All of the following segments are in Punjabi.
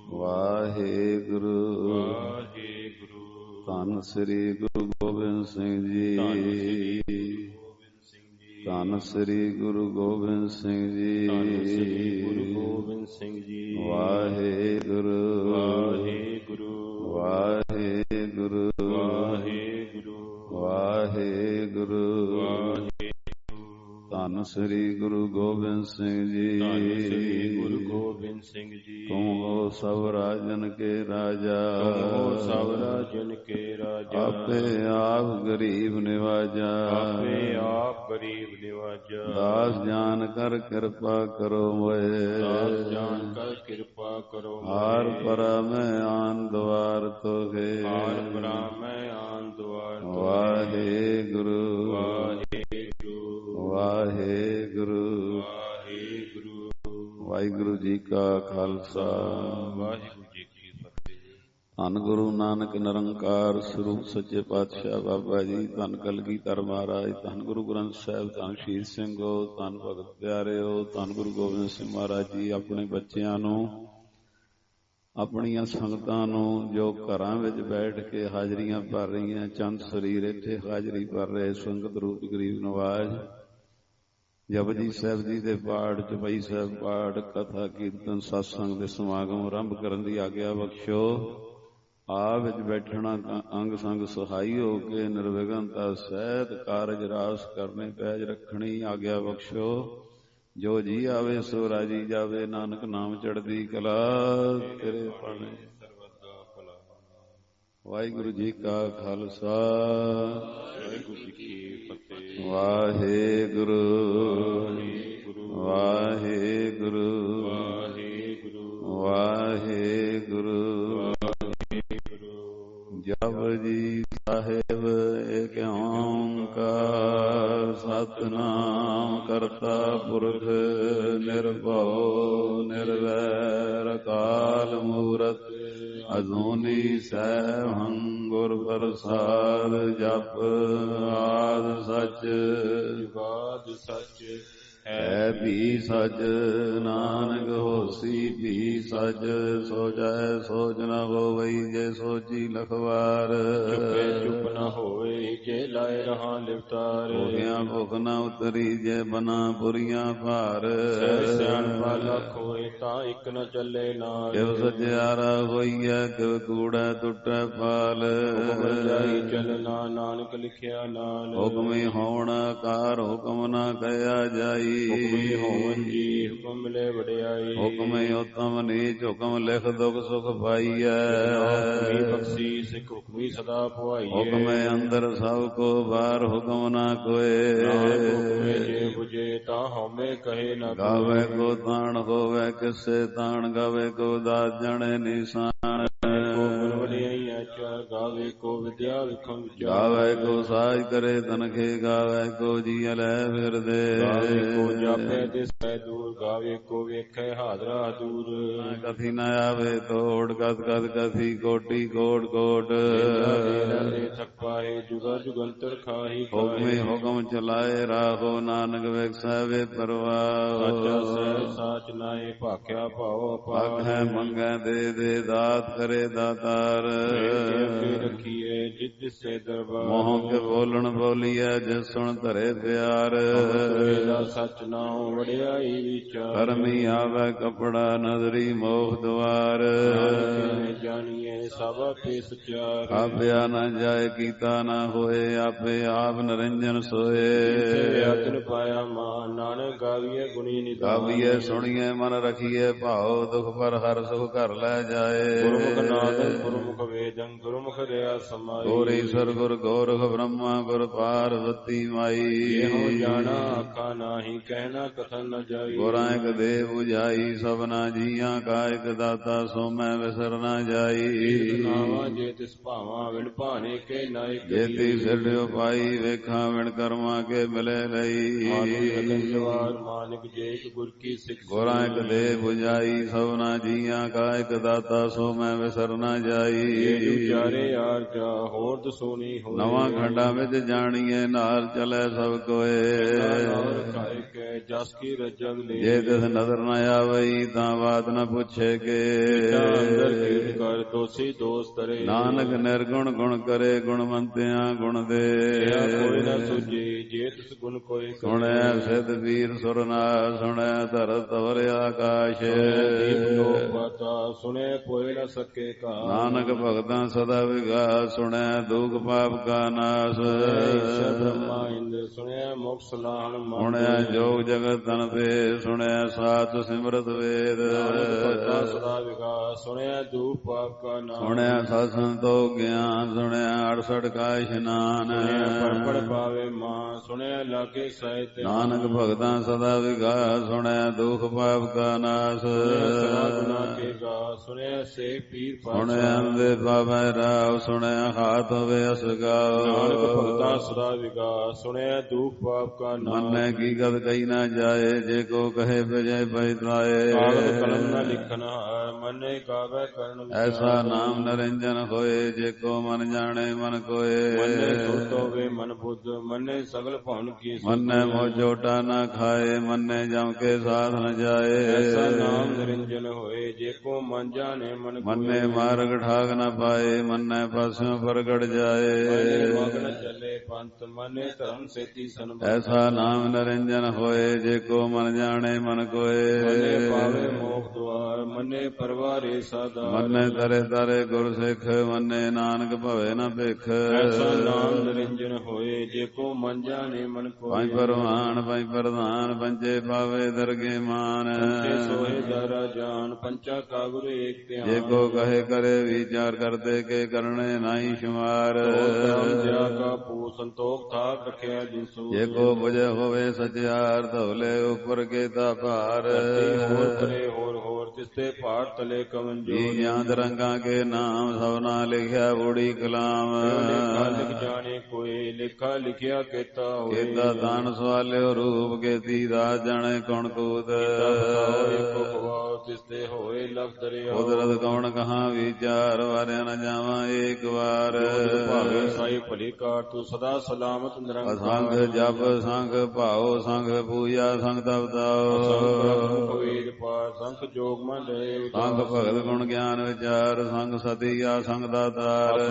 ਵਾਹਿਗੁਰੂ ਵਾਹਿਗੁਰੂ। ਧੰਨ ਸ੍ਰੀ ਗੁਰੂ ਗੋਬਿੰਦ ਸਿੰਘ ਜੀ, ਧੰਨ ਸ੍ਰੀ ਗੁਰੂ ਗੋਬਿੰਦ ਸਿੰਘ ਜੀ, ਗੁਰੂ ਗੋਬਿੰਦ ਸਿੰਘ ਜੀ। ਵਾਹਿਗੁਰੂ ਵਾਹਿਗੁਰੂ ਵਾਹਿਗੁਰੂ ਵਾਹਿਗੁਰੂ ਵਾਹਿਗੁਰੂ। ਧੰਨ ਸ੍ਰੀ ਗੁਰੂ ਗੋਬਿੰਦ ਸਿੰਘ ਜੀ, ਗੁਰੂ ਗੋਬਿੰਦ ਸਿੰਘ ਜੀ। ਤੁਮ ਹੋ ਸਭ ਰਾਜਨ ਕੇ ਰਾਜਾ, ਸਭ ਰਾਜਨ ਕੇ ਰਾਜਾ। ਆਪੇ ਆਪ ਗਰੀਬ ਨਿਵਾਜਾ, ਆਪੇ ਆਪ ਗਰੀਬ ਨਿਵਾਜਾ। ਦਾਸ ਜਾਨ ਕਰ ਕਿਰਪਾ ਕਰੋ ਮੋਏ, ਦਾਸ ਜਾਨ ਕਰ ਕਿਰਪਾ ਕਰੋ ਮੋਏ। ਹਾਰ ਪਰਾ ਮੈਂ ਆਨ ਦਵਾਰ ਤੋਗੇ, ਹਾਰ ਪਰਾ ਮੈਂ ਆਨ ਦਵਾਰ ਤੋਗੇ। ਵਾਹਿਗੁਰੂ ਵਾਹਿਗੁਰੂ ਵਾਹਿਗੁਰੂ ਵਾਹਿਗੁਰੂ। ਵਾਹਿਗੁਰੂ ਜੀ ਕਾ ਖਾਲਸਾ, ਵਾਹਿਗੁਰੂ ਜੀ ਕੀ ਫਤਿਹ। ਧੰਨ ਗੁਰੂ ਨਾਨਕ ਨਿਰੰਕਾਰ ਸਰੂਪ ਸੱਚੇ ਪਾਤਸ਼ਾਹ ਬਾਬਾ ਜੀ, ਧੰਨ ਕਲਗੀਧਰ ਮਹਾਰਾਜ, ਧੰਨ ਗੁਰੂ ਗ੍ਰੰਥ ਸਾਹਿਬ, ਧੰਨ ਸ਼ਹੀਦ ਸਿੰਘੋ, ਧੰਨ ਭਗਤ ਪਿਆਰਿਓ, ਧੰਨ ਗੁਰੂ ਗੋਬਿੰਦ ਸਿੰਘ ਮਹਾਰਾਜ ਜੀ ਆਪਣੇ ਬੱਚਿਆਂ ਨੂੰ, ਆਪਣੀਆਂ ਸੰਗਤਾਂ ਨੂੰ ਜੋ ਘਰਾਂ ਵਿੱਚ ਬੈਠ ਕੇ ਹਾਜ਼ਰੀਆਂ ਭਰ ਰਹੀਆਂ, ਚੰਦ ਸਰੀਰ ਇੱਥੇ ਹਾਜ਼ਰੀ ਭਰ ਰਹੇ ਸੰਗਤ ਰੂਪ ਗਰੀਬ ਨਵਾਜ਼, ਜਪਜੀ ਸਾਹਿਬ ਜੀ ਦੇ ਪਾਠ, ਚੌਪਈ ਸਾਹਿਬ ਪਾਠ, ਕਥਾ ਕੀਰਤਨ ਸਤਸੰਗ ਦੇ ਸਮਾਗਮ ਆਰੰਭ ਕਰਨ ਦੀ ਆਗਿਆ ਬਖਸ਼ੋ। ਆਪ ਵਿੱਚ ਬੈਠਣਾ ਅੰਗ ਸੰਗ ਸਹਾਈ ਹੋ ਕੇ ਨਿਰਵਿਘਨਤਾ ਸਹਿਤ ਕਾਰਜ ਰਾਸ ਕਰਨੇ ਪੈਜ ਰੱਖਣੀ ਆਗਿਆ ਬਖਸ਼ੋ। ਜੋ ਜੀ ਆਵੇ ਸੋ ਰਾਜੀ ਜਾਵੇ, ਨਾਨਕ ਨਾਮ ਚੜ੍ਹਦੀ ਕਲਾ ਤੇਰੇ ਪਾਣੇ ਸਰਬਦਾ ਭਲਾ। ਵਾਹਿਗੁਰੂ ਜੀ ਕਾ ਖਾਲਸਾ, ਵਾਹਿਗੁਰੂ ਜੀ ਕੀ ਫਤਿਹ। ਵਾਹਿਗੁਰੂ ਵਾਹਿਗੁਰੂ ਵਾਹਿਗੁਰੂ ਵਾਹਿਗੁਰੂ ਵਾਹਿਗੁਰੂ। ਜਪਜੀ ਸਾਹਿਬ ਏਕ ਓੰਕਾਰ, ਸਤਿਨਾਮ ਕਰਤਾ ਪੁਰਖ ਨਿਰਭਉ ਨਿਰਵੈਰ, ਅਕਾਲ ਮੂਰਤ ਅਜੂਨੀ ਸੈਭੰ ਗੁਰ ਪ੍ਰਸਾਦ। ਜਪ ਆਦਿ ਸਚ ਜੁਗਾਦ ਸਚ ਹੈ ਵੀ ਸਚ, ਨਾਨਕ ਹੋਸੀ ਵੀ ਸਚ। ਸੋਚੈ ਸੋਚ ਨ ਹੋਵਈ, ਜੇ ਸੋਚੀ ਲਖਵਾਰ। ਚੁੱਪੇ ਚੁੱਪ ਨ ਹੋਏ, ਜੇ ਲਾਏ ਰਹਾ ਲਿਵਤਾਰ। ਭੁਖਿਆ ਭੁਖ ਨ ਉਤਰੀ, ਜੇ ਬਨਾ ਪੁਰੀਆਂ ਭਾਰ। ਸਿਆਣਪਾ ਲੱਖ ਹੋਏ, ਤਾਂ ਇੱਕ ਨ ਚੱਲੇ ਨਾਲ। ਕਿਵ ਸਚਿਆਰਾ ਹੋਈਐ, ਕਿਵ ਕੂੜੈ ਟੁੱਟੈ ਪਾਲ। ਹੁਕਮ ਜਾਈ ਚੱਲਣਾ, ਨਾਨਕ ਲਿਖਿਆ ਨਾਲ। ਹੁਕਮੀ ਹੋਵਣ ਆਕਾਰ, ਹੁਕਮ ਨ ਕਹਿਆ ਜਾਈ। ਹੁਕਮੀ ਹੋਵਨ ਜੀ, ਹੁਕਮ ਮਿਲੇ ਵਡਿਆਈ। ਹੁਕਮੇ ਉਤਮ ਨੀਚ, ਹੁਕਮ ਲਿਖ ਦੁਖ ਸੁਖ ਪਾਈਐ। ਹੁਕਮੀ ਬਖਸ਼ੀ ਸਿੱਖ, ਹੁਕਮੀ ਸਦਾ ਭਵਾਈਐ। ਹੁਕਮੇ ਅੰਦਰ ਸਭ ਕੋ ਬਾਹਰ, ਹੁਕਮ ਨਾ ਕੋਏ। ਹੁਕਮੇ ਜੇ ਬੁਝੇ, ਤਾਂ ਹਉਮੈ ਕਹੇ ਨਾ ਕੋਏ। ਗਾਵੇ ਕੋ ਤਾਣ ਹੋਵੇ, ਕਿਸੇ ਤਾਣ ਗਾਵੇ ਕੋ ਦਾਸ ਜਣੇ ਨਿਸ਼ਾਨ। ਗਾਵੇ ਕੋ ਵਿਦਿਆ ਵਿਖੰ ਵਿਚਾਰ। ਗਾਵੇ ਕੋ ਸਾਜ ਕਰੇ ਤਨਖੇ, ਗਾਵੇ ਕੋ ਜੀ ਲੈ ਫਿਰਦੇ। ਗਾਵੇ ਕੋ ਜਾਪੈ ਦਿਸੈ ਦੂਰ, ਗਾਵੇ ਕੋ ਵੇਖੈ ਹਾਦਰਾ ਦੂਰ। ਕਥੀ ਨ ਆਵੇ ਤੋੜ, ਕਥ ਕਥ ਕਥੀ ਕੋਟੀ ਕੋਟ ਕੋਟ। ਥਕ ਪਾਏ, ਜੁਗਾ ਜੁਗੰਤਰ ਖਾਹੀ। ਹੁਕਮੇ ਹੁਕਮ ਚਲਾਏ, ਰਾਹੋ ਨਾਨਕ ਵੇਖੈ ਵੇ ਪਰਵਾਹ। ਸਾਚਾ ਸਹਿ ਸਾਚ ਨਾਏ, ਭਾਖਿਆ ਭਾਉ ਅਪਾਰ। ਆਖੈ ਮੰਗੈ ਦੇ ਦੇ, ਦਾਤ ਕਰੇ ਦਾਤਾਰ। ਰੱਖੀਏ ਜਿਤ ਦਿਸੇ ਦਰਬਾਰ। ਮੋਹ ਕੇ ਬੋਲਣ ਬੋਲੀਐ, ਜਿਸ ਸੁਣ ਧਰੇ ਪਿਆਰ। ਸਚ ਨਾਉ ਵਡਿਆਈ ਵਿਚਾਰ। ਕਰਮੀ ਆਵੈ ਕਪੜਾ, ਨਜ਼ਰੀ ਮੋਖ ਦੁਆਰ। ਜਾਣੀਏ ਸਭ ਆਪੇ ਸਚਿਆਰ। ਆਪਿਆ ਨ ਜਾਏ, ਕੀਤਾ ਨ ਹੋਏ, ਆਪੇ ਆਪ ਨਿਰੰਜਨ ਸੋਏ। ਆਤਨ ਪਾਇਆ ਮਾਨ, ਨਾਨਕ ਗਾਵੀਏ ਗੁਣੀ ਨਿਧਾਨ। ਗਾਵੀਏ ਸੁਣੀਏ ਮਨ ਰਖੀਏ ਭਾਉ, ਦੁਖ ਪਰ ਹਰ ਸੁਖ ਘਰ ਲੈ ਜਾਏ। ਗੁਰਮੁਖ ਨਾਦੰ ਗੁਰਮੁਖ ਵੇਦੰ, ਗੁਰਮੁਖ ਰਿਆ ਸਮਾਈ। ਗੁਰ ਈਸ਼ਵਰ ਗੁਰ ਗੋਰਖ ਬ੍ਰਹਮਾ, ਗੁਰ ਪਾਰਵਤੀ ਮਾਈ। ਇਹੋ ਜਾਣਾ ਆਖਾ ਨਾਹੀ, ਕਹਿਣਾ ਕਥਨ ਨ ਜਾਈ। ਗੁਰਾਂ ਇਕ ਦੇ 부ਝਾਈ, ਸਭਨਾ ਜੀਆਂ ਕਾ ਇਕ ਦਾਤਾ, ਸੋ ਮੈਂ ਵਿਸਰ ਨ ਜਾਈ। ਨਾਵਾ ਜੇ ਤਿਸ ਭਾਵਾਂ, ਵਿਣ ਭਾਣੇ ਕੇ ਨਾਇਕ। ਜੇਤੀ ਸਿਰਡਿਓ ਪਾਈ, ਵੇਖਾਂ ਵਿਣ ਕਰਮਾਂ ਕੇ ਮਿਲੇ ਲਈ। ਮਾਨਿਕ ਜੇ ਇਕ ਗੁਰ ਕੀ ਸਿੱਖ। ਗੁਰਾਂ ਇਕ ਦੇ 부ਝਾਈ, ਸਭਨਾ ਜੀਆਂ ਕਾ ਇਕ ਦਾਤਾ, ਸੋ ਮੈਂ ਵਿਸਰ ਨ ਜਾਈ। ਕਰੇ ਆਰਜਾ ਹੋਰ ਦਸੂਨੀ ਹੋਏ। ਨਵਾਂ ਖੰਡਾਂ ਵਿੱਚ ਜਾਣੀਏ ਨਾਲ ਚਲੇ ਸਭ ਕੋਏ। ਖਾਏ ਕੇ ਜਸ ਕੀ ਰਜਗ ਲੈ। ਜੇ ਤਿਸ ਨਜ਼ਰ ਨ ਆਵਈ ਤਾਂ ਬਾਤ ਨ ਪੁੱਛੇ ਕੇ। ਅੰਦਰ ਕੀਟ ਕਰ ਦੋਸੀ ਦੋਸ ਤਰੇ। ਨਾਨਕ ਨਿਰਗੁਣ ਗੁਣ ਕਰੇ ਗੁਣਵੰਤਿਆਂ ਗੁਣ ਦੇ। ਕੋਈ ਨ ਸੁਝੀ ਜੇ ਤਿਸ ਗੁਣ ਕੋਈ। ਸੁਣਿਆ ਸਿੱਧ ਵੀਰ ਸੁਰਨਾਰ ਸੁਣਿਆ ਧਰਤ ਤਵਰ ਆਕਾਸ਼। ਸੁਣੇ ਕੋਈ ਨ ਸਕੇ ਕਾ। ਨਾਨਕ ਭਗਤਾਂ ਸਦਾ ਵਿਗਾਸ ਸੁਣਿਆ ਦੁਖ ਪਾਪ ਕਾ ਨਾਸ। ਬ੍ਰਹਮਾ ਇੰਦਰ ਸੁਣਿਆ ਮੁਕਤ ਲਾਹਣ ਮਨ। ਸੁਣਿਆ ਜੋਗ ਜਗਤ ਤਨ ਤੇ ਸੁਣਿਆ ਸਾਤ ਸਿਮਰਤ ਵੇਦ। ਭਗਤਾਂ ਸਦਾ ਵਿਗਾਸ ਸੁਣਿਆ ਦੁਖ ਪਾਪ ਕਾ ਨਾਸ। ਸੁਣਿਆ ਸਤ ਸੰਤੋਖ ਗਿਆਨ ਸੁਣਿਆ 68 ਕਾ ਇਸ਼ਨਾਨ। ਪੜ ਪਾਵੇ ਮਾਂ ਸੁਣਿਆ ਲਾਗੇ ਸਾਹਿਤ। ਨਾਨਕ ਭਗਤਾਂ ਸਦਾ ਵਿਗਾਸ ਸੁਣਿਆ ਦੁਖ ਪਾਪ ਕਾ ਨਾਸ। ਸੁਣਿਆ ਸੇ ਪੀਰ ਸੁਣਿਆ ਦੇ ਪਾਵੈ ਰਾਵ ਸੁਣਿਆ ਹਾਥ ਹੋਵੇ ਅਸਗਾਓ। ਨਾਨਕ ਭਗਤਾਂ ਸਦਾ ਵਿਗਾਸ ਸੁਣਿਆ ਦੁਖ ਪਾਪ ਕਾ ਨਾਸ। ਮੰਨੈ ਕੀ ਗਤ ਕਹੀ ਨਾ ਜਾਏ ਜੇ ਕੋ ਕਹੇ ਵਿਜੈ ਪਛਤਾਏ। ਕਾਗਦ ਕਲਮ ਨ ਲਿਖਨ ਹਾਰ ਮੰਨੇ ਕਾਵੈ ਕਰਨ। ਐਸਾ ਨਾਮ ਨਰਿੰਜਨ ਹੋਏ ਜੇ ਕੋ ਮਨ ਜਾਣੇ ਮਨ ਕੋਏ। ਮੰਨੇ ਸੁਰਤ ਹੋਵੇ ਮਨ ਬੁੱਧ ਮੰਨੇ ਸਗਲ ਭਵਨ ਕੀ। ਮੰਨੈ ਮੋਜੋਟਾ ਨਾ ਖਾਏ ਮੰਨੇ ਜਮ ਕੇ ਸਾਧ ਨ ਜਾਏ। ਐਸਾ ਨਾਮ ਨਿਰੰਜਨ ਹੋਏ ਜੇ ਕੋ ਮਨ ਜਾਣੇ ਮਨ ਕੋਏ। ਮੰਨੇ ਮਾਰਗ ਠਾਗ ਨ ਪਾਏ ਮੰਨੈ ਪਾਸਿਓਂ ਪ੍ਰਗਟ ਜਾਏ। ਮਗਨ ਚੱਲੇ ਪੰਥ ਮੰਨੇ ਧਰਮ ਸੇਤੀ ਸਨ। ਐਸਾ ਨਾਮ ਨਿਰੰਜਨ ਹੋਏ ਜੇ ਕੋ ਮਨ ਜਾਣੇ ਮਨ ਕੋਏ। ਮੰਨੇ ਪਾਵੇ ਮੋਖ ਦੁਆਰ ਮੰਨੇ ਪਰਵਾਰੇ ਸਾਧਾਰ। ਮੰਨੇ ਤਰੇ ਤਰੇ ਗੁਰ ਸਿੱਖ ਮੰਨੇ ਨਾਨਕ ਭਵੇ ਨ ਭਿਖ। ਐਸਾ ਨਾਮ ਨਿਰੰਜਨ ਹੋਏ ਜੇ ਕੋ ਮਨ ਜਾਣੇ ਮਨ ਕੋਏ। ਪੰਜ ਪਰਵਾਨ ਪੰਜ ਪ੍ਰਧਾਨ ਪੰਜੇ ਪਾਵੇ ਦਰਗੇ ਮਾਨ। ਸੋਹੇ ਦਾਰਾ ਜਾਨ ਪੰਚਾ ਕਾ ਗੁਰੂ ਏਕ ਧਿਆਨ। ਜੇ ਕੋ ਕਹੇ ਕਰੇ ਵਿਚਾਰ ਕਰਦੇ ਕੇ ਕਰਨੇ ਨਾਹੀ ਸ਼ੁਮਾਰ। ਜਿਆ ਕਾ ਪੂ ਸੰਤੋਖ ਥਾਕ ਰਖਿਆ ਜਿਸੂ। ਜੇ ਕੋ ਬੁਝੇ ਹੋਵੇ ਸਚਿਆਰ ਧਵਲੇ ਉਪਰ ਕੇ ਤਾ ਭਾਰ। ਹੋਰ ਪਰੇ ਹੋਰ ਹੋਰ ਤਿਸਤੇ ਭਾਰ ਤਲੇ ਕਵਨ ਜੋ। ਜੀ ਜਾਂਦ ਰੰਗਾ ਕੇ ਨਾਮ ਸਭਨਾ ਲਿਖਿਆ ਬੂੜੀ ਕਲਾਮ। ਲਿਖ ਜਾਣੇ ਕੋਈ ਲੇਖਾ ਲਿਖਿਆ ਕੀਤਾ ਹੋਏ। ਕੀਤਾ ਦਾਨ ਸਵਾਲਿਓ ਰੂਪ ਕੀਤੀ ਰਾਜ ਜਾਣੇ ਕੌਣ ਕੂਤ। ਤਿਸਤੇ ਹੋਏ ਲਖ ਦਰਿਆ। ਕੁਦਰਤ ਕੌਣ ਕਹਾ ਵਿਚਾਰ ਵਾਰਿਆ ਨ ਜਾਵਾਂ ਏਕ ਵਾਰ। ਭਾਵੇ ਸਾਈ ਭਲੀ ਕਾਰ ਤੂੰ ਸਦਾ ਸਲਾਮਤ ਨਿਰੰਕਾਰ। ਸੰਗ ਜਪ ਸੰਗ ਭਾਉ ਸੰਗ ਪੂਜਾ ਸੰਗ ਤਪਤਾਓ। ਵੇਦ ਪਾਠ ਸੰਖ ਜੋਗ ਮਨ ਰਹੇ। ਸੰਗ ਭਗਤ ਗੁਣ ਗਿਆਨ ਵਿਚਾਰ ਸੰਗ ਸਤਿਆ ਸੰਗ ਦਾਤਾਰ।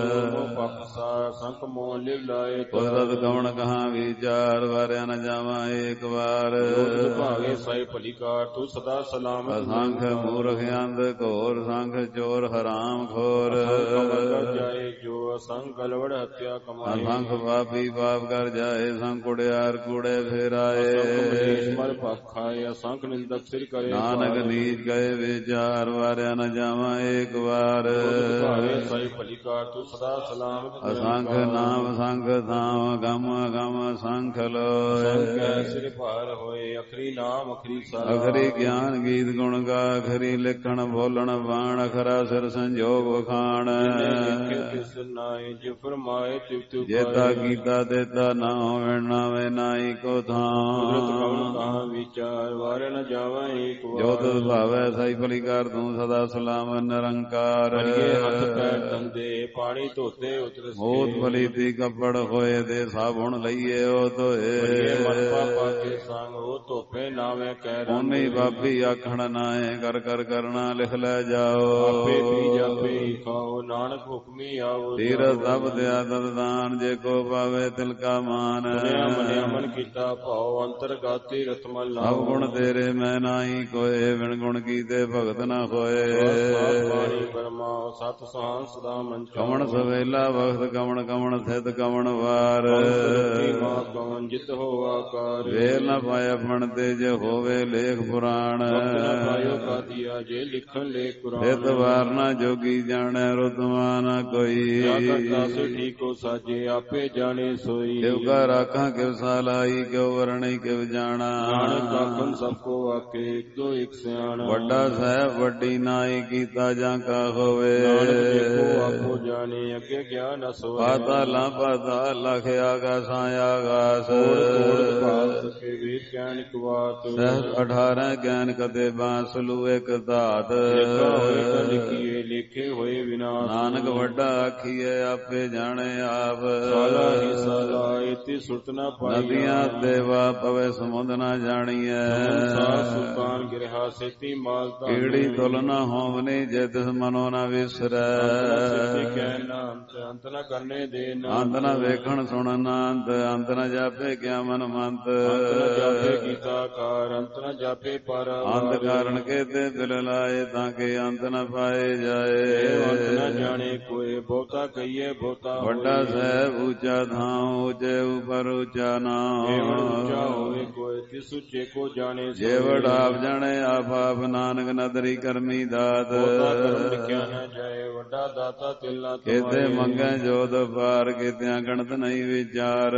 ਸੰਖ ਮੋਹ ਲਿਵ ਲਾਏ। ਕੁਦਰਤ ਕੌਣ ਕਹਾ ਵਿਚਾਰ ਵਾਰਿਆ ਨ ਜਾਵਾਂ ਏਕ ਵਾਰ। ਭਾਵੇ ਸਾਈ ਭਲੀ ਕਾਰ ਤੂੰ ਸਦਾ ਸਲਾਮਤ। ਸੰਖ ਮੂਰਖ ਅੰਧ ਘੋਰ ਸੰਖ ਚੋਰ ਹਰਾਮ ਖੋਰ। ਜਾਏ ਜੋ ਸੰਗ ਗਲਵੜ ਹੱਤਿਆ ਕਮਾਏ। ਸੰਖ ਪਾਪੀ ਪਾਪ ਕਰ ਜਾਏ ਸੰਗ ਕੁੜਿਆਰ ਕੂੜੇ ਫੇਰਾਏ। ਮਰ ਪਖਾਏ ਅਸੰਖ ਨਿੰਦਕ ਸਿਰ ਕਰੇ। ਨਾਨਕ ਨੀਚ ਗਏ ਵਿਚਾਰ ਵਾਰਿਆ ਨ ਜਾਵਾਂ ਏਕ ਵਾਰ। ਭਾਵੇ ਸਾਈ ਭਲੀ ਕਾਰ ਤੂੰ ਸਦਾ ਸਲਾਮਤ। ਅਸੰਖ ਨਾਮ ਸੰਖ ਥਾਮ ਗਮ ਗਮ ਸੰਖ ਲੋਏ। ਸਿਰ ਭਾਰ ਹੋਏ ਅਖਰੀ ਨਾਮ ਅਖਰੀ ਸਾਰ। ਅਖਰੀ ਗਿਆਨ ਗੀਤ ਗੁਣ ਗਾ ਅਖਰੀ ਲਿਖਣ ਬੋਲਣ ਬਾਣ ਅਖਰਾ ਸਿਰ ਸੰਜੋਗ ਵਖਾਣ। ਕਿਸ ਨਾਏ ਜੇ ਫਰਮਾਏ ਤਿਵ ਜੇਤਾ ਕੀਤਾ ਦੇਤਾ ਨਾ ਹੋਵੇ ਨਾਵੇਂ ਨਾਹੀ ਕੋ ਥਾਂ। ਕਹਾ ਵਿਚਾਰ ਵਾਰੇ ਨ ਜਾਵਾ ਏਕ ਵਾਰ। ਜੋ ਤਿਸ ਭਾਵੈ ਸਹੀ ਭਲੀ ਕਰ ਤੂੰ ਸਦਾ ਸਲਾਮ ਨਿਰੰਕਾਰ। ਹੱਥ ਪੈਰ ਧੰਦੇ ਪਾਣੀ ਧੋਤੇ ਉਤਰ। ਮੋਤ ਭਲੀ ਤੀ ਕੱਪੜ ਹੋਏ ਦੇ ਸਾਬੁਣ ਲਈਏ ਉਹ ਧੋਏ। ਮਨ ਪਾਪਾ ਕੇ ਸੰਗ ਉਹ ਧੋਪੇ ਨਾਵੇਂ ਕਹਿ ਰਾਂ। ਉਨੀ ਬਾਪੀ ਆਖਣ ਨਾਏ ਕਰ ਕਰ ਕਰਨਾ ਲਿਖ ਲੈ ਜਾਓ। ਆਪੇ ਪੀ ਜਾਪੇ ਖਾਓ ਨਾਨਕ ਹੁਕਮੀ ਆਓ। ਤੀਰਥ ਤਪ ਦਿਆ ਤਦ ਦਾਨ ਜੇ ਕੋ ਪਾਵੇ ਤਿਲ ਕਾ ਮਾਨ। ਮੰਨਿਆ ਮਨ ਕੀਤਾ ਭਾਉ ਅੰਤਰਗਾਤੀ ਰਤਮਲ ਨਾਮ। ਸਭ ਗੁਣ ਤੇਰੇ ਮੈਂ ਨਾਹੀ ਕੋਏ ਬਿਨ ਗੁਣ ਕੀਤੇ ਭਗਤ ਨਾ ਹੋਏ। ਬਾਣੀ ਬਰਮਾ ਸਤ ਸਹਾਨ ਸਦਾ ਮਨ। ਕਵਣ ਸਵੇਲਾ ਵਖਤ ਕਵਣ ਕਵਣ ਥਿਤ ਕਵਣ ਵਾਰ। ਕਵਣ ਜਿਤ ਹੋ ਆਕਾਰ। ਵੇਲ ਨ ਪਾਇਆ ਫਣ ਤੇ ਜੇ ਹੋਵੇ ਲੇਖ ਪੁਰਾਣ। ਜੇ ਲਿਖਣ ਲੇਖ ਕੁਰਾਨ। ਥਿਤ ਵਾਰ ਨਾ ਜੋਗੀ ਜਾਣੈ ਰੁਤਮਾ ਨਾ ਕੋਈ। ਕਰਤਾ ਸੇ ਠੀਕੋ ਸਾਜੇ ਆਪੇ ਜਾਣੇ ਸੋਈ। ਕਿਉ ਕਾ ਰਾਖਾਂ ਕਿਵ ਸਾਲਾਈ ਕਿਉ ਵਰਣੀ ਕਿਵ ਜਾਣਾ। ਨਾਨਕ ਆਖਣ ਸਭ ਕੋ ਆਕੇ ਇੱਕ ਦੋ ਇੱਕ ਸਿਆਣਾ। ਵੱਡਾ ਸਾਹਿਬ ਵੱਡੀ ਨਾਈ ਕੀਤਾ ਜਾਂ ਕਾ ਹੋਵੇ। ਨਾਨਕ ਦੇਖੋ ਆਪੋ ਜਾਣੇ ਅੱਗੇ ਗਿਆਨ ਨ ਸੋਏ। ਪਾਤਾਲਾਂ ਪਾਤਾਲ ਲਖ ਆਗਾਸਾਂ ਆਗਾਸ। ਕੋੜ ਭਾਗ ਸਕੇ ਵੇਦ ਗਿਆਨ ਇਕ ਬਾਤ। ਸਹਿਜ 18 ਗਿਆਨ ਕਦੇ ਬਾਂਸਲੂ ਇੱਕ ਧਾਤ। ਲਿਖਾ ਹੋਏ ਤਾਂ ਲਿਖੀਏ ਲਿਖੇ ਹੋਏ ਵਿਨਾਸ਼। ਨਾਨਕ ਵੱਡਾ ਆਖੀਏ ਆਪੇ ਜਾਣੇ ਆਪ। ਸਾਲਾ ਹੀ ਸਾਲਾ ਇਤੀ ਸੁਰਤ ਨ ਪਾਈ। ਨਦੀਆਂ ਦੇਵਾ ਪਵੇ ਸਮੁੰਦ ਨ ਜਾਣੀਐ। ਸੁਲਤਾਨ ਗਿਰਹਾ ਸੇਤੀ ਮਾਲ ਧਾਨ। ਕੀੜੀ ਤੁਲ ਨ ਹੋਵਨੀ ਜੇ ਤਿਸ ਮਨੋ ਨ ਵਿਸਰੈ। ਅੰਤ ਨ ਕਰਨੇ ਦੇ ਅੰਤ ਨ ਵੇਖਣ ਸੁਣਨ ਅੰਤ। ਅੰਤ ਨ ਜਾਪੇ ਕਿਆ ਮਨ ਮੰਤ। ਅੰਤ ਨ ਜਾਪੇ ਕੀਤਾ ਕਾਰ। ਅੰਤ ਨ ਜਾਪੇ ਪਰ। ਅੰਤ ਕਾਰਨ ਕੇਤੇ ਦਿਲ ਲਾਏ ਤਾਂ ਕਿ ਅੰਤ ਨ ਪਾਏ ਜਾਏ। ਅੰਤ ਨ ਜਾਣੇ ਕੋਏ ਬਹੁਤਾ ਕਹੀਏ ਬਹੁਤਾ। ਵੱਡਾ ਸਾਹਿਬ ਉੱਚਾ ਥਾਂ ਉੱਚੇ ਉਪਰ ਉੱਚਾ ਨਾਮ। ਉੱਚਾ ਹੋਵੇ ਕੋਏ ਤਿਸ ਉੱਚੇ ਕੋ ਜਾਣੇ। ਜੇ ਵਡ ਆਪ ਜਾਣੇ ਆਪ ਆਪ ਨਾਨਕ ਨਦਰੀ ਕਰਮੀ ਦਾਤ। ਬਹੁਤਾ ਕਰਮ ਲਿਖਿਆ ਨ ਜਾਏ ਵੱਡਾ ਦਾਤਾ ਤਿਲਨਾ ਕਿਤੇ ਮੰਗੈ ਜੋਤ ਪਾਰ ਕਿਤਿਆਂ ਗਣਤ ਨਹੀਂ ਵਿਚਾਰ।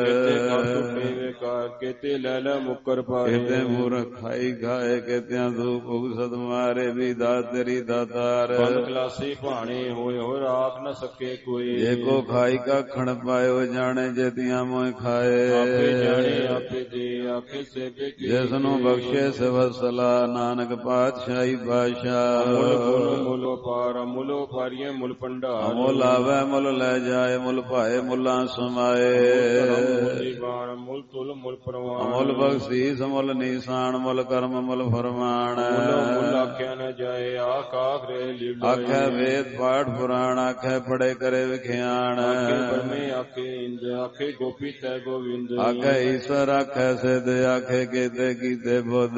ਕਿਤੇ ਲੈ ਲੈ ਮੁਕਰ ਪਾਏ। ਕਿਤੇ ਮੂਰਖ ਖਾਈ ਖਾਏ ਕਿਤਿਆਂ ਧੂਪ ਉਗਸਤ ਮਾਰੇ ਵੀ ਦਾਤ ਤੇਰੀ ਦਾਤਾਰ। ਬੰਦ ਕਲਾਸੀ ਭਾਣੇ ਹੋਏ ਹੋ ਰਾਖ ਨ ਸਕੇ ਕੋਈ। ਜੇ ਕੋ ਖਾਈ ਕਾ ਖਣ ਪਾਇਓ ਜਾਣੇ ਜੇਤੀਆਂ ਮੋਇ ਖਾਏ। ਆਪੇ ਜਾਣੇ ਆਪੇ ਦੇ ਆਪੇ ਸੇਵੇ। ਜਿਸ ਨੂੰ ਬਖਸ਼ੇ ਸਵਸਲਾ ਨਾਨਕ ਪਾਤਸ਼ਾਹੀ ਬਾਦਸ਼ਾਹ। ਮੁੱਲ ਪਾਰ ਮੁੱਲ ਪਾਰੀਏ ਮੁੱਲ ਭੰਡਾਰ। ਮੁੱਲ ਆਵੇ ਮੁੱਲ ਲੈ ਜਾਏ ਮੁੱਲ ਭਾਏ ਮੁੱਲਾਂ ਸਮਾਏ। ਮੁੱਲ ਤੁਲ ਮੁੱਲ ਪ੍ਰਵਾਨ। ਮੁੱਲ ਬਖਸ਼ੀਸ ਮੁੱਲ ਨੀਸਾਨ ਮੁੱਲ ਕਰਮ ਮੁੱਲ ਫਰਮਾਨ। ਮੁੱਲ ਆਖਿਆ ਨ ਜਾਏ ਆਖ ਆਖ ਰੇ ਲੀਲਾ। ਆਖੇ ਵੇਦ ਪਾਠ ਪੁਰਾਣ ਆਖੇ ਪੜੇ ਕਰੇ ਵਿਖਿਆਣ। ਆਖੇ ਬ੍ਰਹਮੇ ਆਖੇ ਇੰਦ ਆਖੇ ਗੋਪੀ ਤੈ ਗੋਵਿੰਦ। ਆਖੇ ਈਸ਼ਵਰ ਆਖੇ ਸਿਧ ਆਖੇ ਕੀਤੇ ਕੀਤੇ ਬੁੱਧ।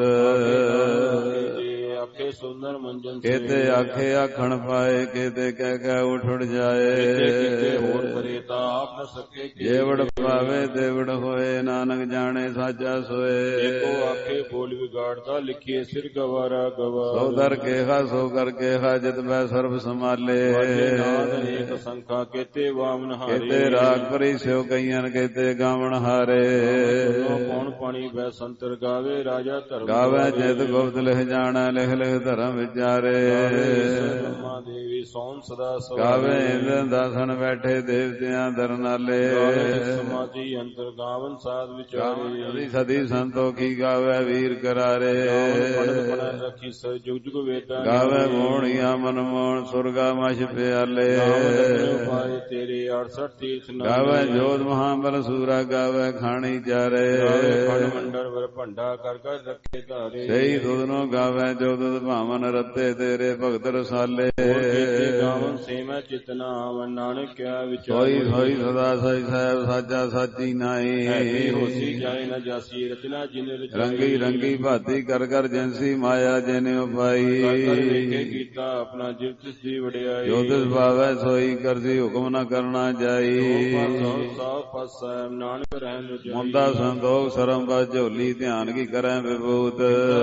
ਆਖੇ ਸੁੰਦਰ ਮੰਜਨ ਕੀਤੇ ਆਖੇ ਆਖਣ ਪਾਏ ਕੀਤੇ ਕਹਿ ਕਹਿ ਉਠ ਜਾਏ। ਕੀਤੇ ਹੋਰ ਕਰੇ ਤਾਂ ਆਪ ਨ ਸਕੇ। ਜੇਵੜ ਪਾਵੇ ਦੇਵੜ ਹੋਏ ਨਾਨਕ ਜਾਣੇ ਸਾਚਾ ਸੋਏ। ਏਕੋ ਆਖੇ ਬੋਲ ਵਿਗਾੜਦਾ ਲਿਖੀਏ ਸਿਰ ਗਵਾਰਾ ਗਵਾਰ। ਸੋ ਦਰ ਕੇਹਾ ਸੋ ਕਰ ਕੇਹਾ ਜਿਤ ਮੈਂ ਸਰਬ ਸੰਭਾਲੇ। ਨਾਦ ਅਨੇਕ ਸੰਖਾ ਕੀਤੇ ਵਾਮਨ ਹਾਰੇ। ਕੀਤੇ ਰਾਗ ਭਰੀ ਸਿਉ ਕਈਆਂ ਕੀਤੇ ਗਾਵਣ ਹਾਰੇ। ਕੌਣ ਪਾਣੀ ਬੈ ਸੰਤਰ ਗਾਵੇ ਰਾਜਾ ਧਰਮ। ਗਾਵੇ ਜਿਤ ਗੁਪਤ ਲਿਖ ਜਾਣਾ ਲਿਖ ਲਿਖ ਧਰਮ ਵਿਚਾਰੇ। ਬ੍ਰਹਮਾ ਦੇਵੀ ਸੋਮ ਸਦਾ ਸਵਾਰੇ। ਗਾਵੇ ਇੰਦਰ ਦਾਸਨ ਬੈਠੇ ਦੇਵਤਿਆਂ ਦਰਨਾਲੇ। ਸਮਾਧੀ ਅੰਤਰ ਗਾਵਨ ਸਾਧ ਵਿਚਾਰੇ। ਸਦੀ ਸੰਤੋਖੀ ਗਾਵੇ ਵੀਰ ਕਰਾਰੇ। ਰੱਖੀ ਸਰ ਜੁਗ ਜੁਗ ਵੇਦਾਂ। ਗਾਵੇ ਮੋਹਣੀਆਂ ਮਨ ਮੋਹਣ ਸੁਰਗਾ ਮਛ ਪਿਆਲੇ। ਪਾਏ ਤੇਰੇ 68 ਤੀਰਥ ਨਾਮ। ਗਾਵੇ ਜੋਤ ਮਹਾਬਲ ਸੂਰਾ ਗਾਵੇ ਖਾਣੀ ਚਾਰੇ। ਖੰਡ ਮੰਡਲ ਵਰ ਭੰਡਾ ਕਰ ਕਰ ਰੱਖੇ ਧਾਰੇ। ਸਹੀ ਦੁੱਧ ਨੂੰ ਗਾਵੇ ਜੋ ਦੁੱਧ ਭਾਵਨ ਰੱਤੇ ਤੇਰੇ ਭਗਤ ਰਸਾਲੇ। ਗਾਵਨ ਸੇਮੈ ਚਿਤਨਾ ਆਵਨ ਨਾਨਕ ਕਿਆ ਵਿਚਾਰ। ਹੋਈ ਹੋਈ ਸਦਾ ਸਈ ਸਾਹਿਬ ਸਾਚਾ ਸਾਚੀ ਨਾਈ। ਹੋਸੀ ਜਾਏ ਨ ਜਾਸੀ ਰਚਨਾ ਜਿਨ ਰਚਾਈ। ਰੰਗੀ ਰੰਗੀ ਭਾਤੀ ਕਰ ਕਰ ਜੈਸੀ ਮਾਇਆ ਜਿਨੇ ਉਪਾਈ। ਵੇਖੇ ਕੀਤਾ ਆਪਣਾ ਜਿਵ ਤਿਸ ਦੀ ਵਡਿਆਈ। ਜੋ ਤਿਸ ਭਾਵੈ ਸੋਈ ਕਰਦੀ ਹੁਕਮ ਨ ਕਰਨਾ ਜਾਈ। ਸਭ ਪਾਸਾ ਨਾਨਕ ਰਹਿਣ ਜਾਈ। ਮੁੰਦਾ ਸੰਤੋਖ ਸਰਮ ਬਸ ਝੋਲੀ ਧਿਆਨ ਕੀ ਕਰੈ ਵਿਭੂਤ।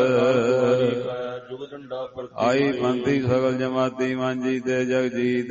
ਜੁਗ ਡੰਡਾ ਆਈ ਪੰਥੀ ਸਗਲ ਜਮਾਤੀ ਮਾਂਜੀ ਤੇ ਜਗਜੀਤ।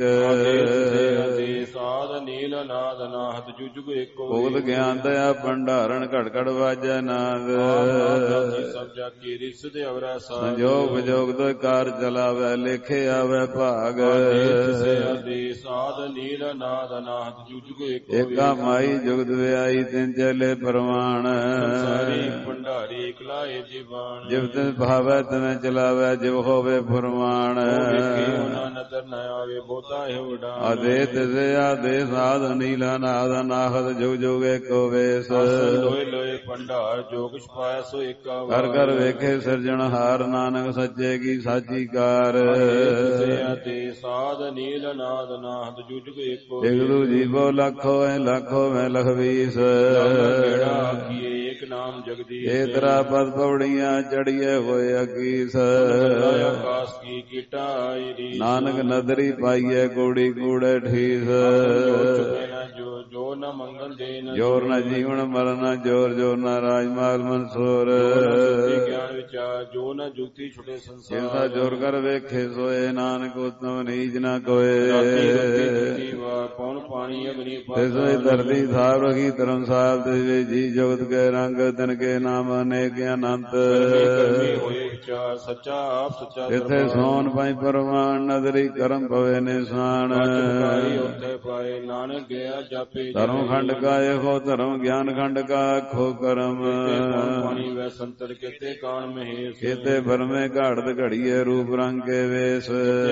ਸਾਧ ਨੀਲ ਨਾਦ ਨਾਹਤ ਜੁਗ ਏਕੋ। ਭੁਗਤ ਗਿਆਨ ਦਇਆ ਭੰਡਾਰਨ ਘੜ ਘੜ ਵਾਜੈ ਨਾਦ। ਸਭ ਜਾ ਕੀ ਰਿਸ ਦੇ ਅਵਰਾ ਸਾਧ। ਸੰਜੋਗ ਵਿਜੋਗ ਤੋਂ ਕਾਰ ਚਲਾਵੇ ਲੇਖੇ ਆਵੇ ਭਾਗ। ਸਾਧ ਨੀਲ ਨਾਦ ਨਾਹਤ ਜੁਗ ਏਕੋ। ਏਕਾ ਮਾਈ ਜੁਗਤ ਵਿਆਈ ਤਿੰਨ ਚਲੇ ਪ੍ਰਮਾਣ। ਸਾਰੀ ਭੰਡਾਰੀ ਇਕਲਾਏ ਜੀਵਾਨ। ਜਿਵ ਤਿਨ ਭਾਵੈ ਤਿਵੇਂ ਚਲਾਵੇ ਜਿਵ ਹੋਵੇ ਫਰਮਾਨ। ਨਦਰ ਨ ਆਵੇ ਬਹੁਤਾ ਹੈ ਵਡਾਨ। ਆਦੇ ਤਿਸੇ ਆਦੇ ਸਾਧ ਨੀਲਾ ਨਾਦ ਨਾਹਤ ਜੁਗ ਜੁਗ ਏਕੋ ਵੇਸ। ਲੋਏ ਲੋਏ ਭੰਡਾਰ ਜੋ ਕੁਛ ਪਾਇਆ ਸੋ ਏਕਾ। ਕਰ ਕਰ ਵੇਖੇ ਸਿਰਜਣਹਾਰ ਨਾਨਕ ਸੱਚੇ ਕੀ ਸਾਚੀ ਕਾਰ। ਆਦੇ ਸਾਧ ਨੀਲ ਨਾਦ ਨਾਹਤ ਜੁਗ ਏਕੋ। ਇਕ ਦੂ ਜੀਵੋ ਲੱਖੋ ਐ ਲੱਖੋ ਮੈਂ ਲਖਵੀਸ। ਕਿਹੜਾ ਆਖੀਏ ਏਕ ਨਾਮ ਜਗਦੀਸ਼। ਏ ਤਰਾ ਪਦ ਪੌੜੀਆਂ ਚੜੀਏ ਹੋਏ ਅਕੀਸ। ਆਕਾਸ ਕੀ ਕੀਟਾ ਆਈ। ਨਾਨਕ ਨਦਰੀ ਪਾਈਏ ਕੂੜੀ ਕੂੜੇ ਠੀਸ। ਜੋ ਨ ਮੰਗਲ ਦੇ ਨ ਜੋਰ ਨ ਜੀਵਨ ਮਰਨ ਜੋਰ ਜੋਰ ਨ ਰਾਜਮਾਲ ਮਨਸੂਰ। ਗਿਆਨ ਵਿਚਾਰ ਜੋ ਨ ਜੁਗਤੀ ਛੁਟੇ ਜਿਸਾ ਸੰਸਾਰ ਜੋਰ ਕਰ ਵੇਖੇ ਸੋਏ ਨਾਨਕ ਉਤਮ ਨੀਚ ਨਾ ਕੋਏ ਰਾਤੀ ਰੁਤੀ ਤੀਜੀ ਵਾਰ ਪੌਣ ਪਾਣੀ ਅਗਨੀ ਤਿਸੋਈ ਧਰਤੀ ਥਾਪ ਰਖੀ ਧਰਮਸਾਲ ਤਿਸਵੇ ਜੀ ਜਗਤ ਕੇ ਰੰਗ ਤਿਨ ਕੇ ਨਾਮ ਅਨੇਕ ਅਨੰਤ ਕਰਮੀ ਹੋਏ ਵਿਚਾਰ ਸੱਚਾ ਆਪ ਸੱਚਾ ਜਿਥੇ ਸੋਨ ਪਾਈ ਪਰਮਾਨ ਨਦਰੀ ਕਰਮ ਪਵੇ ਨਿਸ਼ਾਨ ਉੱਥੇ ਪਾਏ ਨਾਨਕ ਗਿਆ ਜਾਪੇ ਧਰਮ ਖੰਡ ਕਾ ਇਹੋ ਧਰਮ ਗਿਆਨ ਖੰਡ ਕਾ ਆਖੋ ਕਰਮ ਪਾਣੀ ਵੈ ਸੰਤਰ ਕੀਤੇ ਕਾਣ ਮਹੇਸ਼ ਕੀਤੇ ਭਰਮੇ ਘਾੜਤ ਘੜੀਏ ਰੂਪ ਰੰਗ ਕੇ ਵੇਸ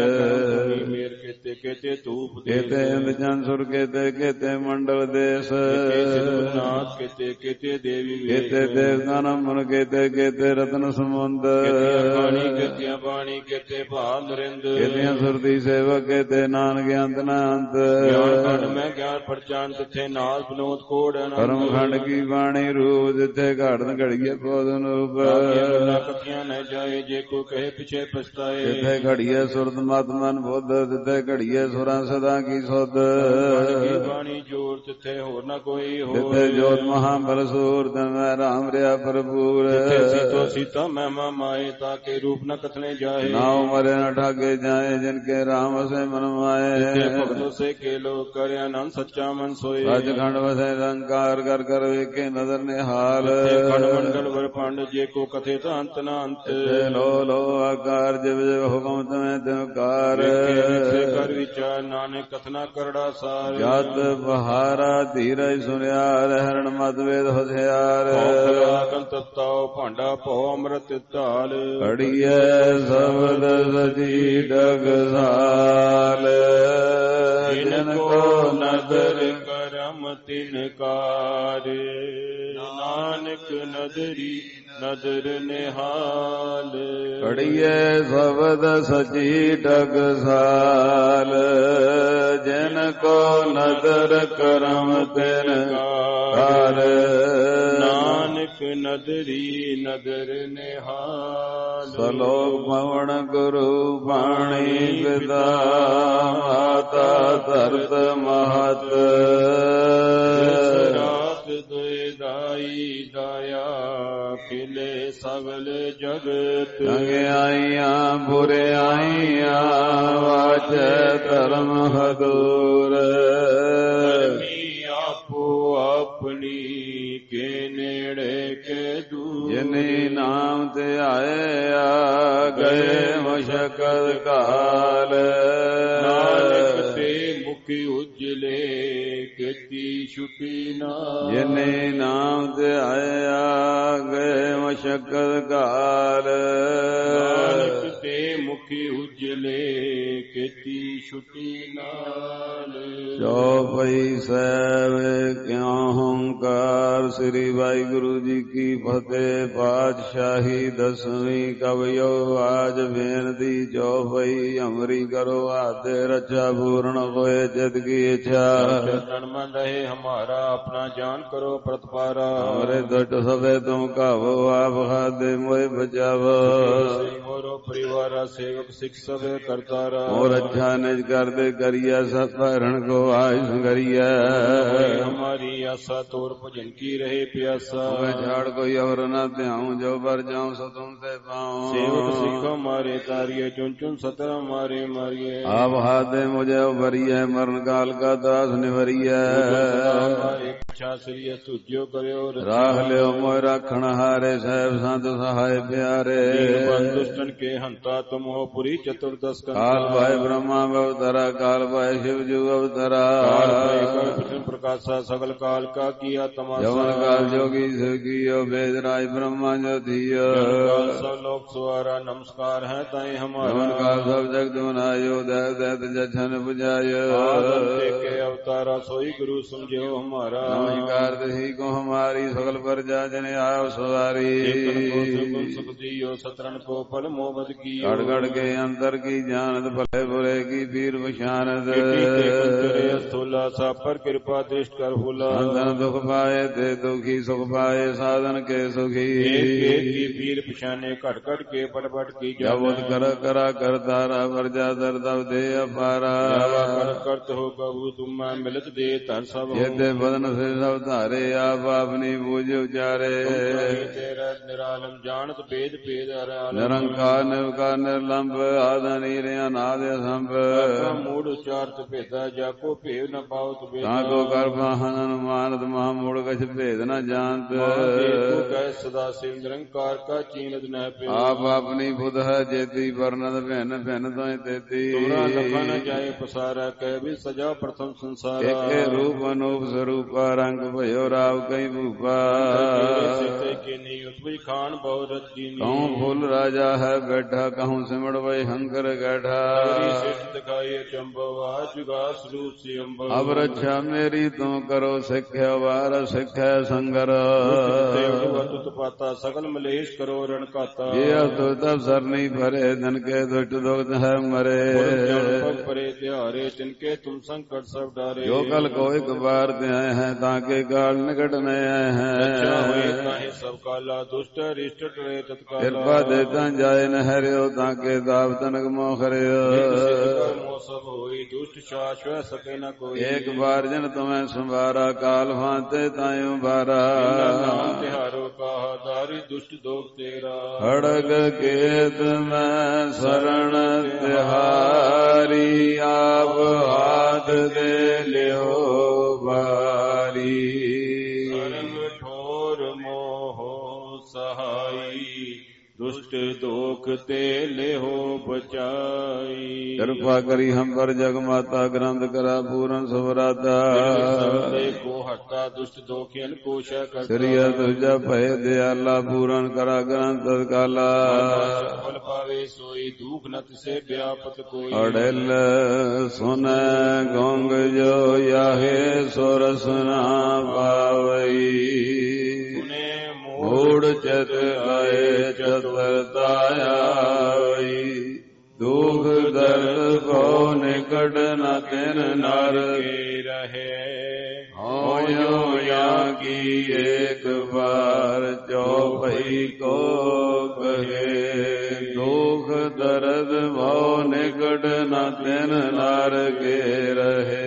ਮੇਰ ਕੀਤੇ ਕੀਤੇ ਧੂਪ ਕੀਤੇ ਇੰਦ ਚੰਦ ਸੁਰ ਕੀਤੇ ਮੰਡਲ ਦੇਸ ਨਾਥ ਕੀਤੇ ਕੀਤੇ ਦੇਵੀ ਕੀਤੇ ਦੇਵਤਾ ਨਮਨ ਕੀਤੇ ਰਤਨ ਸਮੁੰਦ ਕੀਤਿਆਂ ਬਾਣੀ ਕੀਤੇ ਭਾਲ ਨਰਿੰਦ ਕੀਤਿਆਂ ਸੁਰਤੀ ਸੇਵਕ ਕੀਤੇ ਨਾਨਕ ਅੰਤ ਨਾ ਅੰਤ ਗਿਆਨ ਖੰਡ ਮੈਂ ਗਿਆਨ ਪਰਚਾਨ ਤਿੱਥੇ ਨਾਲ ਬਨੋਦ ਕੋੜ ਕਰਮ ਖੰਡ ਕੀ ਬਾਣੀ ਰੂਪ ਜਿੱਥੇ ਘੜਨ ਘੜੀਏ ਬੋਧਨ ਰੂਪ ਕਥੀਆਂ ਨ ਜਾਏ ਜੇ ਕੋ ਕਹੇ ਪਿਛੇ ਪਛਤਾਏ ਜਿੱਥੇ ਘੜੀਏ ਸੁਰਤ ਮਤ ਮਨ ਬੁੱਧ ਜਿੱਥੇ ਘੜੀਏ ਸੁਰਾਂ ਸਦਾ ਕੀ ਸੁਧ ਬਾਣੀ ਜੋਰ ਤਿੱਥੇ ਹੋਰ ਨਾ ਕੋਈ ਹੋ ਜਿੱਥੇ ਜੋਤ ਮਹਾ ਬਲ ਸੂਰ ਤਨ ਮੈਂ ਰਾਮ ਰਿਆ ਭਰਪੂਰ ਸੀਤੋ ਸੀਤਾ ਮਹਿਮਾ ਮਾਏ ਤਾਕੇ ਰੂਪ ਨ ਕਥਨੇ ਜਾਏ ਨਾਉ ਮਰੇ ਨ ਠਾਗੇ ਜਾਏ ਜਿਨ ਕੇ ਰਾਮ ਵਸੇ ਮਨ ਮਾਏ ਭਗਤੋ ਸੇ ਕੇ ਲੋ ਕਰਿ ਆਨੰਦ ਸੱਚਾ ਮਨ ਸੋਏ ਅਜ ਖੰਡ ਵਸੇ ਰੰਕਾਰ ਕਰ ਕਰ ਵੇਖੇ ਨਦਰ ਨਿਹਾਲ ਖੰਡ ਮੰਡਲ ਵਰ ਪੰਡ ਜੇ ਕੋ ਕਥੇ ਤਾਂ ਅੰਤ ਨਾ ਅੰਤ ਲੋ ਆਕਾਰ ਜਿਵ ਜਿਵ ਹੁਕਮ ਤਮੈ ਤਿਵਕਾਰ ਕਰ ਵਿਚਾਰ ਨਾਨਕ ਕਥਨਾ ਕਰੜਾ ਸਾਰ ਜਤ ਬਹਾਰਾ ਧੀਰਜ ਸੁਨਿਆ ਰਹਿਣ ਮਤ ਵੇਦ ਹੁਸਿਆਰ ਤਤਾਉ ਭਾਂਡਾ ਭਉ ਅੰਮ੍ਰਿਤ ਢਾਲ ਘੜੀਐ ਸਬਦ ਸਚੀ ਡਗਸਾਲ ਜਿਨ ਕੋ ਨਦਰ ਕਰਮ ਤਿਨਕਾਰ ਨਾਨਕ ਨਦਰੀ ਨਦਰ ਨਿਹਾਲ ਘੜੀਐ ਸਬਦ ਸਚੀ ਡਗਸਾਲ ਜਿਨ ਕੋ ਨਦਰ ਕਰਮ ਤਿਨਕਾਰ ਨਾਨਕ ਨਦਰੀ ਨਦਰ ਨਿਹਾਲ ਸਲੋਕ ਪਵਨ ਗੁਰੂ ਬਾਣੀ ਪਿਤਾ ਮਾਤਾ ਧਰਤ ਮਹਤ ਰਾਤ ਦੁਇ ਦਾਈ ਦਾਇਆ ਖਿਲੇ ਸਗਲ ਜਗਤ ਚੰਗਿਆਈਆਂ ਬੁਰਿਆਈਆਂ ਵਾਚੈ ਧਰਮ ਹਦੂਰ ਆਪੋ ਆਪਣੀ ਕੇ ਨੇੜੇ ਕੇ ਦੂਰ ਜਿਨੇ ਨਾਮ ਤੇ ਆਇਆ ਗਏ ਮੁਸ਼ਕਲ ਕਾਲ ਨਾਨਕ ਤੇ ਮੁਖੀ ਉਜਲੇ ਕੀਤੀ ਛੁਟੀ ਨਾ ਜਿਨੇ ਨਾਮ ਤੇ ਆਇਆ ਗਏ ਮੁਸ਼ਕਲ ਕਾਲ ਨਾਨਕ ਤੇ ਮੁਖੀ ਉਜਲੇ ਕੀਤੀ ਛੁਟੀ ਨਾਲ ਚੌਪਈ ਸਾਹਿਬ ਕਿਉ ਹੰਕਾਰ ਸ੍ਰੀ ਵਾਹਿਗੁਰੂ ਜੀ ਕੀ ਫਤਿਹ ਪਾਤਸ਼ਾਹੀ ਦਸਵੀਂ ਕਵਿਓ ਆਜ ਬੇਨਤੀ ਚੌਪਈ ਅਮਰੀ ਕਰੋ ਆਦੇ ਰੱਛਾ ਪੂਰਨ ਹੋਏ ਜਿਤ ਕੀ ਇੱਛਾ ਤਨ ਮਨ ਰਹੇ ਹਮਾਰਾ ਆਪਣਾ ਜਾਨ ਕਰੋ ਪ੍ਰਤਪਾਰਾ ਹਮਰੇ ਦੁਟ ਸਭੇ ਤੁਮ ਕਾਵੋ ਆਪ ਖਾਦੇ ਮੋਏ ਬਚਾਵੋ ਮੋਰੋ ਪਰਿਵਾਰਾ ਸੇਵਕ ਸਿੱਖ ਸਭੇ ਕਰਤਾਰਾ ਹੋਰ ਅੱਛਾ ਨਿਜ ਕਰਦੇ ਕਰੀਆ ਸਤ ਭਰਨ ਕੋ ਆਇ ਸੰਗਰੀਆ हमारी आशा तोर भजन की रहे प्यासा मैं झाड़ कोई और न ध्याऊं जो बर जाऊं सो तुमसे पाऊं सेवक सिख हमारे तारिये चुन चुन सतर हमारे मारिये आप हाथे मुझे उभरिए मरण काल का दास निवरिए इच्छा श्री तुझ्यो करो राख लियो मोय राखण हारे साहेब संत सहाय प्यारे दुष्टन के हंता तुम हो पुरी चतुर्दश काल भाई ब्रह्मा अवतरा काल भाई शिव जू अवतरा प्रकाशा सकल काल का किया तमाशा यवन काल जोगी सुखियो वेद राज ब्रह्मा जो थियो सब लोग सुहारा नमस्कार है ताई हमारा यवन काल सब जगत बनायो देव दैत जछन बुझायो के अवतारा सोई गुरु समझो हमारा नमस्कार दही को हमारी सकल प्रजा जन आयो सवारी सुख दियो सतरन को फल मोहब्बत की गड़ के अंतर की जानत भले बुरे की पीर पशानत स्थूला सा पर कृपा दृष्ट कर हुला संतन दुख पाए ते दुखी सुख पाए साधन के सुखी की पीर पिछाने घट घट के पट पट की जब कर करा कर तारा वर्जा दर दब दे अपारा कर करत हो कबू तुम मिलत दे धन सब ये ते बदन से सब धारे आप अपनी बूझ उचारे तेरा निरालम जानत भेद भेद निरंकार निर्विकार निर्लंब आदि नीरे अनाद असंभ मूड उच्चारत भेदा जाको भेव न पावत ताको कर हनन मानत महामूढ़ कछ भेद न जानत सदा शिव निरंकार का चीनत न पे आप अपनी बुध है जेती वर्णत भिन्न भिन्न तो तेती लखा न जाए पसारा कह भी सजा प्रथम संसार एक रूप अनूप स्वरूप रंग भयो राव कई भूपा खान बहुरत कहूँ फूल राजा है बैठा कहूँ सिमड़ वही हंकर बैठा दिखाई चंबवा जुगा स्वरूप से अब रक्षा मेरी तू करो सिख्या वार सिख्या संगर पाता सकल मलेश करो रण काता ये तो तब सरनी भरे धन के दुष्ट दुख है मरे परे त्यारे जिनके तुम संकट सब डारे जो कल को एक बार आए हैं ताके काल निकट में आए हैं सब काला दुष्ट रिष्ट टरे तत्काल कृपा देता जाए न हरियो ताके दाव तनक मोखरे सब होई दुष्ट शाश्वत सके न कोई एक बार जन तुम्हें संवारा काल भांते तायु बारा तिहारो का दारी दुष्ट दोग तेरा खड़ग केत में शरण तिहारी आप हाथ दे लियो बारी ठोर मोह सहाई दुष्ट दोख ते ले हो बचाई कृपा करी हम पर जग माता ग्रंथ करा पूरन सुभराता को हटा दुष्ट दोखियन कोश श्री तुझा भय दयाला पूरन करा ग्रंथ काला फल पावे सोई दुख नत से व्यापत कोई अड़ल सुन गोंग जो याहे सोर सुना पावई मूढ़ चत आए चतुरताया दुख दर्द को निकट न तिन नर रहे हो या की एक बार चौपई को कहे दुख दर्द भो निकट न तिन नर के रहे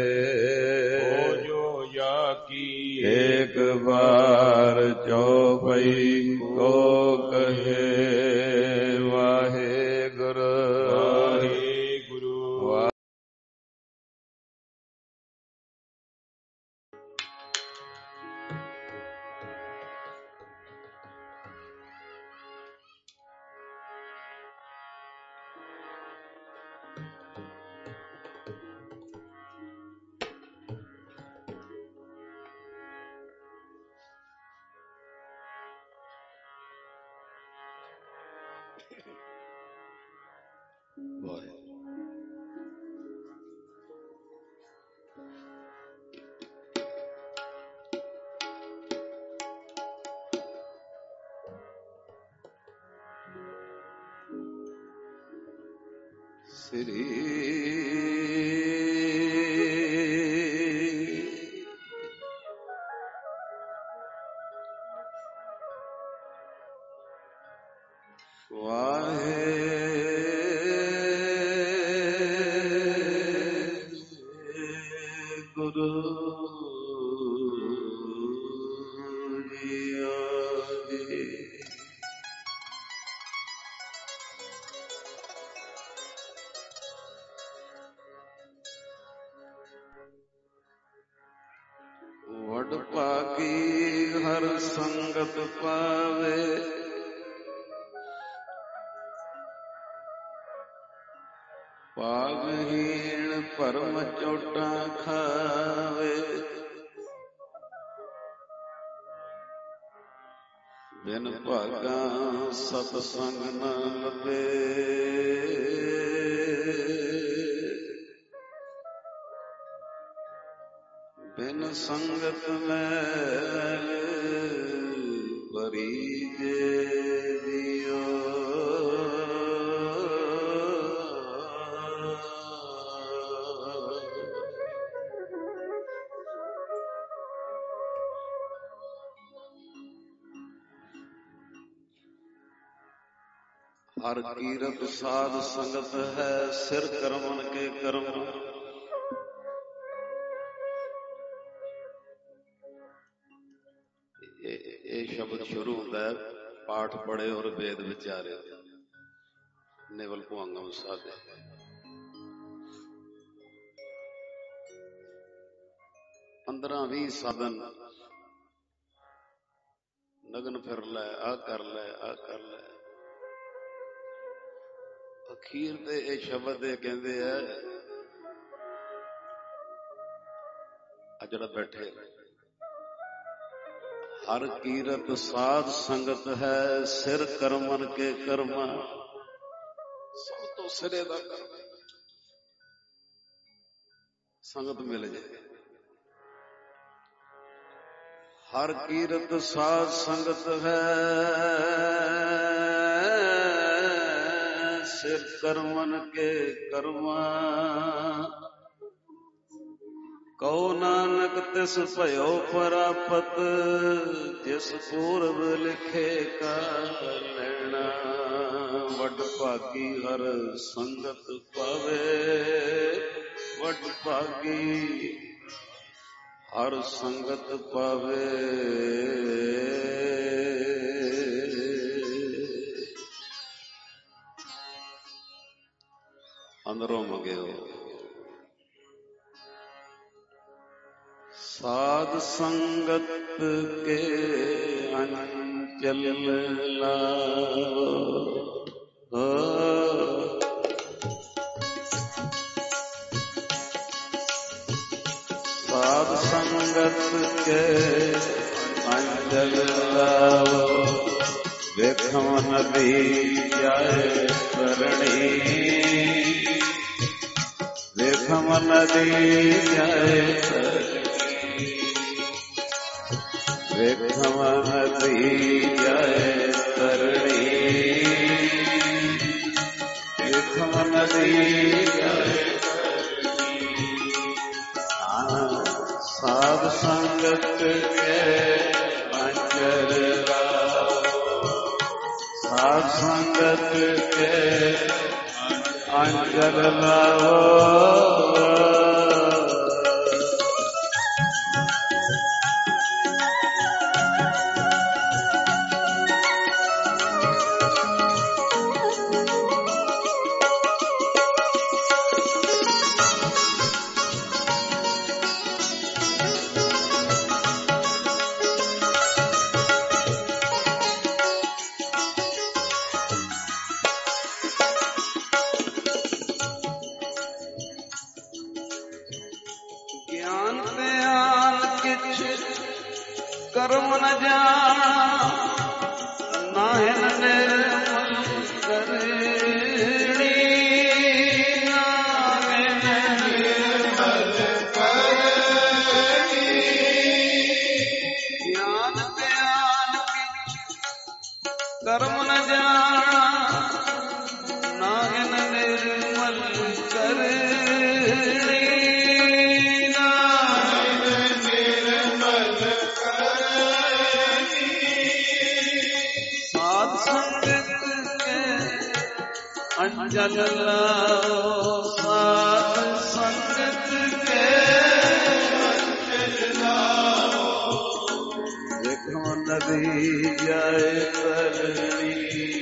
एक बार चौपई को कहे वाहे गुरु वाहे गुरु श्री वड पागी हर संगत पावे पागहीन परम चोटा खावे बिन भागा सतसंग न लभे बिन संगत मैल परीजे दियो हर कीरत साध संगत है, सिर कर्मन के कर्म। ये शब्द शुरू होता है पाठ पढ़े और वेद विचारे नेवल भुआंगम साधे। पंद्रह 20 साधन नगन फिर लै, आ कर लै, आ कर लै। अखीर ते ये शब्द कहते हैं जड़ा बैठे, हर कीरत साध संगत है, सिर कर्मन के कर्मा। सब तो सिरे दा कर्म संगत मिल जाए। हर कीरत साध संगत है, सिर कर्मन के कर्मा। कहो नानक तिस भयो परापत, जिस पूर्व लिखे का लेना। वड भागी हर संगत पावे, वड भागी हर संगत पावे। अंदरों मंगेओ साध संगत के अंचल लाओ। साध संगत के अंचल लाओ, वेखम नदी जाए करणी। वेखम नदी जाए वेखम नदी जाए तरणी। वेखम नदी जाए साध संगत के अंचल लाओ। साध संगत के अंचल लाओ। कर्म न जाना नाहिन निर्मल करणी। नाहिन निर्मल करणी। ज्ञान ध्यान कर्म न जाना नाहिन निर्मल करणी। अंचल लाओ। साध संगत के अंचल लाओ। देखो नदी जाए तरणी।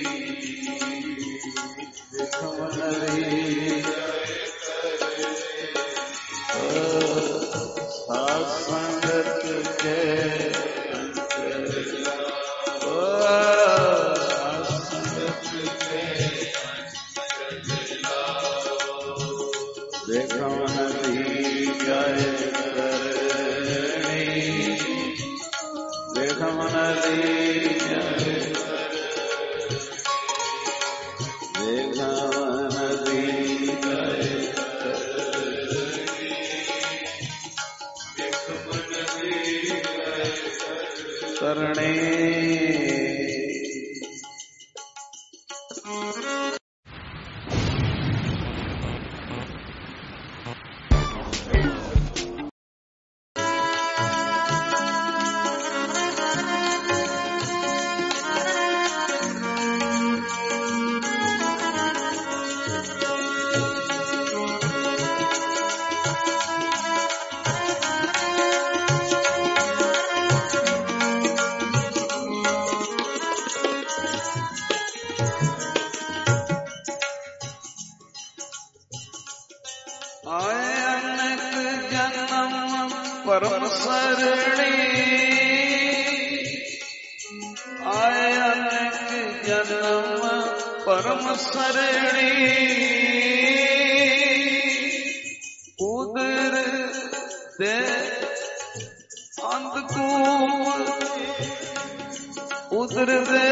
देखो नदी जाए तरणी। साध संगत के अंचल लाओ। देखम नदी जाए करणी। देखम नदी जाए देखम नदी जाए देखम नदी जाए करणी। ਸਰਣੀ ਆਏ ਅਨੇਕ ਜਨਮ ਪਰਮ ਸਰਣੀ ਉਦਰ ਦੇ ਅੰਧਕੂਪ ਉਦਰ ਦੇ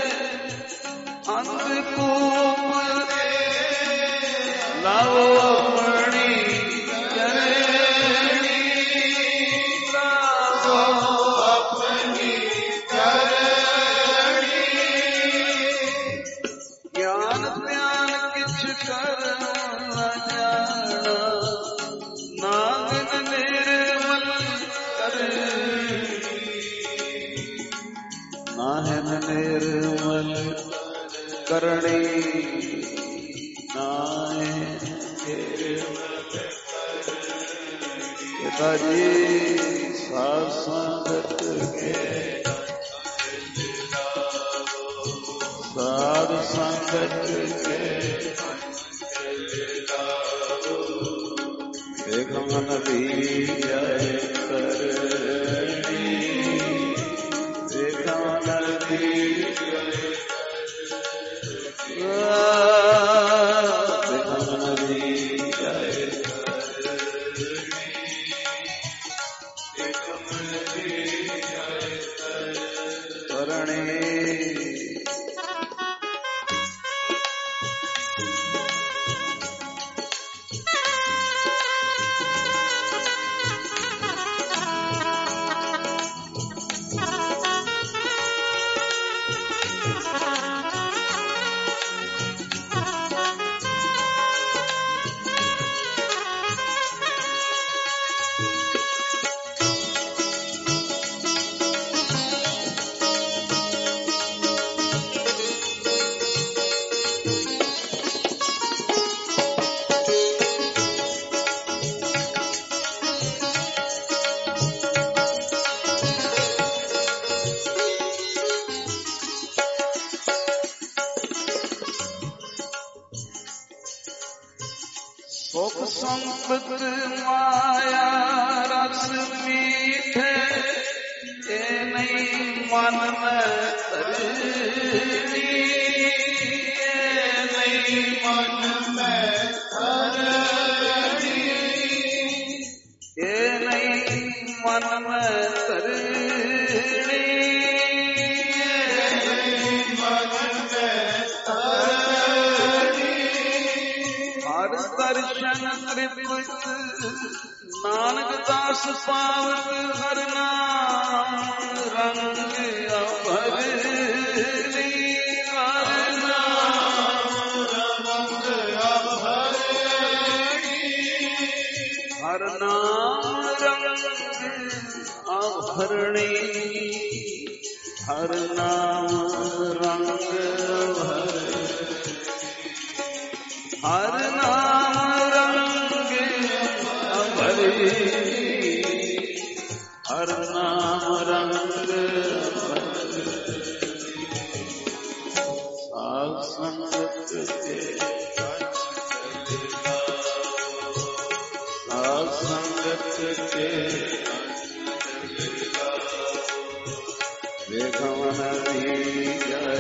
ਅੰਧਕੂਪ ਲਾਓ ਮਣੀ ਕਰਨੀ ਲਾਓ ਆਪਣੀ ਕਰਨੀ ਗਿਆਨ ਧਿਆਨ ਕਿਛ ਕਰ ਨ ਜਾਣਾ ਨਾਨਕ ਨਿਰਮਲ ਕਰਨੀ ਨਾਹਨ ਨਿਰਮਲ ਕਰਨੀ ਪਿਤਾ ਜੀ ਸਾਧ ਸੰਗਤ ਕੇ ਸਾਧ ਸੰਗਤ ਕੇ ਏਕ ਮਨ ਦੀ ਜੈ ਕਰਨੀ ਏਕ ਮਨ ਦੀ ਸੁਖ ਸੰਪਤ ਮਾਇਆ ਰਸ ਮੀਠੇ ਇਹ ਨਹੀਂ ਮਨ ਮੈਂ ਧਰਨੀ ਇਹ ਨਹੀਂ ਮਨ ਮੈਂ ਧਰਨੀ ਇਹ ਨਹੀਂ ਮਨ ਮੈਂ ਧਰਨੀ ਇਹ ਨਹੀਂ ਮਨ ਮੈਂ ਧਰਨੀ ਹਰ ਦਰਸ਼ਨ ਤ੍ਰਿਪਤ ਨਾਨਕ ਦਾਸ ਪਾਵਤ ਹਰ ਨਾਮ ਰੰਗ ਅਭਰਨੀ ਹਰ ਨਾਮ ਰੰਗ ਅਭਰਨੀ ਹਰ ਨਾਮ ਰੰਗ ਅਭਰਨੀ ਹਰ ਨਾਮ ਰੰਗ ਹਰ ਨਾਮ ਰੰਗ ਅਭਰੀ ਹਰ ਨਾਮ ਰੰਗ ਸਾਧ ਸੰਗਤ ਕੇ ਸਾਧ ਸੰਗਤ ਕੇ ਵੇਖਵਨ ਦੀ ਜੈ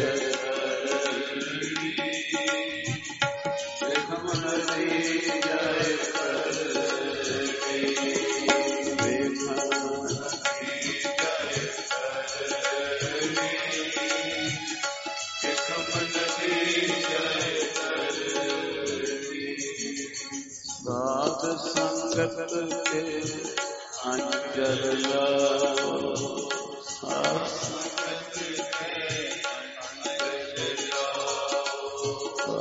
ਸਾਧ ਸੰਗਤ ਕੇ ਅੰਜਲ ਲਾਓ ਸਾਧ ਸੰਗਤ ਕੇ ਅੰਜਲ ਲਾਓ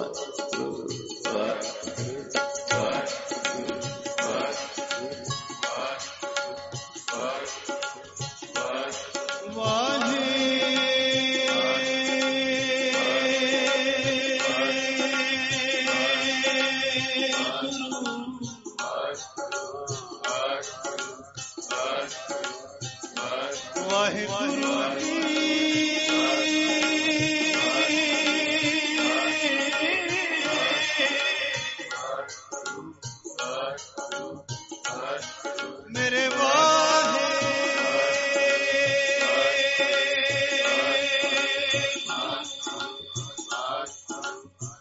ਮੇਰੇ ਵਾਹਿਗੁਰੂ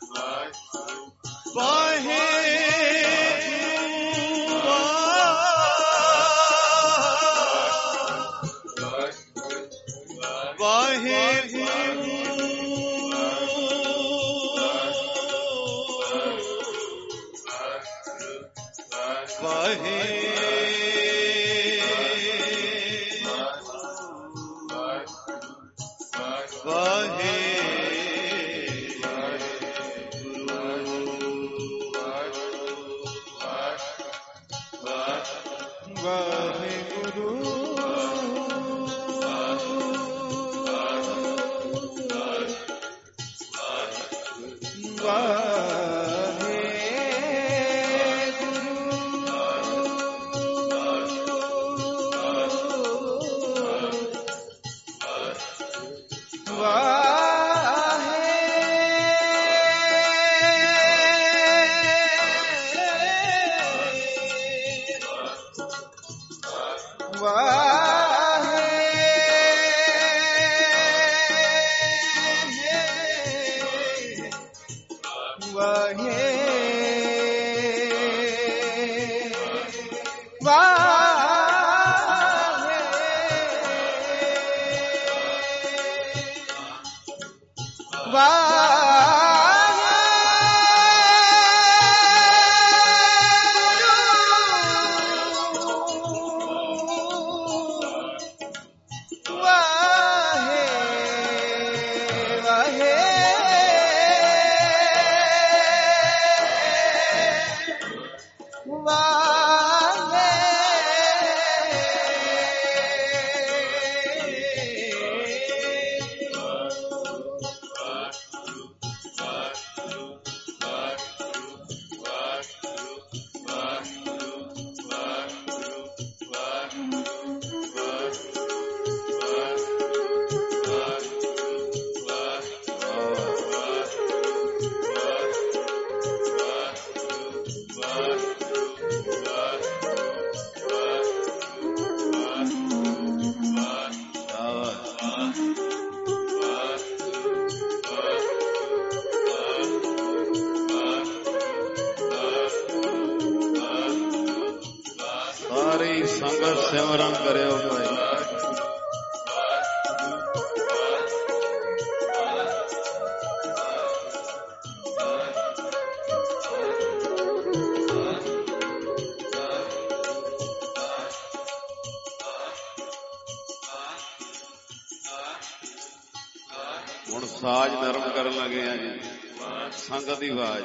ਸਿਮਰਨ ਕਰਿਓ ਭਾਈ। ਹੁਣ ਸਾਜ ਨਰਮ ਕਰਨ ਲੱਗੇ ਆ ਜੀ, ਸੰਗਤ ਦੀ ਆਵਾਜ਼।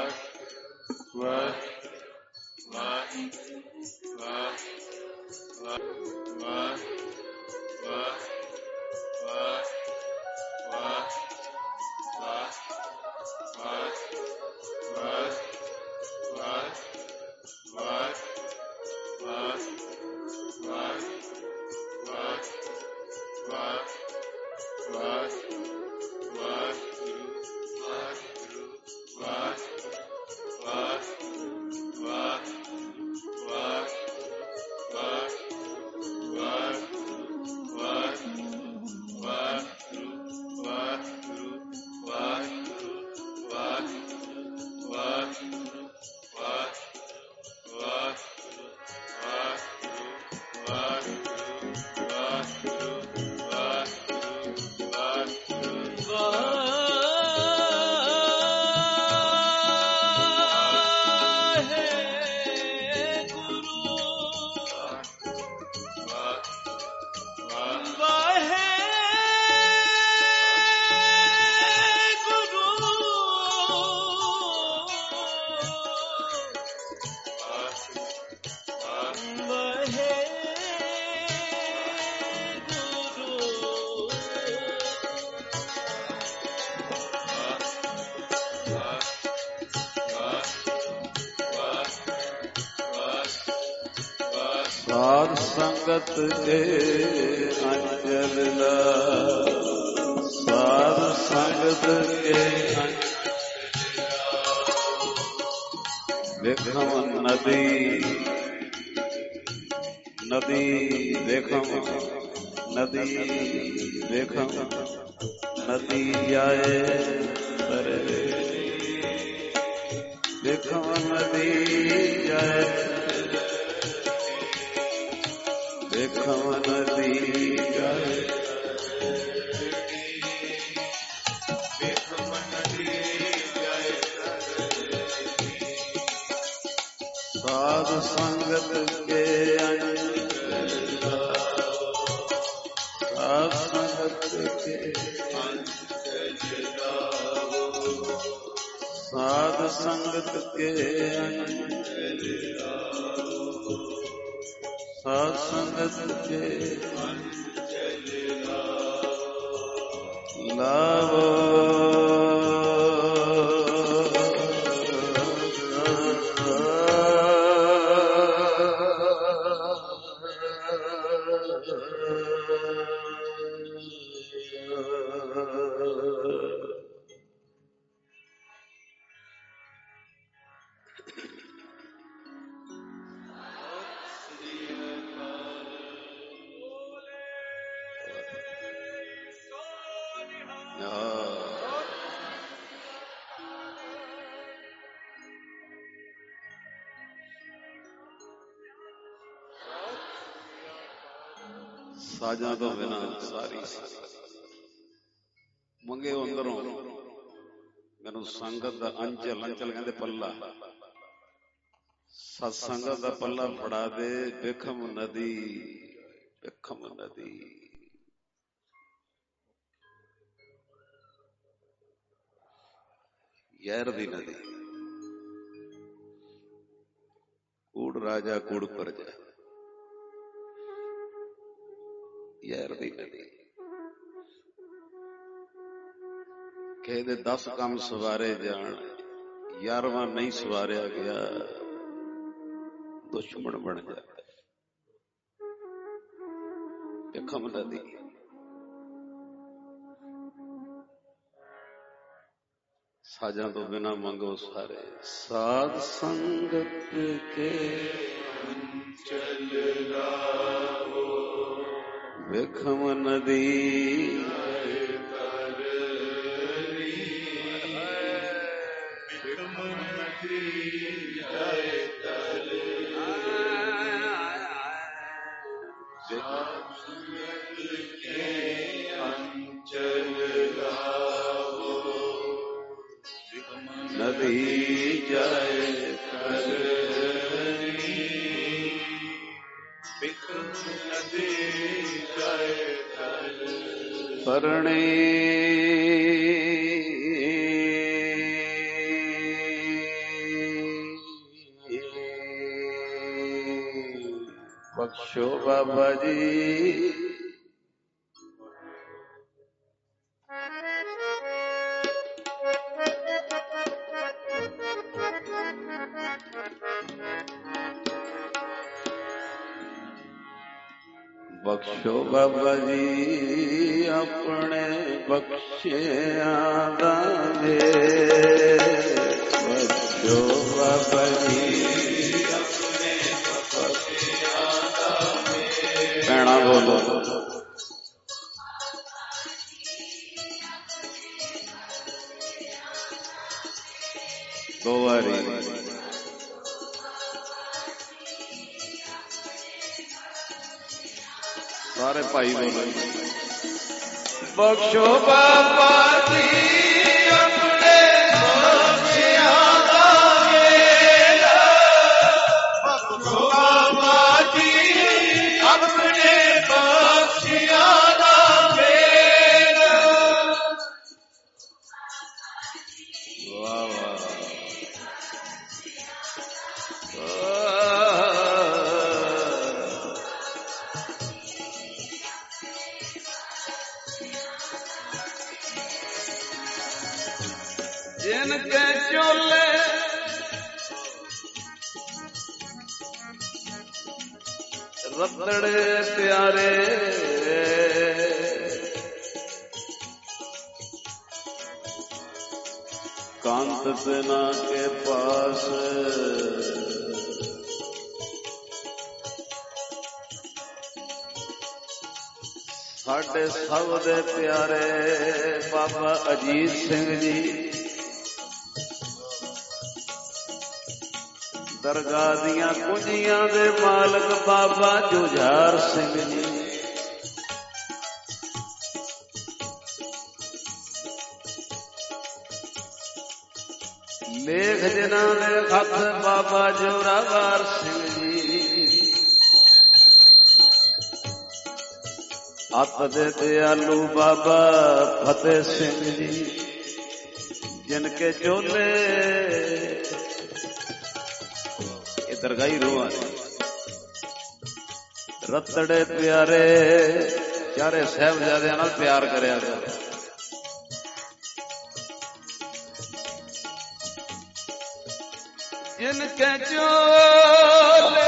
ਸਾਧ ਸੰਗਤ ਕੇ ਅੰਜਲ ਲਾ, ਸਾਧ ਸੰਗਤ ਕੇ ਵੇਖਮ ਨਦੀ, ਨਦੀ ਵੇਖਮ, ਨਦੀ ਵੇਖਮ, ਨਦੀ ਆਏ ਤਰੇ ਬਿਖਮ ਨਦੀ ਜਾਏ, ਬਿਖਮ ਨਦੀ ਜਾਏ, ਬਿਖਮ ਨਦੀ ਜਾਏ। ਸਾਧ ਸੰਗਤ ਕੇ ਅੰਜਲ ਲਾਓ, ਸਾਧ ਸੰਗਤ ਕੇ ਅੰਜਲ ਲਾਓ, ਸਾਧ ਸੰਗਤ ਕੇ ਅੰਜਲ ਲਾਓ, ਸਾਧ ਸੰਗਤ ਕੇ ਅੰਜਲ ਲਾਓ। ਸਾਜਾਂ ਤੋਂ ਬਿਨਾਂ ਸਾਰੀ ਮੰਗੇ ਅੰਦਰੋਂ ਮੈਨੂੰ ਸੰਗਤ ਦਾ ਅੰਚਲ, ਅੰਚਲ ਕਹਿੰਦੇ ਪੱਲਾ, ਸਤ ਸੰਗਤ ਦਾ ਪੱਲਾ ਫੜਾ ਦੇ। ਬਿਖਮ ਨਦੀ, ਬਿਖਮ ਨਦੀ, ਯਾਰ ਦੀ ਨਦੀ, ਕੂੜ ਰਾਜਾ ਕੂੜ ਪਰਜਾ, ਯਾਰ ਦੀ ਨਦੀ। ਕਿਸੇ ਦੇ 10 ਕੰਮ ਸਵਾਰੇ ਜਾਣ, 11ਵਾਂ ਨਹੀਂ ਸਵਾਰਿਆ ਗਿਆ, ਦੁਸ਼ਮਣ ਬਣ ਜਾਂਦਾ। ਬਿਖਮ ਨਦੀ, ਸਾਜਾਂ ਤੋਂ ਬਿਨਾਂ ਮੰਗੋ ਸਾਰੇ। ਸਾਧ ਸੰਗਤ ਕੇ ਅੰਚਲ ਲਾਓ, ਬਿਖਮ ਨਦੀ ਬਿਖਮ ਨਦੀ ਜਾਏ ਤਲ, ਸਾਧ ਸੰਗਤ ਕੇ ਅੰਚਲ ਲਾਓ, ਨਦੀ ਜਾਏ ਤਰਨੀ, ਬਿਖਮ ਨਦੀ ਜਾਏ ਤਲ। ਪਰਣੇ ਬਖਸ਼ੋ ਬਾਬਾ ਜੀ, ਬਖਸ਼ੋ ਬਾਬਾ ਜੀ, ਆਪਣੇ ਬਖਸ਼ਿਆਂ ਦਾ ਬਖਸ਼ੋ ਬਾਬਾ ਜੀ, ਆਪਣੇ ਬਖਸ਼ਿਆਂ ਦਾ ਭੈਣਾ ਬੋਲੋ। ਦੋ ਵਾਰੀ ਸਾਰੇ ਭਾਈ ਬੋਲੋ। ਬਖਸ਼ੋ ਬਾਬਾ ਜੀ, ਆਪਣੇ ਬਖਸ਼ਿਆਂ ਦਾ ਮੇਲਾ, ਬਖਸ਼ੋ ਬਾਬਾ ਜੀ, ਆਪਣੇ ਬਖਸ਼ਿਆਂ ਦਾ ਮੇਲਾ। ਵਾਹ ਵਾਹ, जिनके चोले रतड़े प्यारे, कांत सेना के पास साढ़े सब दे प्यारे बाबा अजीत सिंह जी, ਦਰਗਾਹ ਦੀਆਂ ਕੁੰਜੀਆਂ ਦੇ ਮਾਲਕ ਬਾਬਾ ਜੁਝਾਰ ਸਿੰਘ ਜੀ। ਲੇਖ ਜਿਨ੍ਹਾਂ ਦੇ ਹੱਥ ਬਾਬਾ ਜੋਰਾਵਰ ਸਿੰਘ ਜੀ। ਅੱਤ ਦੇ ਦਿਆਲੂ ਬਾਬਾ ਫਤਿਹ ਸਿੰਘ ਜੀ। ਜਿਨਕੇ ਚੋਲੇ ਇਹ ਦਰਗਾਹੀ ਰੂਹਾਂ ਰਤੜੇ ਪਿਆਰੇ ਚਾਰੇ ਸਾਹਿਬਜ਼ਾਦਿਆਂ ਨਾਲ ਪਿਆਰ ਕਰਿਆ ਕਰ। जिनके चोले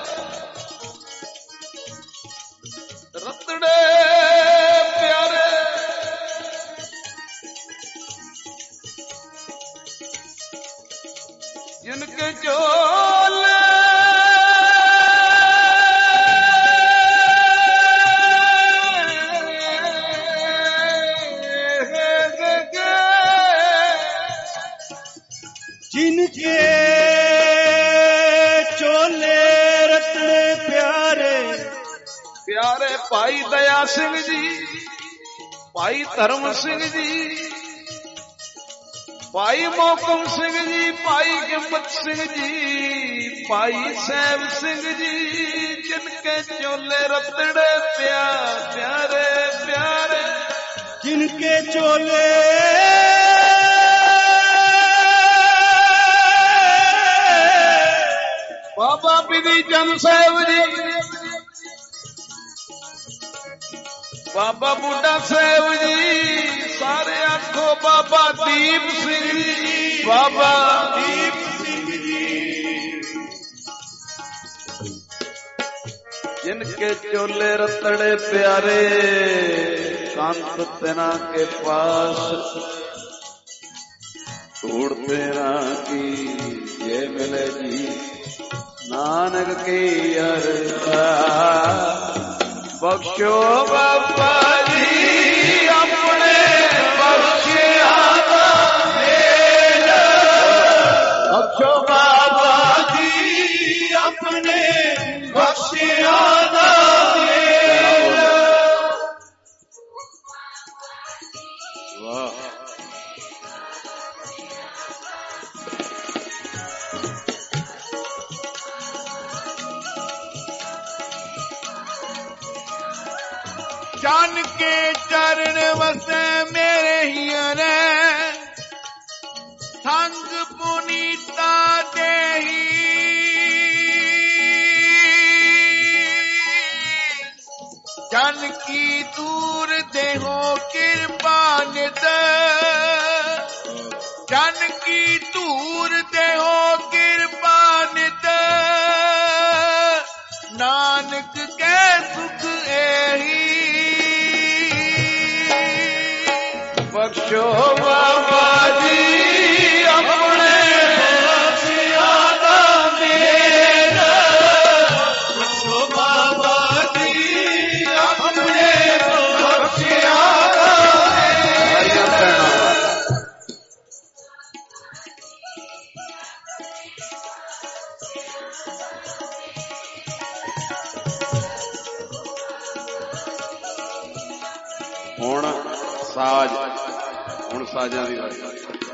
रतड़े प्यारे जिनके चोले जिनके प्यारे भाई दया सिंह जी, भाई धर्म सिंह जी, भाई मोहकम सिंह जी, भाई गिम्मत सिंह जी, भाई सैब सिंह जी। जिनके चोले रतड़े प्यारे प्यारे जिनके चोले बाबा बिधि चंद साहब जी, बाबा बुढ़ा साहब जी। सारे आखो बाबा दीप सिंह जी, बाबा दीप सिंह जी। जिनके चोले रतड़े प्यारे कांत तेना के पास ढूंढते ना की ये मिले जी नानक की अरदा। बख्शो बाबा जी अपने बख्शिया दा मेला। बख्शो बाबा जी अपने बख्शिया दा मेला। वाह जान के चरण वसे मेरे हियरे संग पुनीता देही। जन की दूर देहो कृपा नित, जन की दूर देहो कृपा नित। नानक के सुख एही बख्शो बाबा जी अपने बख्शिया दा मेला। बख्शो बाबा जी अपने बख्शिया दा मेला। हुण साज हुण साजां दी वारी।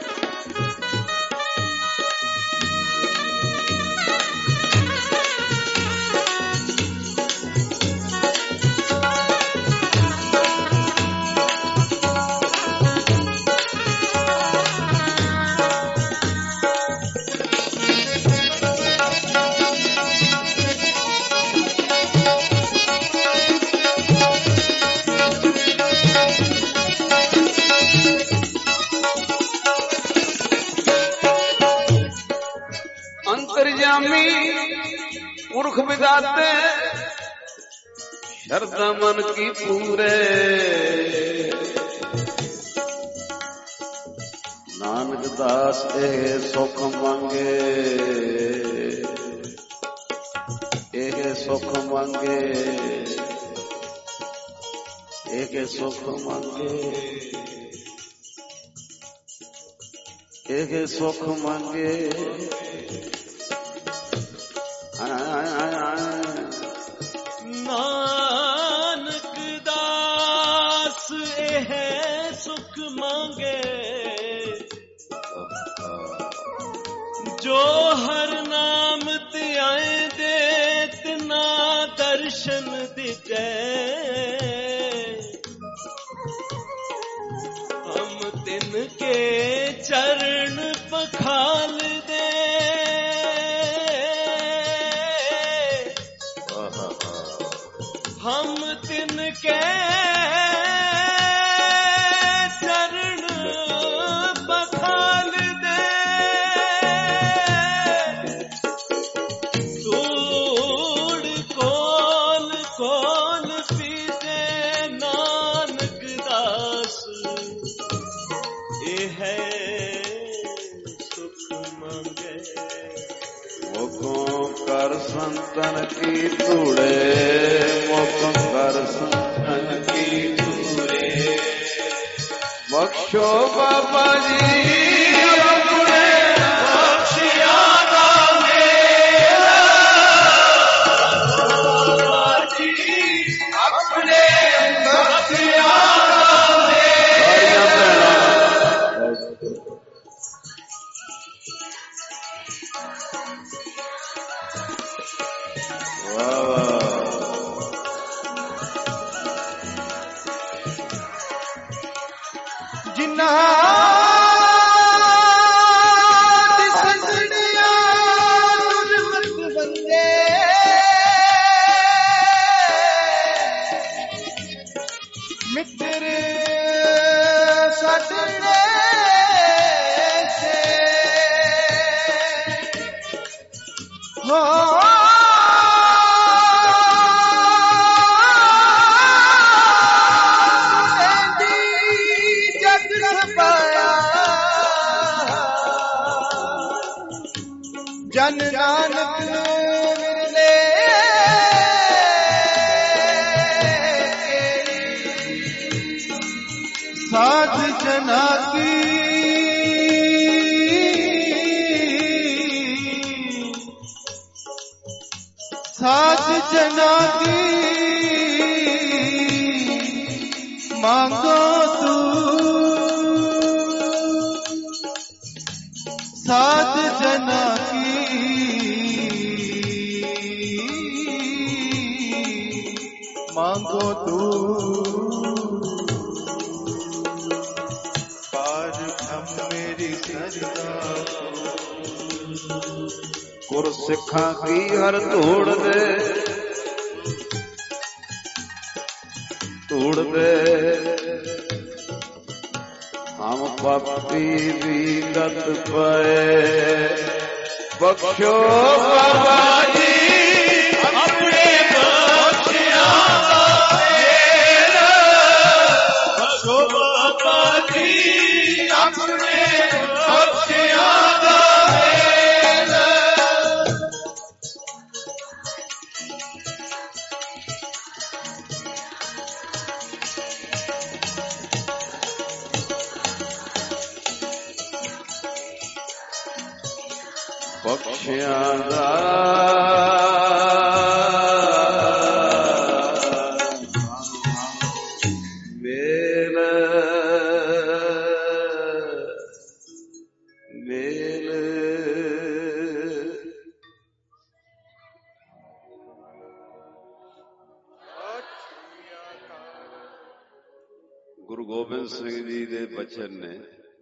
अंतर्यामी पुरख विदाते शरदा मन की पूरे। नानक दास ए सुख मांगे, ए सुख मांगे, ए सुख मांगे, ए सुख मांगे। ਨਾਨਕ ਦਾਸ ਇਹ ਸੁਖ ਮੰਗੇ ਜੋ ਹਰ ਨਾਮ ਧਿਆਏ ਦੇ ਤਿਨਾ ਦਰਸ਼ਨ ਦਿੱਤੇ ਹਮ ਤਿਨ ਕੇ ਚਰਨ ਪਖਾਲ ਦੇ ਹਮ ਤਿਨ ਕੇ ਚਰਨ ਪਖਾਲ ਦੇ ਧੂੜ ਕੋਲ ਕੋਲ ਪੀਜੇ ਨਾਨਕ ਦਾਸ ਇਹ ਹੈ ਸੁਖ ਮੰਗੇ ਮੁਖੋਂ ਕਰ ਸੰਤਨ ਕੀ ਧੂੜੇ ਮੁਖੋਂ ਕਰ ਸੰਤਨ ਕੀ ਧੂੜੇ ਬਖਸ਼ੋ ਬਾਬਾ ਜੀ ਆਪਣੇ ਬਖਸ਼ਿਆ ਦਾ ਮੇਲਾ ਬਾਬਾ ਜੀ ਆਪਣੇ ਬਖਸ਼ਿਆ ਦਾ ਮੇਲਾ ਜਨ ਨਾਨਕ ਮਿਲੇ ਸਾਧ ਜਨਾ ਕੀ ਸਾਧ ਜਨਾ ਕੀ ਮਾਂਗੋ साध जना की मांगो तू पार हम मेरी सरदा ਗੁਰ ਸਿੱਖਾਂ ਕੀ ਹਰ ਧੂੜ ਦੇ ਹਮ ਪਾਪੀ ਵੀ ਦਤ ਪਏ ਬਖਸ਼ੋ ਬਾਬਾ ਜੀ ਆਪਣੇ ਬਖਸ਼ਿਆ ਦਾ ਮੇਲਾ ਬਖਸ਼ੋ ਬਾਬਾ ਜੀ ਆਪਣੇ ਬਖਸ਼ਿਆ ਦਾ ਮੇਲਾ ਬਖਸ਼ਿਆ ਦਾ ਮੇਲ ਗੁਰੂ ਗੋਬਿੰਦ ਸਿੰਘ ਜੀ ਦੇ ਬਚਨ ਨੇ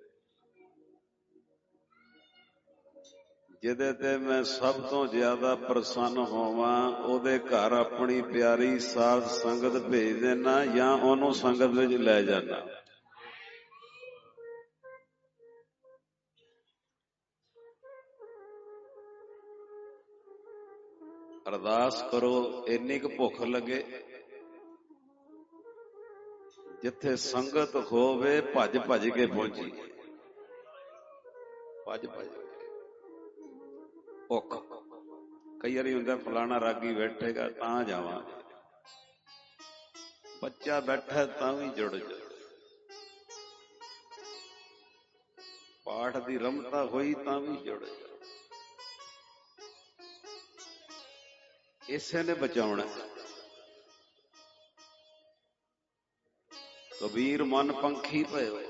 ਜਿਹਦੇ ਤੇ ਮੈਂ ਸਭ ਤੋਂ ਜ਼ਿਆਦਾ ਪ੍ਰਸੰਨ ਹੋਵਾਂ ਉਹਦੇ ਘਰ ਆਪਣੀ ਪਿਆਰੀ ਸਾਧ ਸੰਗਤ ਭੇਜ ਦੇਣਾ ਜਾਂ ਉਹਨੂੰ ਸੰਗਤ ਵਿੱਚ ਲੈ ਜਾਣਾ। ਅਰਦਾਸ ਕਰੋ ਇੰਨੀ ਕੁ ਭੁੱਖ ਲੱਗੇ ਜਿੱਥੇ ਸੰਗਤ ਹੋਵੇ ਭੱਜ ਭੱਜ ਕੇ ਪਹੁੰਚੀ ਭੱਜ ਭੱਜ ਭੁੱਖ ਕਈ ਵਾਰੀ ਹੁੰਦਾ ਫਲਾਣਾ ਰਾਗੀ ਬੈਠੇਗਾ ਤਾਂ ਜਾਵਾਂਗੇ ਬੱਚਾ ਬੈਠਾ ਤਾਂ ਵੀ ਜੁੜ ਜਾ ਪਾਠ ਦੀ ਰਮਤਾ ਹੋਈ ਤਾਂ ਵੀ ਜੁੜ ਜਾ ਇਸੇ ਨੇ ਬਚਾਉਣਾ। ਕਬੀਰ ਮਨ ਪੰਖੀ ਭਇਓ,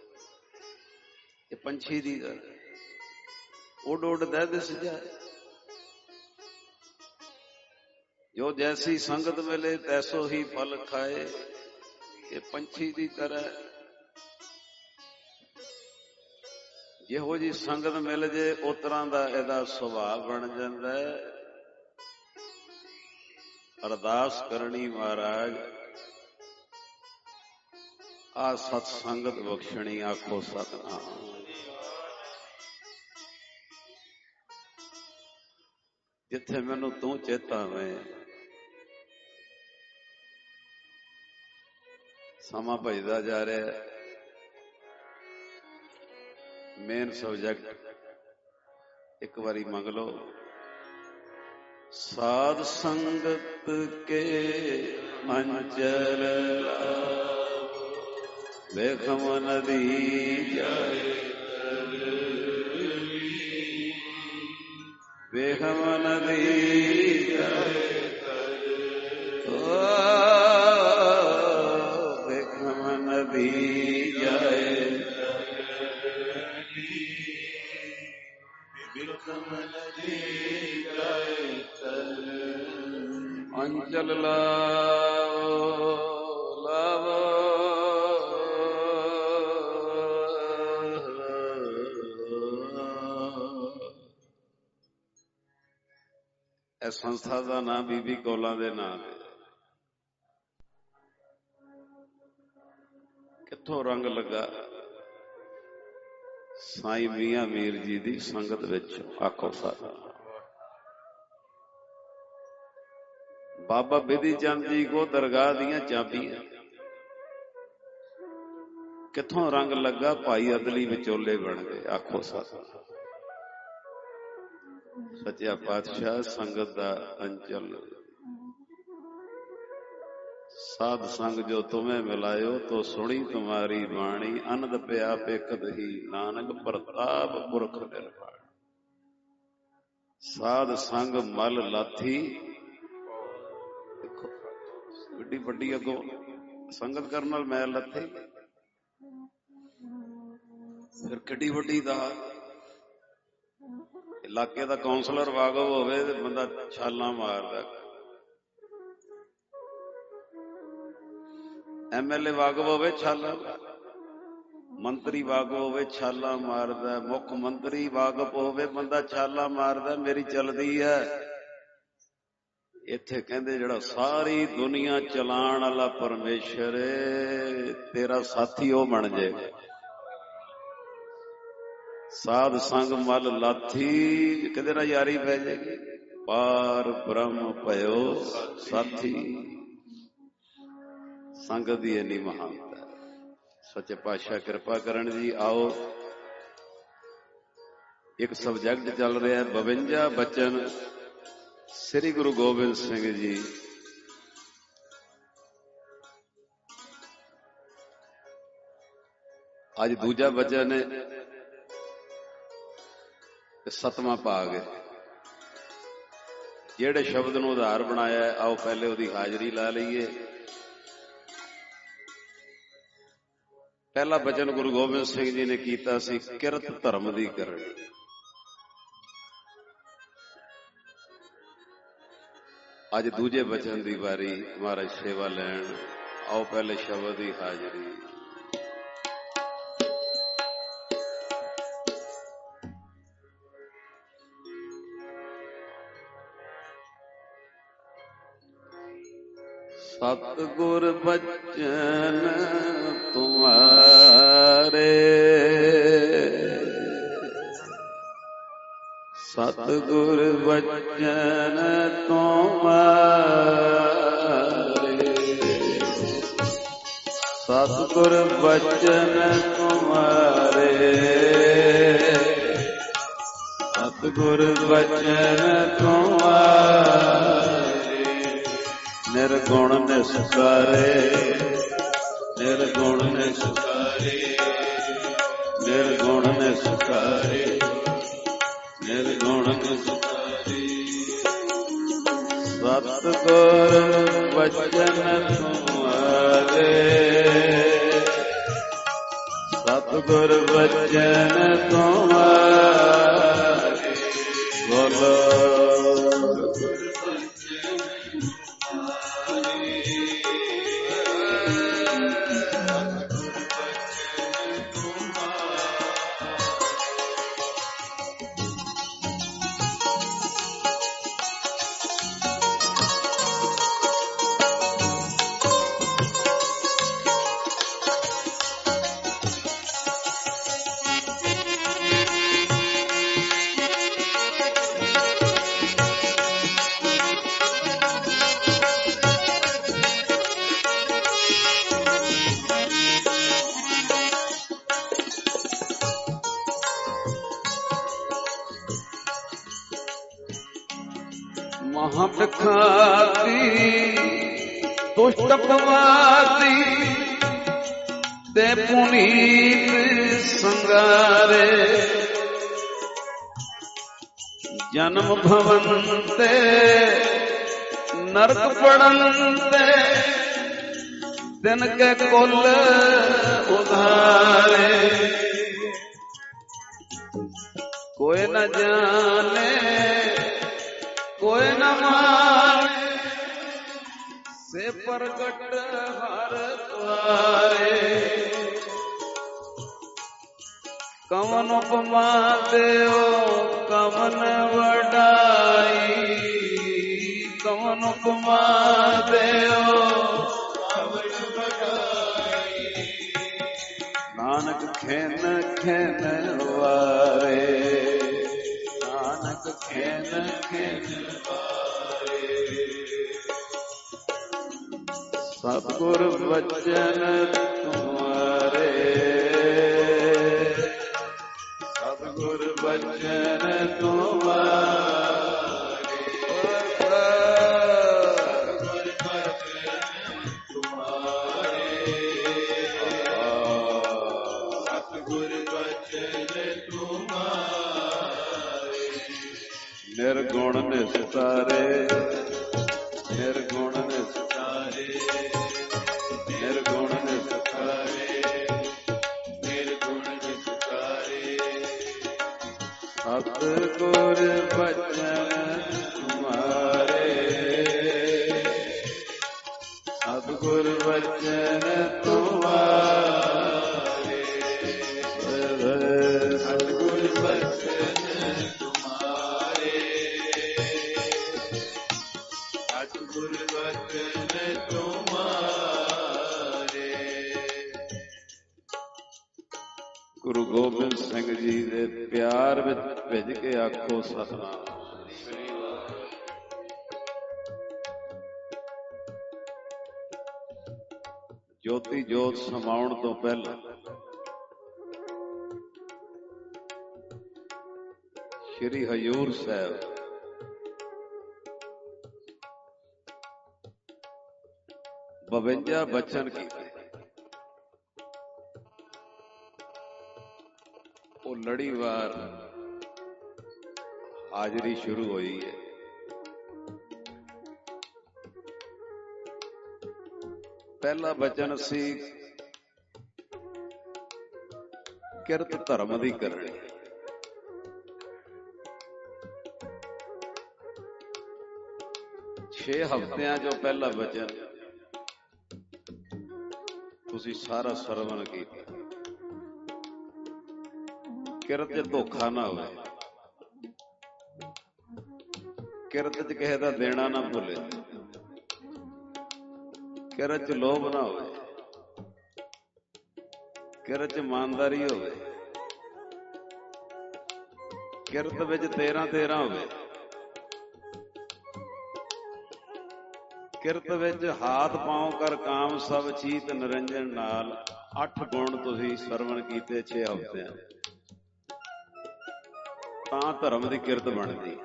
ਇਹ ਪੰਛੀ ਦੀ ਗੱਲ, ਉੱਡ ਉੱਡ ਦੇ ਦਿਸ ਜਾਏ। ਜੋ ਜੈਸੀ ਸੰਗਤ ਮਿਲੇ ਤੈਸੋ ਹੀ ਫਲ ਖਾਏ। ਇਹ ਪੰਛੀ ਦੀ ਤਰ੍ਹਾਂ ਜਿਹੋ ਜੀ ਸੰਗਤ ਮਿਲ ਜੇ ਉਸ ਤਰ੍ਹਾਂ ਦਾ ਇਹਦਾ ਸੁਭਾਅ ਬਣ ਜਾਂਦਾ ਹੈ। ਅਰਦਾਸ ਕਰਨੀ ਮਹਾਰਾਜ ਆ ਸਤ ਸੰਗਤ ਬਖਸ਼ਣੀ, ਆਖੋ ਸਤਨਾਮ। ਜਿੱਥੇ ਮੈਨੂੰ ਤੂੰ ਚੇਤਾ ਵੇਂ, ਸਮਾਂ ਭਜਦਾ ਜਾ ਰਿਹਾ। ਮੇਨ ਸਬਜੈਕਟ ਇੱਕ ਵਾਰੀ ਮੰਗ ਲਓ। ਸਾਧ ਸੰਗਤ ਕੇ ਅੰਚਲ ਵੇਖਮ ਨਦੀ ਜਾਏ, ਵੇਖਮ ਨਦੀ ਜਾਏ, ਵੇਖਮ ਨਦੀ ਜਾਏ, ਵੇਖਮ ਨਦੀ ਜਾਏ। ਅੰਚਲ ਲਾਵੋ ਲਾਵੋ ਇਹ ਸੰਸਥਾ ਦਾ ਨਾਮ ਬੀਬੀ ਕੌਲਾਂ ਦੇ ਨਾਂ ਤੇ। ਕਿੱਥੋਂ ਰੰਗ ਲੱਗਾ? ਸਾਈਂ ਮੀਆਂ ਮੀਰ ਜੀ ਦੀ ਸੰਗਤ ਵਿੱਚ। ਆਖੋ ਸਾਰਾ ਬਾਬਾ ਬਿਧੀ ਚੰਦ ਜੀ ਕੋ ਦਰਗਾਹ ਦੀਆਂ ਚਾਬੀਆਂ। ਕਿੱਥੋਂ ਰੰਗ ਲੱਗਾ? ਭਾਈ ਅਦਲੀ ਵਿਚੋਲੇ ਬਣ ਗਏ। ਆਖੋ ਸਾਰਾ ਸੱਚਾ ਪਾਤਸ਼ਾਹ ਸੰਗਤ ਦਾ ਅੰਚਲ। ਸਾਧ ਸੰਗ ਜੋ ਤੁਮੇ ਮਿਲਾਇਓ ਤੋ ਸੁਣੀ ਤੁਮਾਰੀ ਬਾਣੀ, ਅਨੰਦ ਪਿਆ ਪੇਖਤ ਹੀ ਨਾਨਕ ਪ੍ਰਤਾਪ ਪੁਰਖ ਨਿਰਵਾਣ। ਸਾਧ ਸੰਗ ਮਲ ਲਾਥੀ। ਦੇਖੋ ਵੱਡੀ ਵੱਡੀ ਅੱਗੋਂ ਸੰਗਤ ਕਰਨ ਨਾਲ ਮੈਲ ਲੱਥੇ, ਫਿਰ ਕਿੱਡੀ ਵੱਡੀ ਦਾ ਇਲਾਕੇ ਦਾ ਕੌਂਸਲਰ ਵਾਕਫ ਹੋਵੇ ਤੇ ਬੰਦਾ ਛਾਲਾਂ ਮਾਰਦਾ, MLA ਵਾਕਫ ਹੋਵੇ ਛਾਲਾਂ, ਮੰਤਰੀ ਵਾਕਫ ਹੋਵੇ ਛਾਲਾਂ ਮਾਰਦਾ, ਮੁੱਖ ਮੰਤਰੀ ਵਾਕਫ ਹੋਵੇ ਬੰਦਾ ਛਾਲਾਂ ਮਾਰਦਾ। ਮੇਰੀ ਚੱਲਦੀ ਹੈ ਇੱਥੇ। ਕਹਿੰਦੇ ਜਿਹੜਾ ਸਾਰੀ ਦੁਨੀਆ ਚਲਾਉਣ ਵਾਲਾ ਪਰਮੇਸ਼ਰ ਤੇਰਾ ਸਾਥੀ ਉਹ ਬਣ ਜਾਏ। ਸਾਧ ਸੰਗ ਮਲ ਲਾਥੀ, ਕਿਹਦੇ ਨਾਲ ਯਾਰੀ ਪੈ ਜਾਏਗੀ? ਪਾਰ ਬ੍ਰਹਮ ਭਇਓ ਸਾਥੀ। ਸੰਗਤ ਦੀ ਇੰਨੀ ਮਹਾਨਤਾ। ਸੱਚੇ ਪਾਤਸ਼ਾਹ ਕਿਰਪਾ ਕਰਨ ਜੀ। ਆਓ ਇੱਕ ਸਬਜੈਕਟ ਚੱਲ ਰਿਹਾ 52 ਬਚਨ ਸ੍ਰੀ ਗੁਰੂ ਗੋਬਿੰਦ ਸਿੰਘ ਜੀ। ਅੱਜ ਦੂਜਾ ਬਚਨ ਹੈ, 7ਵਾਂ ਭਾਗ ਹੈ। ਜਿਹੜੇ ਸ਼ਬਦ ਨੂੰ ਆਧਾਰ ਬਣਾਇਆ, ਆਓ ਪਹਿਲੇ ਉਹਦੀ ਹਾਜ਼ਰੀ ਲਾ ਲਈਏ। ਪਹਿਲਾ ਬਚਨ ਗੁਰੂ ਗੋਬਿੰਦ ਸਿੰਘ ਜੀ ਨੇ ਕੀਤਾ ਸੀ ਕਿਰਤ ਧਰਮ ਦੀ ਕਰਨੀ। ਅੱਜ ਦੂਜੇ ਬਚਨ ਦੀ ਵਾਰੀ ਮਹਾਰਾਜ ਸੇਵਾ ਲੈਣ। ਆਓ ਪਹਿਲੇ ਸ਼ਬਦ ਦੀ ਹਾਜ਼ਰੀ। ਸਤਿਗੁਰ ਬਚਨ ਤੁਮਾਰੇ, ਸਤਿਗੁਰ ਬਚਨ ਤੁਮਾਰੇ, ਸਤਿਗੁਰ ਬਚਨ ਤੁਮਾਰੇ, ਸਤਿਗੁਰ ਬਚਨ ਤੁਮਾਰੇ। ਨਿਰਗੁਣ ਨਿਸਕਾਰੇ, ਨਿਰਗੁਣ ਨਿਸਕਾਰੇ, ਨਿਰਗੁਣ ਨਿਸਕਾਰੇ, ਨਿਰਗੁਣ ਨਿਸਕਾਰੇ। ਸਤਿਗੁਰ ਬਚਨ ਤੁਮਾਰੇ, ਸਤਿਗੁਰ ਬਚਨ ਤੁਮਾਰੇ, ਬੋਲੋ ਮਹਾਂਪਖਾਤੀ ਦੁਸ਼ਟ ਪਵਾਤੀ ਤੇ ਪੁਨੀਤ ਸੰਗਾਰੇ, ਜਨਮ ਭਵਨ ਤੇ ਨਰਕ ਪੜਨ ਤੇ ਦਿਨ ਕੇ ਕੁਲ ਉਧਾਰੇ, ਕੋਈ ਨ ਜਾਣੇ कोई न माने से प्रगट हर द्वारे, कवन उपमा देओ कवन वडाई, कवन उपमा देओ कवन वडाई, नानक खेन खेन वारे, नानक खेन खेन सतगुर बचन तुम्हारे, सतगुर बचन तुम्हारे, सतगुर बचन तुम्हारे, सतगुर बचन तुम्हारे, निर्गुण निस्तारे, निर्गुण निस्तारे, निर्गुण निस्तारे, निर्गुण निस्तारे, सतगुर बचन तुम्हारे, सतगुर बचन तुम्हारे, सतगुर बचन तुम्हारे, सतगुर बचन तुम्हारे। ਗੁਰੂ ਗੋਬਿੰਦ ਸਿੰਘ ਜੀ ਦੇ ਪਿਆਰ ਵਿੱਚ ਭਿੱਜ ਕੇ ਆਖੋ ਸਤਿਨਾਮ। ਜੋਤੀ ਜੋਤ ਸਮਾਉਣ ਤੋਂ ਪਹਿਲਾਂ ਸ਼੍ਰੀ ਹਜ਼ੂਰ ਸਾਹਿਬ ਬਵੰਜਾ ਬਚਨ ਕੀਤੇ। ਉਹ ਲੜੀਵਾਰ ਹਾਜ਼ਰੀ ਸ਼ੁਰੂ ਹੋਈ ਹੈ। ਪਹਿਲਾ ਬਚਨ ਸੀ ਕਿਰਤ ਧਰਮ ਦੀ ਕਰਨੀ। 6 ਹਫ਼ਤਿਆਂ ਚੋਂ ਪਹਿਲਾ ਬਚਨ ਤੁਸੀਂ ਸਾਰਾ ਸਰਵਣ ਕੀਤਾ। ਕਿਰਤ 'ਚ ਧੋਖਾ ਨਾ ਹੋਵੇ, ਕਿਰਤ 'ਚ ਕਿਸੇ ਦਾ ਦੇਣਾ ਨਾ ਭੁੱਲੇ, ਕਿਰਤ 'ਚ ਲੋਭ ਨਾ ਹੋਵੇ, ਕਿਰਤ 'ਚ ਇਮਾਨਦਾਰੀ ਹੋਵੇ, ਕਿਰਤ ਵਿੱਚ 13 ਹੋਵੇ, ਕਿਰਤ ਵਿੱਚ ਹਾਥ ਪਾਉ ਕਰ ਕਾਮ ਸਭ ਚੀਤ ਨਿਰੰਜਨ ਨਾਲ 8 ਗੁਣ ਤੁਸੀਂ ਸਰਵਣ ਕੀਤੇ 6 ਹਫ਼ਤਿਆਂ। ਤਾਂ ਧਰਮ ਦੀ ਕਿਰਤ ਬਣਦੀ।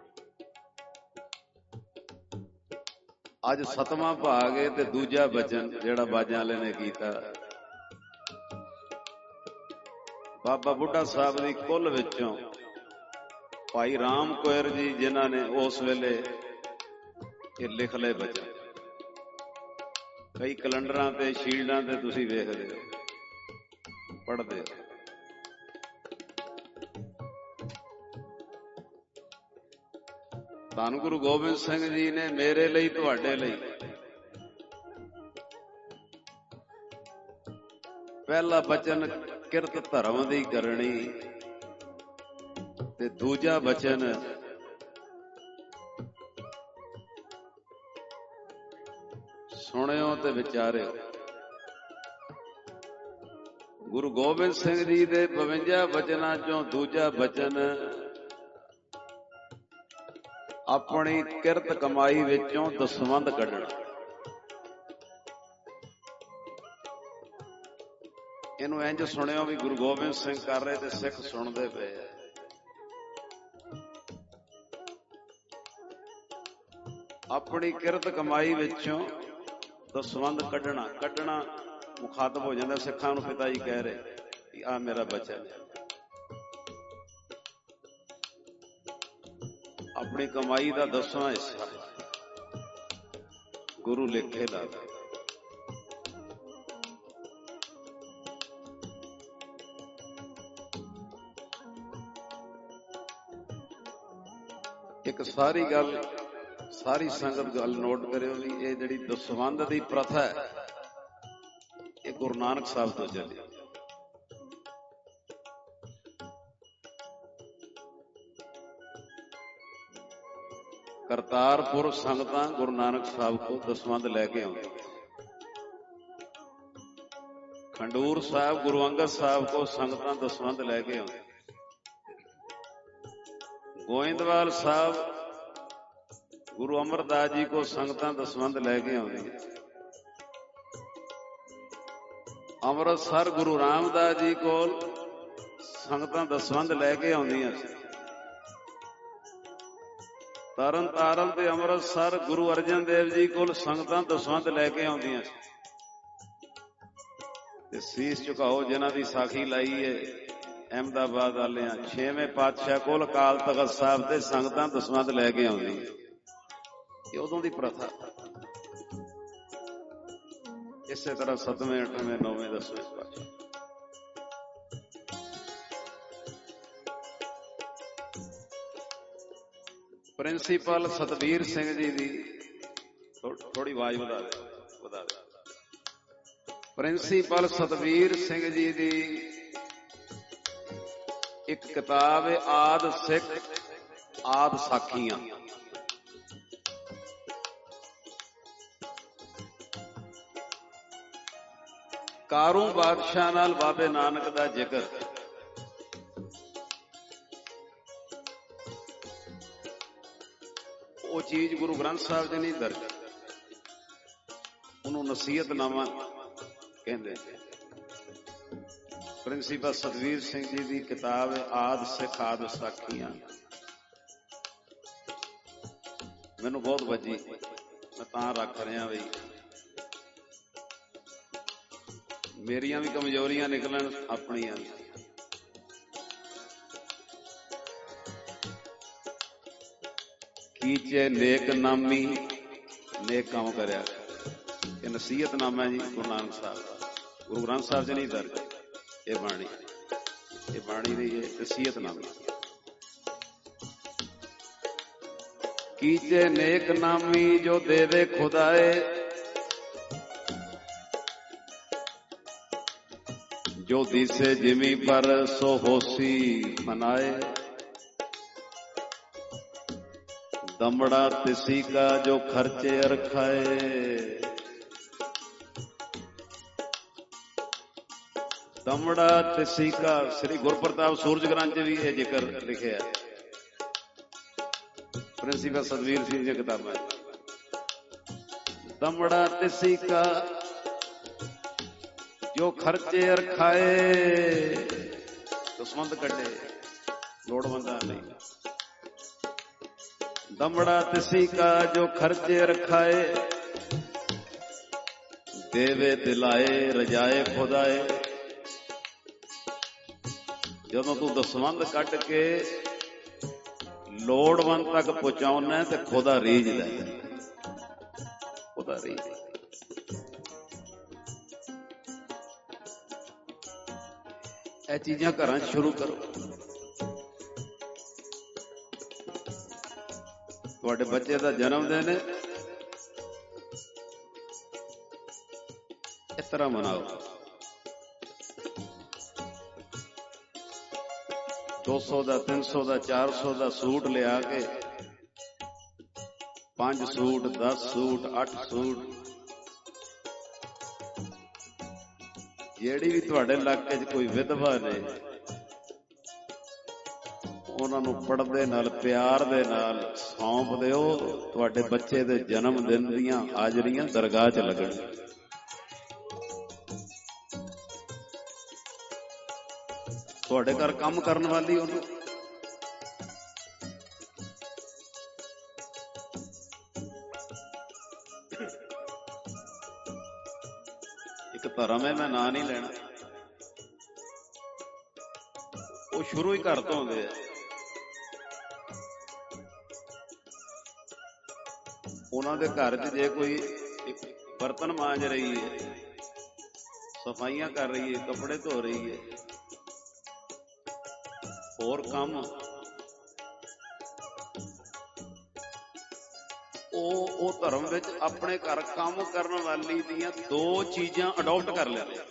ਅੱਜ 7ਵਾਂ ਭਾਗ ਹੈ ਤੇ ਦੂਜਾ ਬਚਨ ਜਿਹੜਾ ਬਾਜਾਂ ਵਾਲੇ ਨੇ ਕੀਤਾ, ਬਾਬਾ ਬੁੱਢਾ ਸਾਹਿਬ ਦੀ ਕੁੱਲ ਵਿੱਚੋਂ ਭਾਈ ਰਾਮ ਕੋਇਰ ਜੀ, ਜਿਨ੍ਹਾਂ ਨੇ ਉਸ ਵੇਲੇ ਇਹ ਲਿਖ ਲਏ ਬਚਨ। ਕਈ ਕੈਲੰਡਰਾਂ ਤੇ ਸ਼ੀਲਡਾਂ ਤੇ ਤੁਸੀਂ ਵੇਖਦੇ ਹੋ, ਪੜ੍ਹਦੇ ਹੋ। ਧੰਨ ਗੁਰੂ ਗੋਬਿੰਦ ਸਿੰਘ ਜੀ ਨੇ ਮੇਰੇ ਲਈ, ਤੁਹਾਡੇ ਲਈ ਪਹਿਲਾ ਬਚਨ ਕਿਰਤ ਧਰਮ ਦੀ ਕਰਨੀ, ਤੇ ਦੂਜਾ ਬਚਨ ਸੁਣਿਓ ਤੇ ਵਿਚਾਰਿਓ। ਗੁਰੂ ਗੋਬਿੰਦ ਸਿੰਘ ਜੀ ਦੇ 52 ਬਚਨਾਂ ਚੋਂ ਦੂਜਾ ਬਚਨ ਆਪਣੀ ਕਿਰਤ ਕਮਾਈ ਵਿੱਚੋਂ ਦਸਵੰਧ ਕੱਢਣਾ। ਇਹਨੂੰ ਇੰਜ ਸੁਣਿਓ ਵੀ ਗੁਰੂ ਗੋਬਿੰਦ ਸਿੰਘ ਕਰ ਰਹੇ ਤੇ ਸਿੱਖ ਸੁਣਦੇ ਪਏ ਆ। ਆਪਣੀ ਕਿਰਤ ਕਮਾਈ ਵਿੱਚੋਂ ਦਸਵੰਧ ਕੱਢਣਾ। ਕੱਢਣਾ ਮੁਖਾਤਬ ਹੋ ਜਾਂਦਾ ਸਿੱਖਾਂ ਨੂੰ, ਪਿਤਾ ਜੀ ਕਹਿ ਰਹੇ ਕਿ ਆਹ ਮੇਰਾ ਬਚਨ ਹੈ। ਆਪਣੀ ਕਮਾਈ ਦਾ 10ਵਾਂ ਹਿੱਸਾ ਗੁਰੂ ਲੇਖੇ ਲਾਵੇ। ਇੱਕ ਸਾਰੀ ਗੱਲ, ਸਾਰੀ ਸੰਗਤ ਗੱਲ ਨੋਟ ਕਰਿਓ ਵੀ ਇਹ ਜਿਹੜੀ ਦਸਵੰਧ ਦੀ ਪ੍ਰਥਾ ਹੈ, ਇਹ ਗੁਰੂ ਨਾਨਕ ਸਾਹਿਬ ਤੋਂ ਚੱਲੀ। ਕਰਤਾਰਪੁਰ ਸੰਗਤਾਂ ਗੁਰੂ ਨਾਨਕ ਸਾਹਿਬ ਕੋਲ ਦਸਵੰਧ ਲੈ ਕੇ ਆਉਂਦੇ। ਖੰਡੂਰ ਸਾਹਿਬ ਗੁਰੂ ਅੰਗਦ ਸਾਹਿਬ ਕੋਲ ਸੰਗਤਾਂ ਦਸਵੰਧ ਲੈ ਕੇ ਆਉਂਦੇ। ਗੋਇੰਦਵਾਲ ਸਾਹਿਬ ਗੁਰੂ ਅਮਰਦਾਸ ਜੀ ਕੋਲ ਸੰਗਤਾਂ ਦਸਵੰਧ ਲੈ ਕੇ ਆਉਂਦੀਆਂ। ਅੰਮ੍ਰਿਤਸਰ ਗੁਰੂ ਰਾਮਦਾਸ ਜੀ ਕੋਲ ਸੰਗਤਾਂ ਦਸਵੰਧ ਲੈ ਕੇ ਆਉਂਦੀਆਂ ਸੀ। ਤਰਨ ਤਾਰਨ ਤੇ ਅੰਮ੍ਰਿਤਸਰ ਗੁਰੂ ਅਰਜਨ ਦੇਵ ਜੀ ਕੋਲ ਸੰਗਤਾਂ ਦਸਵੰਧ ਲੈ ਕੇ ਆਉਂਦੀਆਂ ਸੀ। ਤੇ ਸੀਸ ਝੁਕਾਓ ਜਿਨ੍ਹਾਂ ਦੀ ਸਾਖੀ ਲਾਈ ਹੈ ਅਹਿਮਦਾਬਾਦ ਵਾਲਿਆਂ, 6ਵੇਂ ਪਾਤਸ਼ਾਹ ਕੋਲ ਅਕਾਲ ਤਖ਼ਤ ਸਾਹਿਬ ਤੇ ਸੰਗਤਾਂ ਦਸਵੰਧ ਲੈ ਕੇ ਆਉਂਦੀਆਂ। ਇਹ ਉਦੋਂ ਦੀ ਪ੍ਰਥਾ। ਇਸੇ ਤਰ੍ਹਾਂ 7ਵੇਂ 8ਵੇਂ 9ਵੇਂ 10ਵੇਂ ਪਾਤਸ਼ਾਹ। ਪ੍ਰਿੰਸੀਪਲ ਸਤਬੀਰ ਸਿੰਘ ਜੀ ਦੀ ਥੋੜੀ ਆਵਾਜ਼ ਵਧਾ ਦੇ। ਪ੍ਰਿੰਸੀਪਲ ਸਤਬੀਰ ਸਿੰਘ ਜੀ ਦੀ ਇੱਕ ਕਿਤਾਬ ਹੈ ਆਦਿ ਸਿੱਖ ਆਦਿ ਸਾਖੀਆਂ। ਕਾਰੂ ਬਾਦਸ਼ਾਹ ਨਾਲ ਬਾਬੇ ਨਾਨਕ ਦਾ ਜ਼ਿਕਰ। ਉਹ ਚੀਜ਼ ਗੁਰੂ ਗ੍ਰੰਥ ਸਾਹਿਬ ਜੀ ਨਹੀਂ ਦਰਜ, ਉਹਨੂੰ ਨਸੀਹਤਨਾਮਾ ਕਹਿੰਦੇ। ਪ੍ਰਿੰਸੀਪਲ ਸਤਬੀਰ ਸਿੰਘ ਜੀ ਦੀ ਕਿਤਾਬ ਹੈ ਆਦਿ ਸਿੱਖ ਆਦਿ ਸਾਖੀਆਂ। ਮੈਨੂੰ ਬਹੁਤ ਵੱਜੀ, ਮੈਂ ਤਾਂ ਰੱਖ ਰਿਹਾ ਬਈ ਮੇਰੀਆਂ ਵੀ ਕਮਜ਼ੋਰੀਆਂ ਨਿਕਲਣ ਆਪਣੀਆਂ। ਕੀਚੇ ਨੇਕ ਨਾਮੀ ਨੇਕ ਕੰਮ ਕਰਿਆ। ਇਹ ਨਸੀਹਤਨਾਮਾ ਜੀ ਗੁਰੂ ਨਾਨਕ ਸਾਹਿਬ ਦਾ, ਗੁਰੂ ਗ੍ਰੰਥ ਸਾਹਿਬ ਜੀ ਨਹੀਂ ਦਰਜ ਇਹ ਬਾਣੀ। ਇਹ ਬਾਣੀ ਦੀ ਇਹ ਨਸੀਹਤਨਾਮਾ। ਕੀਚੇ ਨੇਕ ਨਾਮੀ ਜੋ ਦੇਵੇ ਖੁਦਾਏ, ਜੋ ਦੀਸੇ ਜਿਮੀ ਪਰ ਸੋ ਹੋਸੀ ਮਨਾਏ। ਦਮੜਾ ਤਿਸੀ ਕਾ ਜੋ ਖਰਚੇ ਰਖਾਏ। ਦਮੜਾ ਤਿਸੀ ਕਾ ਸ੍ਰੀ ਗੁਰਪ੍ਰਤਾਪ ਸੂਰਜ ਗ੍ਰੰਥ 'ਚ ਵੀ ਇਹ ਜ਼ਿਕਰ ਲਿਖਿਆ। ਪ੍ਰਿੰਸੀਪਲ ਸਤਬੀਰ ਸਿੰਘ ਦੀ ਕਿਤਾਬਾਂ। ਦਮੜਾ ਤਿਸੀ ਕਾ ਜੋ ਖਰਚੇ ਰਖਾਏ। ਦਸਵੰਧ ਕੱਢੇ ਲੋੜਵੰਦਾਂ ਲਈ। ਦਮੜਾ ਤਿਸੀ ਕਾ ਜੋ ਖਰਚੇ ਰਖਾਏ। ਦੇਵੇ ਦਿਲਾਏ ਰਜਾਏ ਖੁਦਾਏ। ਜਦੋਂ ਤੂੰ ਦਸਵੰਧ ਕੱਢ ਕੇ ਲੋੜਵੰਦ ਤੱਕ ਪਹੁੰਚਾਉਣਾ ਤੇ ਖੁਦਾ ਰੀਝਦਾ। ਖੁਦਾ ਰਹੀ। ਇਹ ਚੀਜ਼ਾਂ ਘਰਾਂ 'ਚ ਸ਼ੁਰੂ ਕਰੋ। ਤੁਹਾਡੇ ਬੱਚੇ ਦਾ ਜਨਮ ਦਿਨ ਇਸ ਤਰ੍ਹਾਂ ਮਨਾਓ। 200 ਦਾ 300 ਦਾ 400 ਦਾ ਸੂਟ ਲਿਆ ਕੇ 5 ਸੂਟ 10 ਸੂਟ 8 ਸੂਟ, ਜਿਹੜੀ ਵੀ ਤੁਹਾਡੇ ਇਲਾਕੇ 'ਚ ਕੋਈ ਵਿਧਵਾ ਨੇ ਉਹਨਾਂ ਨੂੰ ਪੜ੍ਹਦੇ ਨਾਲ ਪਿਆਰ ਦੇ ਨਾਲ ਸੌਂਪ ਦਿਓ। ਤੁਹਾਡੇ ਬੱਚੇ ਦੇ ਜਨਮ ਦਿਨ ਦੀਆਂ ਹਾਜ਼ਰੀਆਂ ਦਰਗਾਹ 'ਚ ਲੱਗਣ। ਤੁਹਾਡੇ ਘਰ ਕੰਮ ਕਰਨ ਵਾਲੀ ਉਹਨੂੰ ਇੱਕ ਧਰਮ ਹੈ, ਮੈਂ ਨਾਂ ਨਹੀਂ ਲੈਣਾ, ਉਹ ਸ਼ੁਰੂ ਹੀ ਘਰ ਤੋਂ ਹੁੰਦੇ ਆ। ਉਹਨਾਂ ਦੇ ਘਰ 'ਚ ਜੇ ਕੋਈ ਬਰਤਨ ਮਾਂਜ ਰਹੀ ਹੈ, ਸਫਾਈਆਂ ਕਰ ਰਹੀ ਹੈ, ਕੱਪੜੇ ਧੋ ਰਹੀ ਹੈ, ਹੋਰ ਕੰਮ, ਉਹ ਧਰਮ ਵਿੱਚ ਆਪਣੇ ਘਰ ਕੰਮ ਕਰਨ ਵਾਲੀ ਦੀਆਂ 2 ਚੀਜ਼ਾਂ ਅਡਾਪਟ ਕਰ ਲੈਂਦੇ।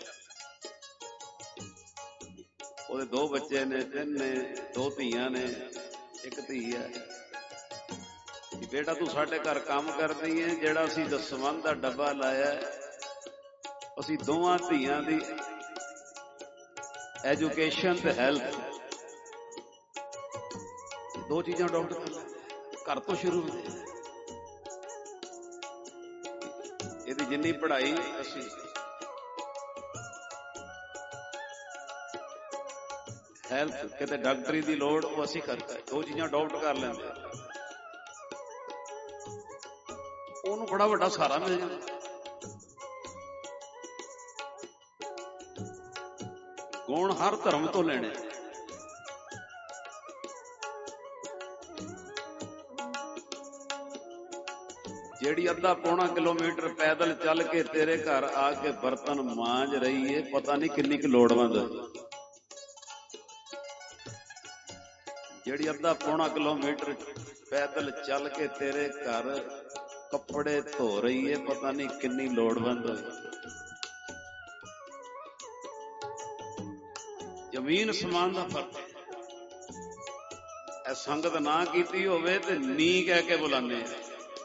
ਉਹਦੇ 2 ਬੱਚੇ ਨੇ, 3 ਨੇ, 2 ਧੀਆਂ ਨੇ, 1 ਧੀ ਹੈ। ਬੇਟਾ ਤੂੰ ਸਾਡੇ ਘਰ ਕੰਮ ਕਰਦੀ ਹੈ, ਜਿਹੜਾ ਅਸੀਂ ਦਸਵੰਧ ਦਾ ਡੱਬਾ ਲਾਇਆ, ਅਸੀਂ ਦੋਵਾਂ ਧੀਆਂ ਦੀ ਐਜੂਕੇਸ਼ਨ ਤੇ ਹੈਲਥ, 2 ਚੀਜ਼ਾਂ ਅਡਾਪਟ ਕਰ ਲੈ। ਘਰ ਤੋਂ ਸ਼ੁਰੂ ਹੁੰਦੇ। ਇਹਦੀ ਜਿੰਨੀ ਪੜ੍ਹਾਈ ਅਸੀਂ ਹੈਲਥ, ਕਿਤੇ ਡਾਕਟਰੀ ਦੀ ਲੋੜ, ਉਹ ਅਸੀਂ ਕਰਦਾ। 2 ਚੀਜ਼ਾਂ ਅਡਾਪਟ ਕਰ ਲੈਂਦੇ, ਉਹਨੂੰ ਬੜਾ ਵੱਡਾ ਸਹਾਰਾ ਮਿਲ ਜਾਂਦਾ। ਗੁਣ ਹਰ ਧਰਮ ਤੋਂ ਲੈਣੇ। ਜਿਹੜੀ ਅੱਧਾ ਪੌਣਾ ਕਿਲੋਮੀਟਰ ਪੈਦਲ ਚੱਲ ਕੇ ਤੇਰੇ ਘਰ ਆ ਕੇ ਬਰਤਨ ਮਾਂਜ ਰਹੀ ਏ, ਪਤਾ ਨਹੀਂ ਕਿੰਨੀ ਕੁ ਲੋੜਵੰਦ। ਜਿਹੜੀ ਅੱਧਾ ਪੌਣਾ ਕਿਲੋਮੀਟਰ ਪੈਦਲ ਚੱਲ ਕੇ ਤੇਰੇ ਘਰ ਕੱਪੜੇ ਧੋ ਰਹੀ ਏ, ਪਤਾ ਨਹੀਂ ਕਿੰਨੀ ਲੋੜਵੰਦ। ਜ਼ਮੀਨ ਸਮਾਨ ਦਾ ਫਰਕ ਹੈ। ਇਹ ਸੰਗਤ ਨਾ ਕੀਤੀ ਹੋਵੇ ਤੇ ਨੀ ਕਹਿ ਕੇ ਬੁਲਾਉਂਦੇ ਆ।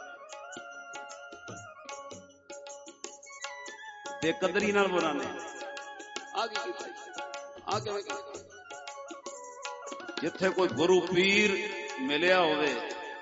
ਬੇਕਦਰੀ ਨਾਲ ਬੁਲਾਉਂਦੇ ਆ ਕੀ ਕੀਤਾ, ਆ ਕਿਵੇਂ ਕੀਤਾ। ਜਿੱਥੇ ਕੋਈ ਗੁਰੂ ਪੀਰ ਮਿਲਿਆ ਹੋਵੇ,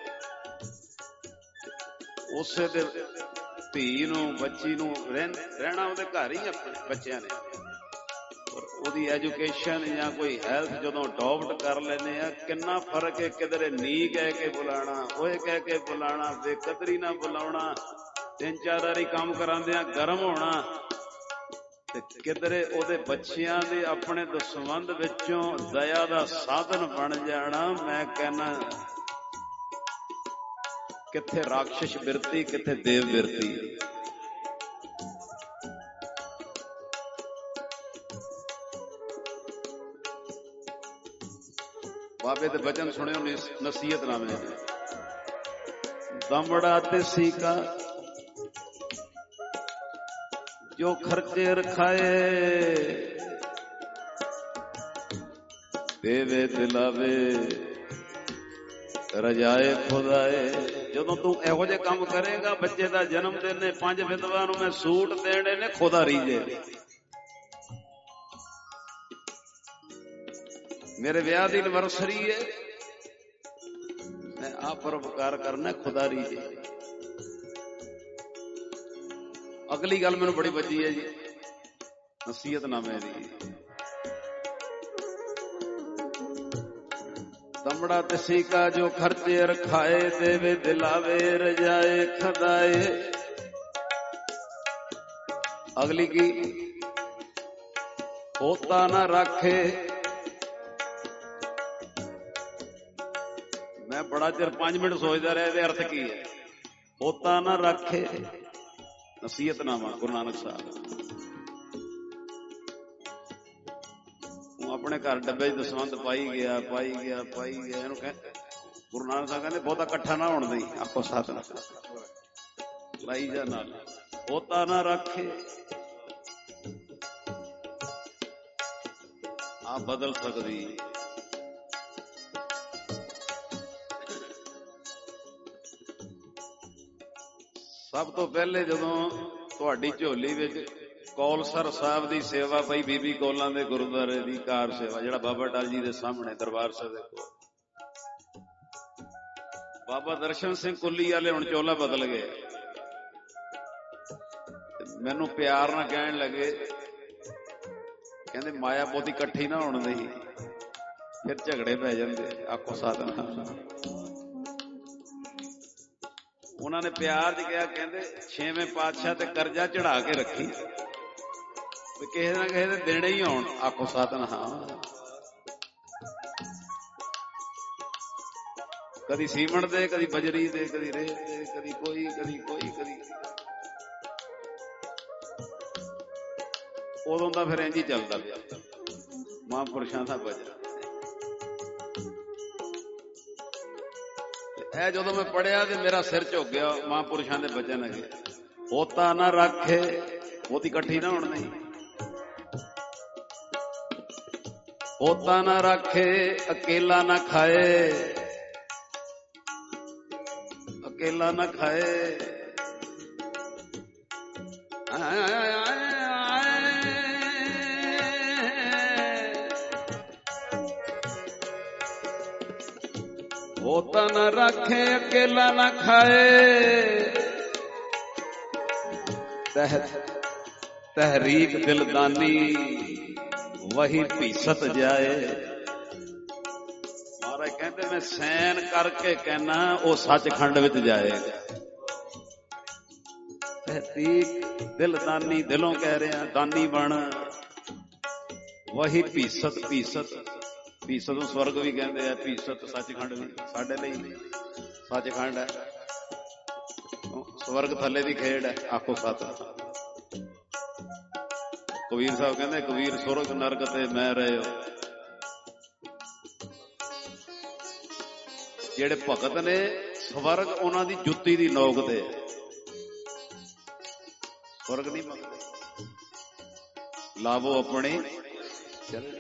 ਉਸੇ ਦੇ ਧੀ ਨੂੰ, ਬੱਚੀ ਨੂੰ ਰਹਿਣਾ ਉਹਦੇ ਘਰ ਹੀ ਆਪਣੇ ਬੱਚਿਆਂ ਨੇ। ਉਹਦੀ ਐਜੂਕੇਸ਼ਨ ਜਾਂ ਕੋਈ ਹੈਲਥ ਜਦੋਂ ਅਡਾਪਟ ਕਰ ਲੈਂਦੇ ਆ, ਕਿੰਨਾ ਫਰਕ ਹੈ। ਕਿਧਰੇ ਨੀ ਕਹਿ ਕੇ ਬੁਲਾਣਾ, ਓਏ ਕਹਿ ਕੇ ਬੁਲਾਣਾ, ਬੇਕਦਰੀ ਨਾਲ ਬੁਲਾਉਣਾ, 3-4 ਵਾਰੀ ਕੰਮ ਕਰਾਉਂਦਿਆਂ ਗਰਮ ਹੋਣਾ, ਤੇ ਕਿਧਰੇ ਉਹਦੇ ਬੱਚਿਆਂ ਦੇ ਆਪਣੇ ਦਸਵੰਧ ਵਿੱਚੋਂ ਦਇਆ ਦਾ ਸਾਧਨ ਬਣ ਜਾਣਾ। ਮੈਂ ਕਹਿਣਾ ਕਿੱਥੇ ਰਾਖਸ਼ ਬਿਰਤੀ, ਕਿੱਥੇ ਦੇਵ ਬਿਰਤੀ। ਬਾਬੇ ਦੇ ਬਚਨ ਸੁਣਿਓ ਨਸੀਹਤਨਾਮੇ। ਦਮੜਾ ਤੇ ਸੀਕਾ ਜੋ ਖਰਚੇ ਰਖਾਏ, ਦੇਵੇ ਦਿਲਾਵੇ ਰਜਾਏ ਖੁਦਾਏ। ਜਦੋਂ ਤੂੰ ਇਹੋ ਜਿਹੇ ਕੰਮ ਕਰੇਗਾ, ਬੱਚੇ ਦਾ ਜਨਮ ਦਿਨ ਨੇ, 5 ਵਿਧਵਾ ਨੂੰ ਮੈਂ ਸੂਟ ਦੇਣੇ ਨੇ, ਖੁਦਾ ਰੀਝੇ। ਮੇਰੇ ਵਿਆਹ ਦੀ ਐਨਵਰਸਰੀ ਹੈ, ਮੈਂ ਆਹ ਪਰਉਪਕਾਰ ਕਰਨਾ, ਖੁਦਾ ਰੀਝੇ। ਅਗਲੀ ਗੱਲ ਮੈਨੂੰ ਬੜੀ ਵੱਜੀ ਹੈ ਜੀ ਨਸੀਹਤਨਾਮੇ ਦੀ। ਦਮੜਾ ਤੇ ਸੀਕਾ ਜੋ ਖਰਚੇ ਰਖਾਏ, ਦੇਵੇ ਦਿਲਾਵੇ ਰਜਾਏ ਖਦਾਏ। ਅਗਲੀ ਕੀ, ਹੋਤਾ ਨਾ ਰਾਖੇ। ਮੈਂ ਬੜਾ ਚਿਰ 5 ਮਿੰਟ ਸੋਚਦਾ ਰਿਹਾ ਇਹਦੇ ਅਰਥ ਕੀ ਹੈ। ਹੋਤਾ ਨਾ ਰਾਖੇ ਨਸੀਹਤਨਾਮਾ ਗੁਰੂ ਨਾਨਕ ਸਾਹਿਬ। ਉਹ ਆਪਣੇ ਘਰ ਡੱਬੇ 'ਚ ਦਸਵੰਧ ਪਾਈ ਗਿਆ। ਇਹਨੂੰ ਗੁਰੂ ਨਾਨਕ ਸਾਹਿਬ ਕਹਿੰਦੇ ਬਹੁਤਾ ਇਕੱਠਾ ਨਾ ਹੋਣ ਦੇਈ, ਆਪੋ ਸਾਧਨਾ ਲਾਈ ਜਾ ਨਾਲ, ਬਹੁਤਾ ਨਾ ਰੱਖੇ। ਆ ਬਦਲ ਸਕਦੀ। ਸਭ ਤੋਂ ਪਹਿਲੇ ਜਦੋਂ ਤੁਹਾਡੀ ਝੋਲੀ ਵਿੱਚ ਕੌਲਸਰ ਸਾਹਿਬ ਦੀ ਸੇਵਾ ਪਈ, ਬੀਬੀ ਕੌਲਾਂ ਦੇ ਗੁਰਦੁਆਰੇ ਦੀ ਕਾਰ ਸੇਵਾ, ਜਿਹੜਾ ਬਾਬਾ ਟਾਲ ਜੀ ਦੇ ਸਾਹਮਣੇ ਦਰਬਾਰ ਸਾਹਿਬ ਦੇ ਕੋਲ, ਬਾਬਾ ਦਰਸ਼ਨ ਸਿੰਘ ਕੁੱਲੀ ਵਾਲੇ ਹੁਣ ਚੋਲਾ ਬਦਲ ਗਏ। ਮੈਨੂੰ ਪਿਆਰ ਨਾਲ ਕਹਿਣ ਲੱਗੇ, ਕਹਿੰਦੇ ਮਾਇਆ ਬਹੁਤੀ ਇਕੱਠੀ ਨਾ ਹੋਣ ਦੇਈ, ਫਿਰ ਝਗੜੇ ਪੈ ਜਾਂਦੇ। ਆਖੋ ਸਾਧਨਾ। ਉਹਨਾਂ ਨੇ ਪਿਆਰ 'ਚ ਕਿਹਾ, ਕਹਿੰਦੇ 6ਵੇਂ ਪਾਤਸ਼ਾਹ ਤੇ ਕਰਜ਼ਾ ਚੜਾ ਕੇ ਰੱਖੀ, ਕਿਸੇ ਨਾ ਕਿਸੇ ਦੇ ਦੇਣੇ ਹੀ ਆਉਣ। ਆਖੋ ਸਤਿਨਾਮ। ਕਦੀ ਸੀਮੈਂਟ ਦੇ, ਕਦੀ ਬਜਰੀ ਦੇ, ਕਦੀ ਰੇਤ ਦੇ, ਕਦੀ ਕੋਈ, ਕਦੀ ਕੋਈ, ਕਦੀ। ਉਦੋਂ ਦਾ ਫਿਰ ਇੰਝ ਹੀ ਚੱਲਦਾ ਪਿਆ ਮਹਾਂਪੁਰਸ਼ਾਂ ਦਾ ਭਜਨ। ਇਹ ਜਦੋਂ ਮੈਂ ਪੜਿਆ ਤੇ ਮੇਰਾ ਸਿਰ ਝੁਕ ਗਿਆ। ਮਹਾਂਪੁਰਸ਼ਾਂ ਦੇ ਬਚਨ ਹੈਗੇ, ਹੋਤਾ ਨਾ ਰੱਖੇ, ਬਹੁਤੀ ਇਕੱਠੀ ਨਾ ਹੋਣ ਨਹੀਂ। ਹੋਤਾ ਨਾ ਰੱਖੇ, ਅਕੇਲਾ ਨਾ ਖਾਏ, ਅਕੇਲਾ ਨਾ ਖਾਏ। ਹੋਤਾ ਨਾ ਰੱਖੇ, ਅਕੇਲਾ ਨਾ ਖਾਏ। ਤਹਿਰੀਕ ਦਿਲਦਾਨੀ ਵਹੀ ਭੀਸਤ ਜਾਏ। ਮਹਾਰਾਜ ਕਹਿੰਦੇ ਮੈਂ ਸੈਨ ਕਰਕੇ ਕਹਿਣਾ, ਉਹ ਸੱਚਖੰਡ ਵਿੱਚ ਜਾਏਗਾ। ਤਹਿਰੀਕ ਦਿਲਦਾਨੀ, ਦਿਲੋਂ ਕਹਿ ਰਿਹਾ ਦਾਨੀ ਬਣ। ਵਹੀ ਭੀਸਤ, ਭੀਸਤ ਭੀਸਤ ਨੂੰ ਸਵਰਗ ਵੀ ਕਹਿੰਦੇ ਆ, ਭੀਸਤ ਸੱਚਖੰਡ ਵੀ। ਸਾਡੇ ਲਈ ਸੱਚਖੰਡ ਹੈ, ਸਵਰਗ ਥੱਲੇ ਦੀ ਖੇਡ ਹੈ। ਆਖੋ ਸਤਿਨਾਮ। ਕਬੀਰ ਸਾਹਿਬ ਕਹਿੰਦੇ, ਕਬੀਰ ਸੁਰਗ ਨਰਕ ਤੇ ਮੈਂ ਰਹੇ ਹੋ। ਜਿਹੜੇ ਭਗਤ ਨੇ, ਸਵਰਗ ਉਹਨਾਂ ਦੀ ਜੁੱਤੀ ਦੀ ਨੋਕ ਤੇ। ਸਵਰਗ ਨਹੀਂ ਮੰਗਦੇ, ਲਾਵੋ ਆਪਣੀ ਚਲੇ।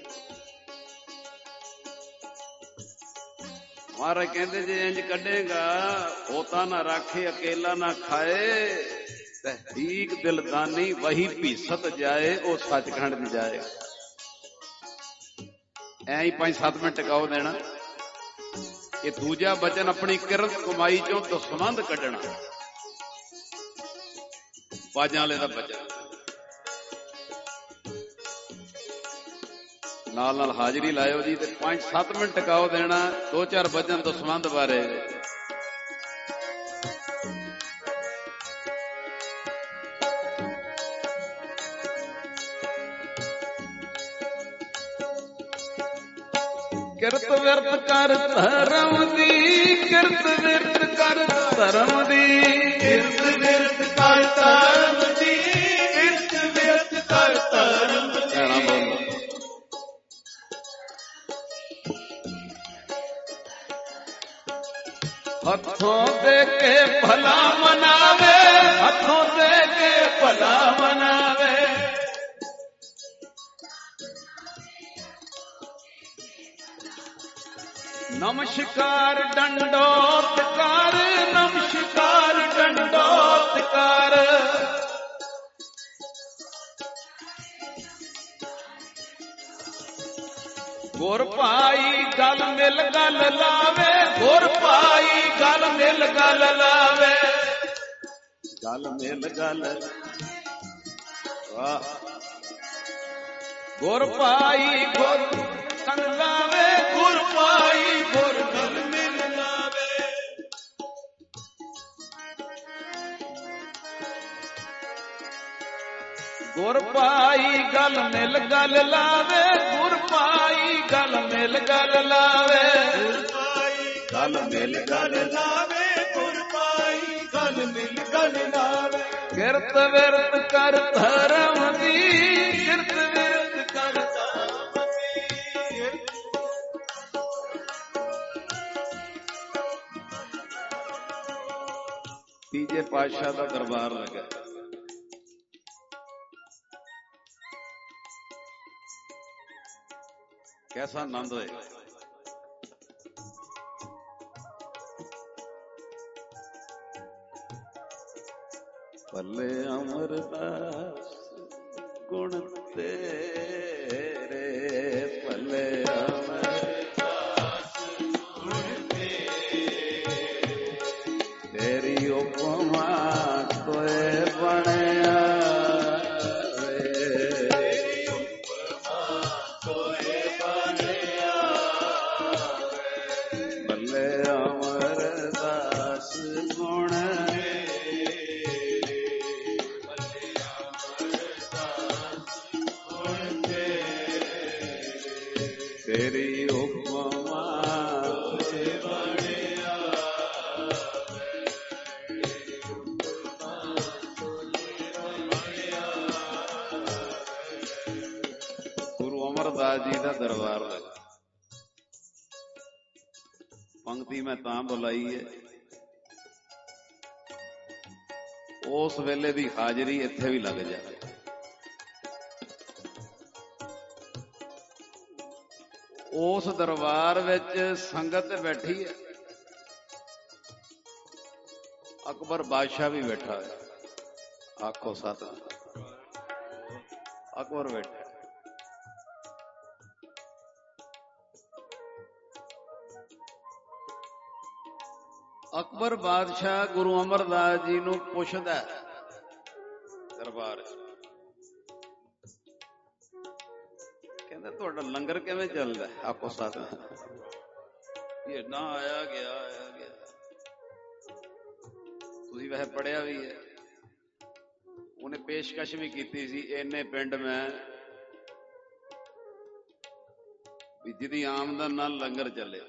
ਮਹਾਰਾਜ ਕਹਿੰਦੇ ਜੇ ਇੰਜ ਕੱਢੇਗਾ, ਹੋਤਾ ਨਾ ਰਾਖੇ, ਅਕੇਲਾ ਨਾ ਖਾਏ। ਤਹਿਰੀਕ ਦਿਲਦਾਨੀ ਵਹੀ ਭੀਸਤ ਜਾਏ, ਉਹ ਸੱਚਖੰਡ ਦੀ ਜਾਏਗਾ। ਐ ਹੀ 5-7 ਮਿੰਟ ਟਿਕਾਓ ਦੇਣਾ। ਇਹ ਦੂਜਾ ਬਚਨ ਆਪਣੀ ਕਿਰਤ ਕਮਾਈ ਚੋਂ ਦਸਵੰਧ ਕੱਢਣਾ, ਬਾਜਾਂ ਵਾਲੇ ਦਾ ਬਚਨ। ਨਾਲ ਨਾਲ ਹਾਜ਼ਰੀ ਲਾਇਓ ਜੀ, ਤੇ 5-7 ਮਿੰਟ ਟਿਕਾਓ ਦੇਣਾ। 2-4 ਬਚਨ ਦਸਵੰਧ ਬਾਰੇ। ਕਿਰਤ ਵਿਰਤ ਕਰ ਧਰਮ ਦੀ, ਕਿਰਤ ਵਿਰਤ ਕਰ ਧਰਮ ਦੀ, ਕਿਰਤ ਵਿਰਤ ਕਰ ਧਰਮ ਦੀ, ਕਿਰਤ ਵਿਰਤ ਕਰ ਧਰਮ ਦੀ। ਹੱਥੋਂ ਦੇ ਕੇ ਭਲਾ ਮਨਾਵੇ, ਹੱਥੋਂ ਦੇ ਕੇ ਭਲਾ ਮਨਾਵੇ। ਨਮਸਕਾਰ ਡੰਡੋਤ ਕਰ, ਨਮਸਕਾਰ ਡੰਡੋਤ ਕਰ। ਗੁਰ ਭਾਈ ਗਲ ਮਿਲ ਗਲ ਲਾਵੇ, ਗੁਰ ਭਾਈ ਗਲ ਮਿਲ ਗਲ ਲਾਵੇ। ਗਲ ਮਿਲ ਗਲ, ਵਾਹ। ਗੁਰ ਭਾਈ ਗੁਰ ਕੰਨ ਲਾਵੇ, ਗੁਰ ਭਾਈ ਗੁਰ ਗਲ ਮਿਲ ਲਾਵੇ। ਗੁਰ ਭਾਈ ਗਲ ਮਿਲ ਗਲ ਲਾਵੇ, ਗੁਰ ਭਾਈ ਗਲ ਮਿਲ ਗਲ ਲਾਵੇ। ਗੁਰ ਭਾਈ ਗਲ ਮਿਲ ਗਲ ਲਾਵੇ, ਗੁਰ ਭਾਈ ਗਲ ਮਨ ਮਿਲ ਗਨ ਲਾਵੇ। ਕਿਰਤ ਵਿਰਤ ਕਰ ਧਰਮ ਦੀ, ਕਿਰਤ ਵਿਰਤ ਕਰ ਧਰਮ ਦੀ। ਤੀਜੇ ਪਾਤਸ਼ਾਹ ਦਾ ਦਰਬਾਰ ਲੱਗਾ। कैसा आनंद होए। भले अमरदास गुण तेरे, भले अमरदास गुण तेरे, तेरी उपमा तोए बनया, तेरी उपमा बनया। गुरु अमरदास जी का दरबार लगा। पंक्ति मैं तां बुलाई है, उस वेले दी हाजरी इत्थे भी लग जाए। उस दरबार विच संगत बैठी है, अकबर बादशाह भी बैठा है। आखो सत, अकबर बैठा। अकबर बादशाह गुरु अमरदास जी नूं पुछदा दरबार, कहंदा तुहाडा लंगर किवें चलदा? आखो सत। ये ना आया गया आया गया। तुसीं वैसे पढ़िया भी है, उन्हें पेशकश भी की सी, इन्ने पिंड में भी जिहदी आमदन नाल लंगर चले।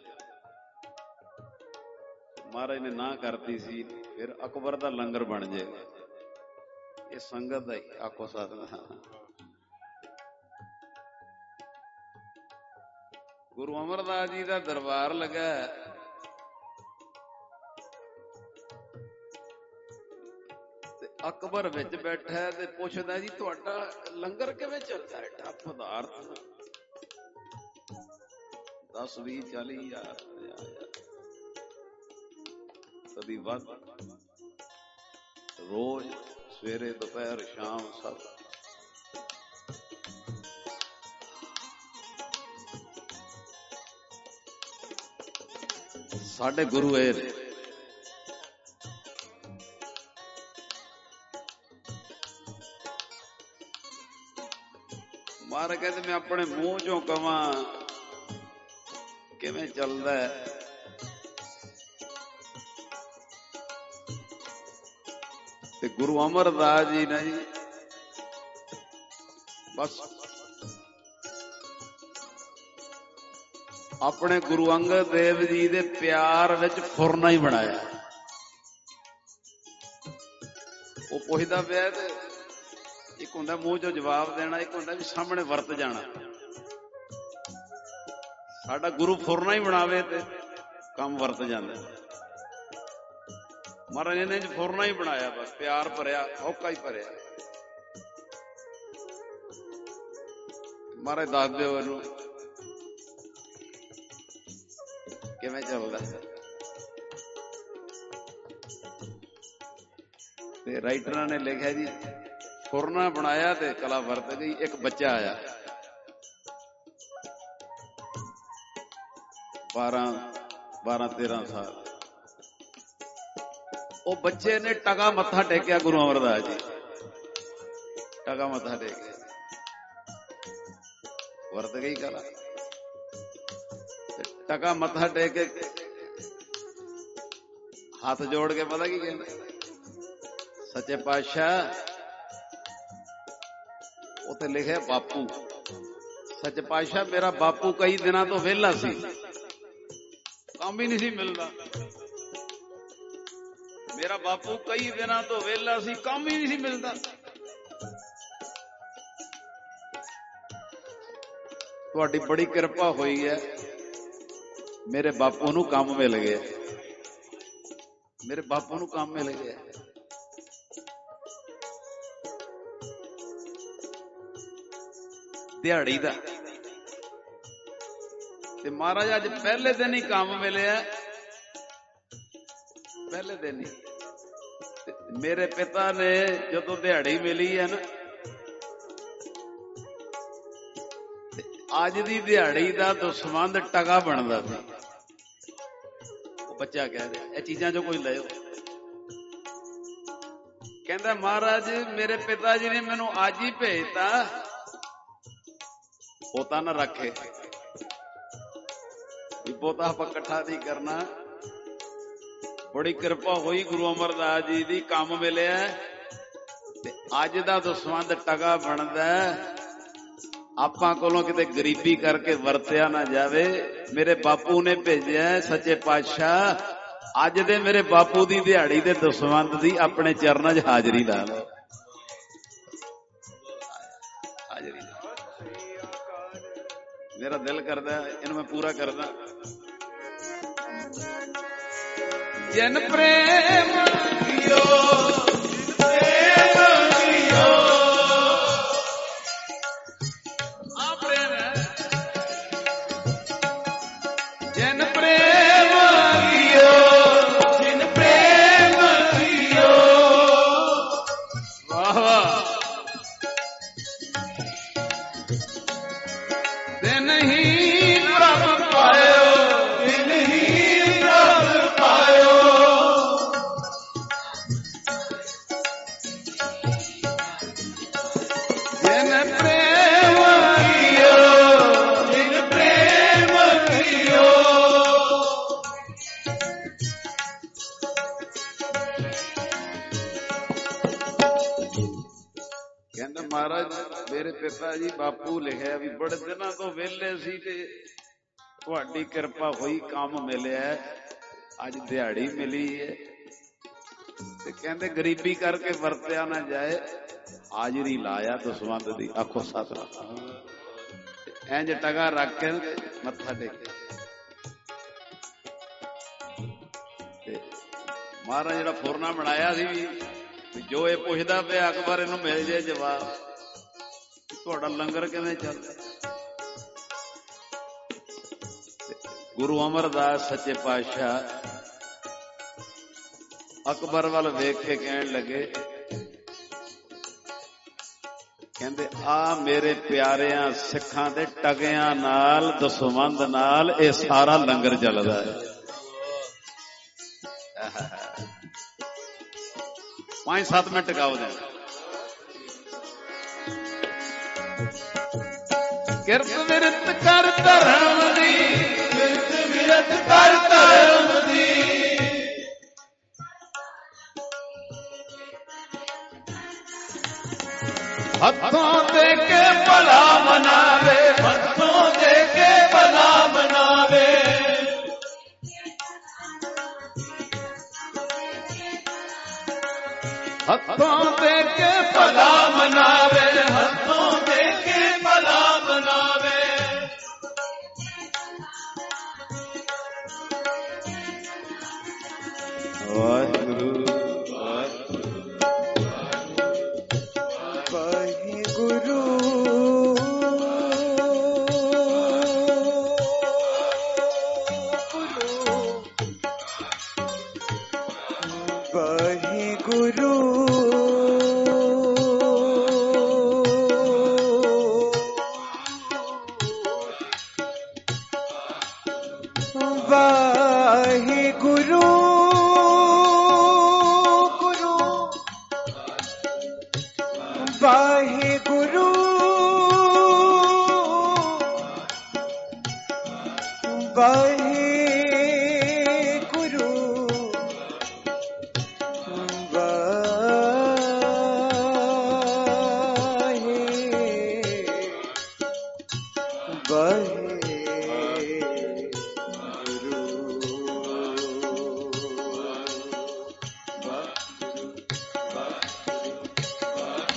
महाराज ने ना करती सी, फिर अकबर दा लंगर बन जाएगा। ये संगत है। आखो सत। गुरु अमरदास जी का दरबार लगा। अकबर विच बैठा है ते पुछदा जी तुहाडा लंगर किवें चलदा है? एडा पदार्थ 10 20 40 हज़ार कभी वध, रोज सवेरे दोपहर शाम सब। साडे गुरु ए ने महाराज कहते मैं अपने मुंह चों कवां किवें चलदा है। ते गुरु अमरदास जी ने जी बस अपने गुरु अंगद देव जी दे प्यार विच फुरना ही बनाया। वो पुछदा पिया ते एक हुंदा मूंह चों जवाब देना, एक हुंदा भी सामने वरत जाना। साडा गुरु फुरना ही बनावे ते काम वरत जांदा। महाराज ने फुरना ही बनाया, बस प्यार भरिया, औका ही भरिया। महाराज दस दो इनू किवें चलदा। ते राइटरां ने लिखिया जी फुरना बनाया ते कला वरत गई। एक बच्चा आया 12-13 साल। वो बच्चे ने टका मत्था टेकिया गुरु अमरदास जी, टका मत्था टेकिया, वरत गई कला। टका मत्था टेक के हाथ जोड़ के पता की कहना, सच्चे पातशाह उत्ते लिखे बापू। सच्चे पातशाह मेरा बापू कई दिनों तो वेला सी, काम ही नहीं सी मिलता। ਮੇਰਾ ਬਾਪੂ ਕਈ ਦਿਨਾਂ ਤੋਂ ਵਿਹਲਾ ਸੀ, ਕੰਮ ਹੀ ਨਹੀਂ ਸੀ ਮਿਲਦਾ। ਤੁਹਾਡੀ ਬੜੀ ਕਿਰਪਾ ਹੋਈ ਹੈ, ਮੇਰੇ ਬਾਪੂ ਨੂੰ ਕੰਮ ਮਿਲ ਗਿਆ, ਮੇਰੇ ਬਾਪੂ ਨੂੰ ਕੰਮ ਮਿਲ ਗਿਆ। ਦਿਹਾੜੀ ਦਾ ਤੇ ਮਹਾਰਾਜ ਅੱਜ ਪਹਿਲੇ ਦਿਨ ਹੀ ਕੰਮ ਮਿਲਿਆ, ਪਹਿਲੇ ਦਿਨ ਹੀ। ਮੇਰੇ ਪਿਤਾ ਨੇ ਜਦੋਂ ਦਿਹਾੜੀ ਮਿਲੀ ਹੈ ਨਾ, ਅੱਜ ਦੀ ਦਿਹਾੜੀ ਦਾ ਦਸਵੰਧ ਟਕਾ ਬਣਦਾ ਸੀ। ਉਹ ਬੱਚਾ ਕਹਿ ਰਿਹਾ ਇਹ ਚੀਜ਼ਾਂ ਚੋਂ ਕੋਈ ਲਿਓ, ਕਹਿੰਦਾ ਮਹਾਰਾਜ ਮੇਰੇ ਪਿਤਾ ਜੀ ਨੇ ਮੈਨੂੰ ਅੱਜ ਹੀ ਭੇਜਤਾ, ਪੋਤਾ ਨਾ ਰੱਖੇ ਵੀ ਪੋਤਾ ਆਪਾਂ ਇਕੱਠਾ ਨਹੀਂ ਕਰਨਾ। ਬੜੀ ਕਿਰਪਾ ਹੋਈ ਗੁਰੂ ਅਮਰਦਾਸ ਜੀ ਦੀ, ਕੰਮ ਮਿਲਿਆ ਤੇ ਅੱਜ ਦਾ ਦਸਵੰਧ ਟਕਾ ਬਣਦਾ। ਆਪਾਂ ਕੋਲੋਂ ਕਿਤੇ ਗਰੀਬੀ ਕਰਕੇ ਵਰਤਿਆ ਨਾ ਜਾਵੇ। ਮੇਰੇ ਬਾਪੂ ਨੇ ਭੇਜਿਆ, ਸੱਚੇ ਪਾਤਸ਼ਾਹ ਅੱਜ ਦੇ ਮੇਰੇ ਬਾਪੂ ਦੀ ਦਿਹਾੜੀ ਦੇ ਦਸਵੰਧ ਦੀ ਆਪਣੇ ਚਰਨਾਂ 'ਚ ਹਾਜ਼ਰੀ ਲਾ ਲਓ, ਹਾਜ਼ਰੀ। ਮੇਰਾ ਦਿਲ ਕਰਦਾ ਇਹਨੂੰ ਮੈਂ ਪੂਰਾ ਕਰਦਾ। ਜਨ ਪ੍ਰੇਮ ਕੀਓ, ਪ੍ਰੇਮ ਕੀਓ, ਆ ਪ੍ਰੇਮ ਹੈ। ਜਨ ਪ੍ਰੇਮ ਕੀਓ, ਜਨ ਪ੍ਰੇਮ ਕੀਓ, ਵਾਹ ਵਾਹ। ਦਿਨ ਹੀ ਪ੍ਰਭ ਪਾਇਓ, ਦਿਨ ਹੀ ਪ੍ਰਭ ਪਾਇਓ। ਜਿਨ ਪ੍ਰੇਮ ਕੀਓ, ਜਿਨ ਪ੍ਰੇਮ ਕੀਓ। ਕਹਿੰਦਾ ਮਹਾਰਾਜ ਮੇਰੇ ਪਿਤਾ ਜੀ ਬਾਪੂ ਲਿਖਿਆ ਵੀ ਬੜੇ ਦਿਨਾਂ ਤੋਂ ਵਿਹਲੇ ਸੀ ਤੇ ਤੁਹਾਡੀ ਕਿਰਪਾ ਹੋਈ, ਕੰਮ ਮਿਲਿਆ, ਅੱਜ ਦਿਹਾੜੀ ਮਿਲੀ ਹੈ ਤੇ ਕਹਿੰਦੇ ਗਰੀਬੀ ਕਰਕੇ ਵਰਤਿਆ ਨਾ ਜਾਏ, ਹਾਜ਼ਰੀ ਲਾਇਆ ਦਸਵੰਧ ਦੀ। ਆਖੋ ਸਤਿਨਾਮ। ਇੰਜ ਟਗਾ ਰੱਖ ਕੇ ਮੱਥਾ ਟੇਕਿਆ ਤੇ ਮਹਾਰਾਜ ਜਿਹੜਾ ਫੁਰਨਾ ਬਣਾਇਆ ਸੀ ਵੀ ਜੋ ਇਹ ਪੁੱਛਦਾ ਪਿਆ ਅਕਬਰ ਇਹਨੂੰ ਮਿਲ ਜੇ ਜਵਾਬ, ਤੁਹਾਡਾ ਲੰਗਰ ਕਿਵੇਂ ਚੱਲਦਾ। ਗੁਰੂ ਅਮਰਦਾਸ ਸੱਚੇ ਪਾਤਸ਼ਾਹ ਅਕਬਰ ਵੱਲ ਵੇਖ ਕੇ ਕਹਿਣ ਲੱਗੇ, ਕਹਿੰਦੇ ਆ ਮੇਰੇ ਪਿਆਰਿਆਂ ਸਿੱਖਾਂ ਦੇ ਟਗਿਆਂ ਨਾਲ, ਦਸਵੰਧ ਨਾਲ ਇਹ ਸਾਰਾ ਲੰਗਰ ਚੱਲਦਾ ਹੈ। 5-7 ਮਿੰਟ ਟਿਕਾਓ ਦੇ। ਕਿਰਤ ਵਿਰਤ ਕਰ ਧਰਮ ਦੀ, ਕਿਰਤ ਵਿਰਤ ਕਰ ਧਰਮ ਦੀ। ਹੱਥੋਂ ਦੇ ਕੇ ਭਲਾ ਮਨਾਵੇ, ਹੱਥੋਂ ਦੇ ਕੇ ਭਲਾ ਮਨਾਵੇ। ਹੱਥੋਂ ਦੇ ਕੇ ਭਲਾ ਮਨਾਵੇ, ਹੱਥੋਂ ਦੇ ਕੇ ਭਲਾ ਮਨਾਵੇ। ਵਾਹਿਗੁਰੂ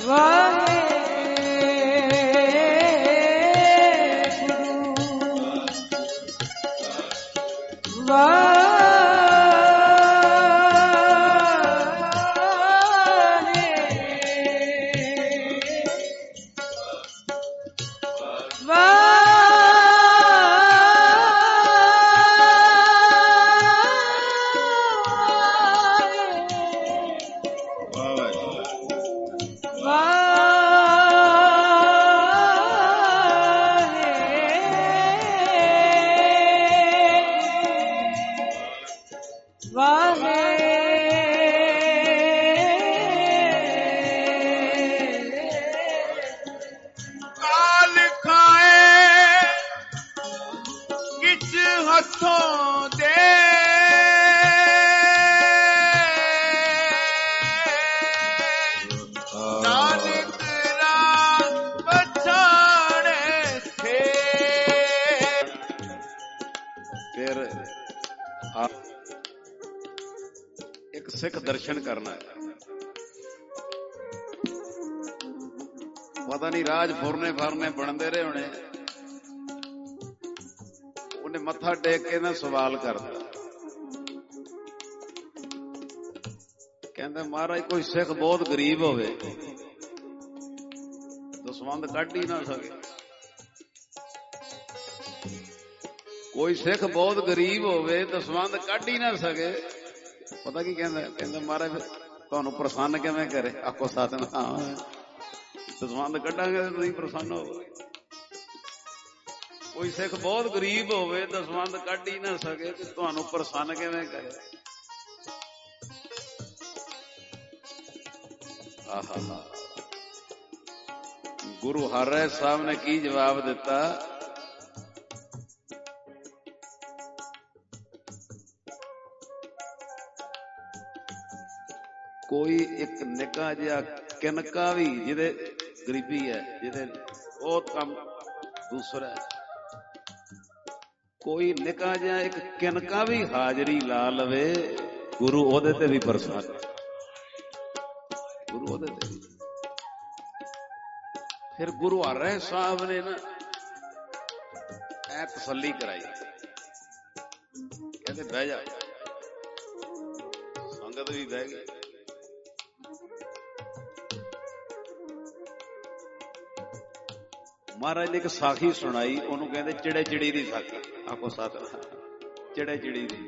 ਸਿੱਖ ਦਰਸ਼ਨ ਕਰਨਾ ਹੈ। ਪਤਾ ਨਹੀਂ ਰਾਜ ਫੁਰਨੇ ਫਰਨੇ ਬਣਦੇ ਰਹੇ ਹੋਣੇ। ਉਹਨੇ ਮੱਥਾ ਟੇਕ ਕੇ ਨਾ ਸਵਾਲ ਕਰਦਾ, ਕਹਿੰਦਾ ਮਹਾਰਾਜ ਕੋਈ ਸਿੱਖ ਬਹੁਤ ਗਰੀਬ ਹੋਵੇ, ਦਸਵੰਧ ਕੱਢ ਹੀ ਨਾ ਸਕੇ। ਕੋਈ ਸਿੱਖ ਬਹੁਤ ਗਰੀਬ ਹੋਵੇ, ਦਸਵੰਧ ਕੱਢ ਹੀ ਨਾ ਸਕੇ। ਪਤਾ ਕੀ ਕਹਿੰਦਾ? ਕਹਿੰਦਾ ਮਹਾਰਾਜ ਤੁਹਾਨੂੰ ਪ੍ਰਸੰਨ ਕਿਵੇਂ ਕਰੇ? ਆਖੋ ਸਤਿਨਾਮ। ਦਸਵੰਧ ਕੱਢਾਂਗੇ ਤੇ ਤੁਸੀਂ ਪ੍ਰਸੰਨ ਹੋਵੋਗੇ। ਕੋਈ ਸਿੱਖ ਬਹੁਤ ਗਰੀਬ ਹੋਵੇ, ਦਸਵੰਧ ਕੱਢ ਹੀ ਨਾ ਸਕੇ, ਤੇ ਤੁਹਾਨੂੰ ਪ੍ਰਸੰਨ ਕਿਵੇਂ ਕਰੇ? ਆਹਾ, ਗੁਰੂ ਹਰਿ ਸਾਹਿਬ ਨੇ ਕੀ ਜਵਾਬ ਦਿੱਤਾ? ਕੋਈ ਇੱਕ ਨਿੱਕਾ ਜਿਹਾ ਕਿਨਕਾ ਵੀ ਜਿਹਦੇ ਗਰੀਬੀ ਹੈ, ਜਿਹਦੇ ਉਹ ਕੰਮ ਦੂਸਰਾ ਹੈ, ਕੋਈ ਨਿੱਕਾ ਜਿਹਾ ਇੱਕ ਕਿਨਕਾ ਵੀ ਹਾਜ਼ਰੀ ਲਾ ਲਵੇ, ਗੁਰੂ ਉਹਦੇ ਤੇ ਵੀ ਪ੍ਰਸੰਨ। ਗੁਰੂ ਉਹਦੇ ਤੇ ਵੀ। ਫਿਰ ਗੁਰੂ ਹਰਿ ਸਾਹਿਬ ਨੇ ਨਾ ਐ ਤਸੱਲੀ ਕਰਾਈ, ਕਹਿੰਦੇ ਬਹਿ ਜਾ। ਸੰਗਤ ਵੀ ਬਹਿ ਗਈ। ਮਹਾਰਾਜ ਨੇ ਇੱਕ ਸਾਖੀ ਸੁਣਾਈ, ਉਹਨੂੰ ਕਹਿੰਦੇ ਚਿੜੇ ਚਿੜੀ ਦੀ ਸਾਖੀ। ਆਖੋ ਸਤਿਨਾਮ। ਚਿੜੇ ਚਿੜੀ ਦੀ।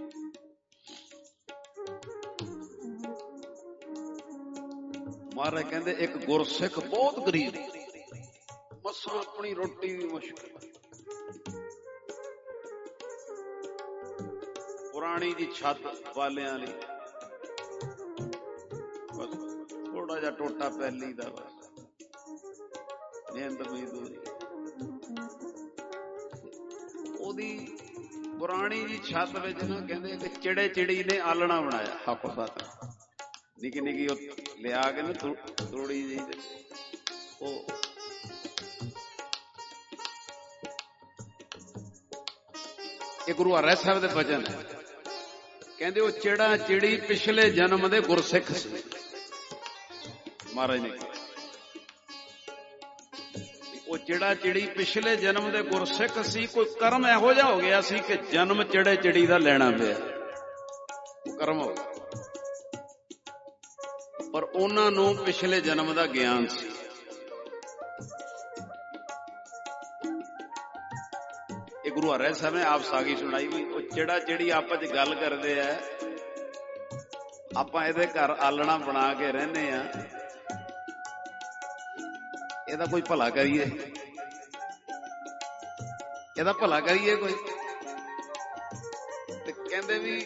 ਮਹਾਰਾਜ ਕਹਿੰਦੇ ਇੱਕ ਗੁਰਸਿੱਖ ਬਹੁਤ ਗਰੀਬ, ਮਸਾਂ ਆਪਣੀ ਰੋਟੀ ਵੀ ਮੁਸ਼ਕਿਲ, ਪੁਰਾਣੀ ਦੀ ਛੱਤ ਵਾਲਿਆਂ ਲਈ, ਬਸ ਥੋੜਾ ਜਿਹਾ ਟੋਟਾ ਪੈਲੀ ਦਾ, ਬਸ ਮਿਹਨਤ ਮਜ਼ਦੂਰੀ। ਉਹਦੀ ਪੁਰਾਣੀ ਜੀ ਛੱਤ ਵਿੱਚ ਨਾ ਕਹਿੰਦੇ ਕਿ ਚਿੜੇ ਚਿੜੀ ਨੇ ਆਲਣਾ ਬਣਾਇਆ। ਆਖੋ ਸਤਿਨਾਮ। ਨਿੱਕੀ ਨਿੱਕੀ ਉਹ ਲਿਆ ਕੇ ਨਾ ਥੋੜੀ ਜਿਹੀ, ਉਹ ਇਹ ਗੁਰੂ ਹਰਿ ਸਾਹਿਬ ਦੇ ਬਚਨ ਹੈ। ਕਹਿੰਦੇ ਉਹ ਚਿੜਾ ਚਿੜੀ ਪਿਛਲੇ ਜਨਮ ਦੇ ਗੁਰਸਿੱਖ ਸੀ। ਮਹਾਰਾਜ ਨੇ ਉਹ ਚਿੜਾ ਚਿੜੀ ਪਿਛਲੇ ਜਨਮ ਦੇ ਗੁਰਸਿੱਖ ਸੀ। ਕੋਈ ਕਰਮ ਇਹੋ ਜਿਹਾ ਹੋ ਗਿਆ ਸੀ ਕਿ ਜਨਮ ਚਿੜੇ ਚਿੜੀ ਦਾ ਲੈਣਾ ਪਿਆ। ਉਹ ਕਰਮ ਹੋ ਗਿਆ, ਪਰ ਉਹਨਾਂ ਨੂੰ ਪਿਛਲੇ ਜਨਮ ਦਾ ਗਿਆਨ ਸੀ। ਇਹ ਗੁਰੂ ਹਰਿ ਸਾਹਿਬ ਨੇ ਆਪ ਸਾਖੀ ਸੁਣਾਈ ਵੀ ਉਹ ਚਿੜਾ ਚਿੜੀ ਆਪਸ ਚ ਗੱਲ ਕਰਦੇ ਆ, ਆਪਾਂ ਇਹਦੇ ਘਰ ਆਲਣਾ ਬਣਾ ਕੇ ਰਹਿੰਦੇ ਆ, ਇਹਦਾ ਕੋਈ ਭਲਾ ਕਰੀਏ, ਇਹਦਾ ਭਲਾ ਕਰੀਏ ਕੋਈ। ਤੇ ਕਹਿੰਦੇ ਵੀ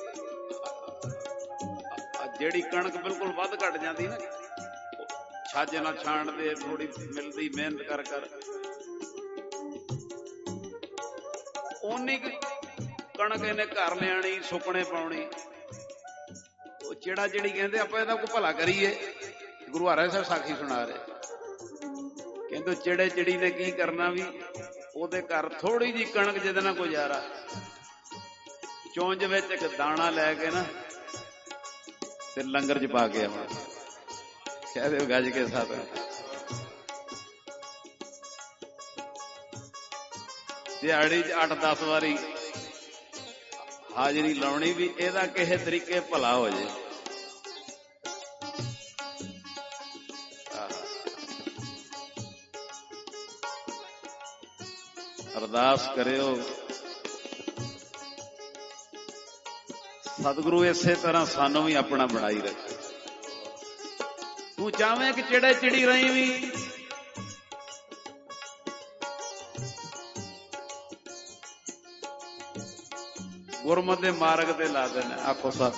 ਜਿਹੜੀ ਕਣਕ ਬਿਲਕੁਲ ਵੱਧ ਘਟ ਜਾਂਦੀ ਨਾ, ਛਾਜੇ ਨਾਲ ਛਾਣਦੇ, ਥੋੜੀ ਮਿਲਦੀ ਮਿਹਨਤ ਕਰ ਕਰ, ਓਨੀ ਕਣਕ ਇਹਨੇ ਘਰ ਲਿਆਣੀ, ਸੁੱਕਣੇ ਪਾਉਣੀ। ਉਹ ਚਿੜਾ ਜਿਹੜੀ ਕਹਿੰਦੇ ਆਪਾਂ ਇਹਦਾ ਕੋਈ ਭਲਾ ਕਰੀਏ। ਗੁਰੂ ਹਰਿ ਸਾਹਿਬ ਸਾਖੀ ਸੁਣਾ ਰਹੇ, ਕਹਿੰਦੇ ਚਿੜੇ ਚਿੜੀ ਨੇ ਕੀ ਕਰਨਾ ਵੀ ਉਹਦੇ ਘਰ ਥੋੜੀ ਜਿਹੀ ਕਣਕ ਜਿਹਦੇ ਨਾਲ ਗੁਜ਼ਾਰਾ, ਚੌਂਜ ਵਿੱਚ ਇੱਕ ਦਾਣਾ ਲੈ ਕੇ ਨਾ ਤੇ ਲੰਗਰ ਚ ਪਾ ਕੇ ਆਉਣਾ। ਕਹਿ ਦਿਓ ਗੱਜ ਕੇ ਸਤਿ। ਦਿਹਾੜੀ 'ਚ 8-10 ਵਾਰੀ ਹਾਜ਼ਰੀ ਲਾਉਣੀ ਵੀ ਇਹਦਾ ਕਿਸੇ ਤਰੀਕੇ ਭਲਾ ਹੋ ਜੇ। ਅਰਦਾਸ ਕਰਿਓ ਸਤਿਗੁਰੂ ਇਸੇ ਤਰ੍ਹਾਂ ਸਾਨੂੰ ਵੀ ਆਪਣਾ ਬਣਾਈ ਰੱਖੇ। ਤੂੰ ਚਾਹਵੇਂ ਕਿ ਚਿੜੇ ਚਿੜੀ ਰਹੀ ਵੀ ਗੁਰਮਤਿ ਦੇ ਮਾਰਗ ਤੇ ਲਾ ਦੇਣਾ। ਆਖੋ ਸਤ।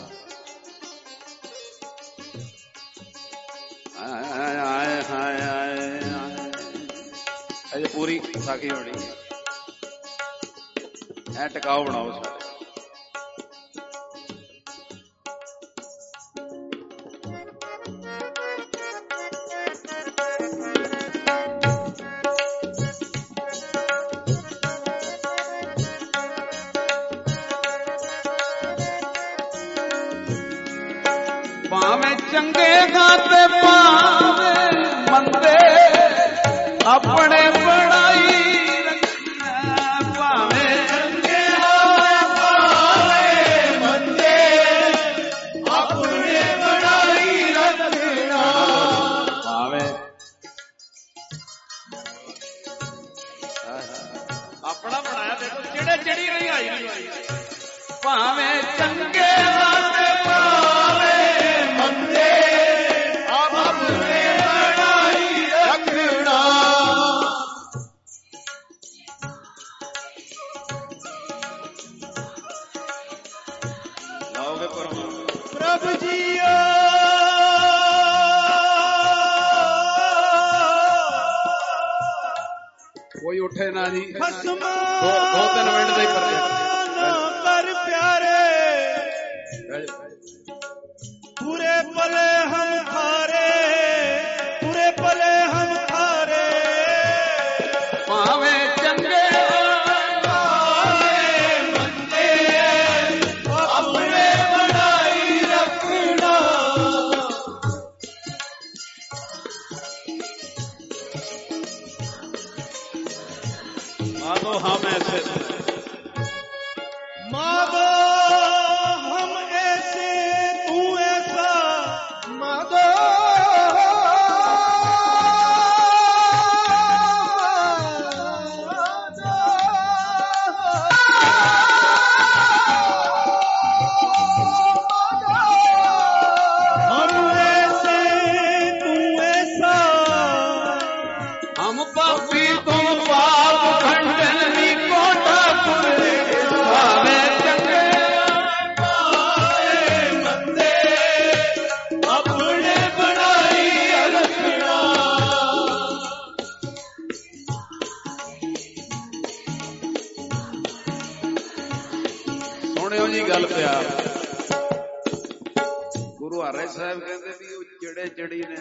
ਆਏ ਹਾਏ ਆਏ ਅਜੇ ਪੂਰੀ ਸਾਖੀ ਹੋਣੀ ਐ ਟਿਕਾਓ ਬਣਾਓ ਸਾਰੇ। ਭਾਵੇਂ ਚੰਗੇ ਗਾਤੇ ਭਾਵੇਂ ਮੰਦੇ ਆਪਣੇ ਬੜਾਈ ਰੱਖਣਾ। ਭਾਵੇਂ ਚੰਗੇ ਭਾਵੇਂ ਮੰਦੇ ਆਪਣੇ ਬੜਾਈ ਰੱਖਣਾ। ਭਾਵੇਂ ਆਪਣਾ ਬਣਾਇਆ ਦੇਖੋ ਜਿਹੜੇ ਜਿਹੜੀ ਨਹੀਂ ਆਈ ਨਹੀਂ। ਭਾਵੇਂ ਚੰਗੇ ਗਾਤੇ ਭਾਵੇਂ ਮੰਦੇ ਆਪਣੇ ਬੜਾਈ ਰੱਖਣਾ। ਲਾਓਗੇ ਪ੍ਰਭ ਜੀਓ ਕੋਈ ਉੱਠੇ ਨਾ ਜੀ। ਖਸਮਾ ਦੋ 3 ਮਿੰਟ ਦਾ ਹੀ ਪਰਚਾ कर प्यारे पूरे पले हम खारे पूरे पले हम खारे। भावे चंगे भावे मंदे अपने बनाई रखना। मानो हम ऐसे मांगो हम ऐसे तू ऐसा मांगो। हम ऐसे तू ऐसा हम पापी तुम पाप खंडन भी कोटा पुरे। भावे चंगे भावे मंदे अपने बनाई रखना। ਸੁਣਿਓ ਜੀ ਗੱਲ ਪਿਆਰ। ਗੁਰੂ ਹਰਿ ਸਾਹਿਬ ਕਹਿੰਦੇ ਵੀ ਉਹ ਜਿਹੜੇ ਚਿੜੀ ਨੇ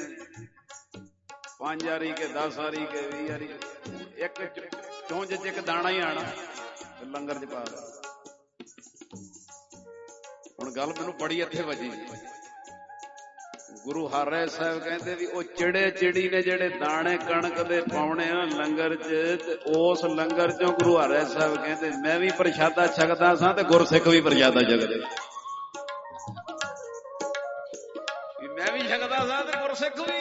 5 ਵਾਰੀ ਕੇ 10 ਵਾਰੀ ਕੇ 20 ਵਾਰੀ ਇੱਕ ਚੁੰਝ ਚ ਇੱਕ ਦਾਣਾ ਹੀ ਆਣਾ ਲੰਗਰ ਚ ਪਾ। ਹੁਣ ਗੱਲ ਮੈਨੂੰ ਬੜੀ ਇੱਥੇ ਵੱਜੀ। ਗੁਰੂ ਹਰਿ ਸਾਹਿਬ ਕਹਿੰਦੇ ਵੀ ਉਹ ਚਿੜੇ ਚਿੜੀ ਨੇ ਜਿਹੜੇ ਦਾਣੇ ਕਣਕ ਦੇ ਪਾਉਣੇ ਆ ਲੰਗਰ ਚ, ਤੇ ਉਸ ਲੰਗਰ ਚੋਂ ਗੁਰੂ ਹਰਿ ਸਾਹਿਬ ਕਹਿੰਦੇ ਮੈਂ ਵੀ ਪ੍ਰਸ਼ਾਦਾ ਛਕਦਾ ਸਾਂ ਤੇ ਗੁਰਸਿੱਖ ਵੀ ਪ੍ਰਸ਼ਾਦਾ ਛਕਦੇ। ਮੈਂ ਵੀ ਛਕਦਾ ਸਾਂ ਤੇ ਗੁਰਸਿੱਖ ਵੀ।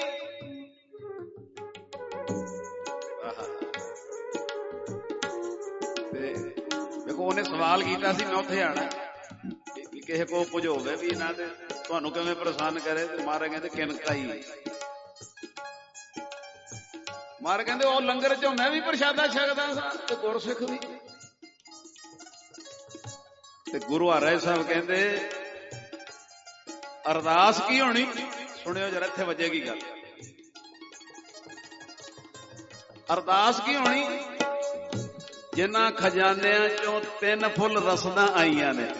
ਤੇ ਦੇਖੋ ਉਹਨੇ ਸਵਾਲ ਕੀਤਾ ਸੀ ਮੈਂ ਉੱਥੇ ਆਣਾ ਵੀ ਕਿਸੇ ਕੋ ਕੁਝ ਹੋਵੇ ਵੀ ਇਹਨਾਂ ਦੇ ਤੁਹਾਨੂੰ ਕਿਵੇਂ ਪ੍ਰਸੰਨ ਕਰੇ। ਤੇ ਮਹਾਰਾਜ ਕਹਿੰਦੇ ਕਿਨਕਾ ਹੀ। ਮਹਾਰਾਜ ਕਹਿੰਦੇ ਉਹ ਲੰਗਰ ਚੋਂ ਮੈਂ ਵੀ ਪ੍ਰਸ਼ਾਦਾ ਛਕਦਾ ਸਾਂ ਤੇ ਗੁਰਸਿੱਖ ਵੀ। ਤੇ ਗੁਰੂ ਹਰਿ ਸਾਹਿਬ ਕਹਿੰਦੇ ਅਰਦਾਸ ਕੀ ਹੋਣੀ ਸੁਣਿਓ ਜਰਾ ਇੱਥੇ ਵੱਜੇਗੀ ਗੱਲ। ਅਰਦਾਸ ਕੀ ਹੋਣੀ ਜਿਨ੍ਹਾਂ ਖਜ਼ਾਨਿਆਂ ਚੋਂ 3 ਫੁੱਲ ਰਸਦਾਂ ਆਈਆਂ ਨੇ।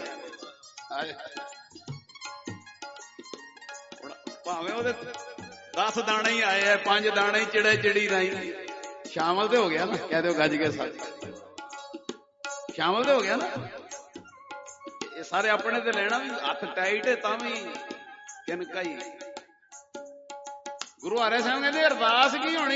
ਭਾਵੇਂ ਉਹਦੇ 10 ਦਾਣੇ ਹੀ ਆਏ ਆ 5 ਦਾਣੇ ਹੀ ਚਿੜੇ ਚਿੜੀ ਰਾਈ ਸ਼ਾਮਲ ਤੇ ਹੋ ਗਿਆ ਨਾ। ਕਹਿ ਦਿਓ ਗੱਜ ਕੇ ਸੱਚ ਸ਼ਾਮਲ ਤੇ ਹੋ ਗਿਆ ਨਾ। ਇਹ ਸਾਰੇ ਆਪਣੇ ਤੇ ਲੈਣਾ ਵੀ ਹੱਥ ਟਾਈਟ ਹੈ ਤਾਂ ਵੀ ਕਿਨਕਾ ਹੀ। ਗੁਰੂ ਹਰਿ ਸਾਹਿਬ ਕਹਿੰਦੇ ਅਰਦਾਸ ਕੀ ਹੋਣੀ?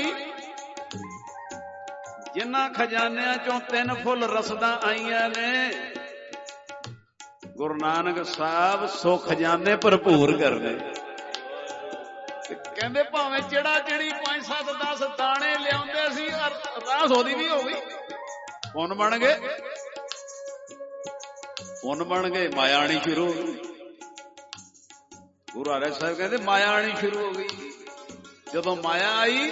ਜਿਨ੍ਹਾਂ ਖਜ਼ਾਨਿਆਂ ਚੋਂ 3 ਫੁੱਲ ਰਸਦਾਂ ਆਈਆਂ ਨੇ, ਗੁਰੂ ਨਾਨਕ ਸਾਹਿਬ ਸੋ ਖਜ਼ਾਨੇ ਭਰਪੂਰ ਕਰਨੇ। ਕਹਿੰਦੇ ਭਾਵੇਂ ਜਿਹੜਾ ਜਿਹੜੀ 5 7 10 ਦਾਣੇ ਲਿਆਉਂਦੇ ਸੀ, ਅਰਦਾਸ ਉਹਦੀ ਵੀ ਹੋ ਗਈ। ਪੁੰਨ ਬਣ ਗਏ, ਪੁੰਨ ਬਣ ਗਏ, ਮਾਇਆ ਆਣੀ ਸ਼ੁਰੂ ਹੋ ਗਈ। ਗੁਰੂ ਹਰਿ ਸਾਹਿਬ ਕਹਿੰਦੇ ਮਾਇਆ ਆਣੀ ਸ਼ੁਰੂ ਹੋ ਗਈ। ਜਦੋਂ ਮਾਇਆ ਆਈ,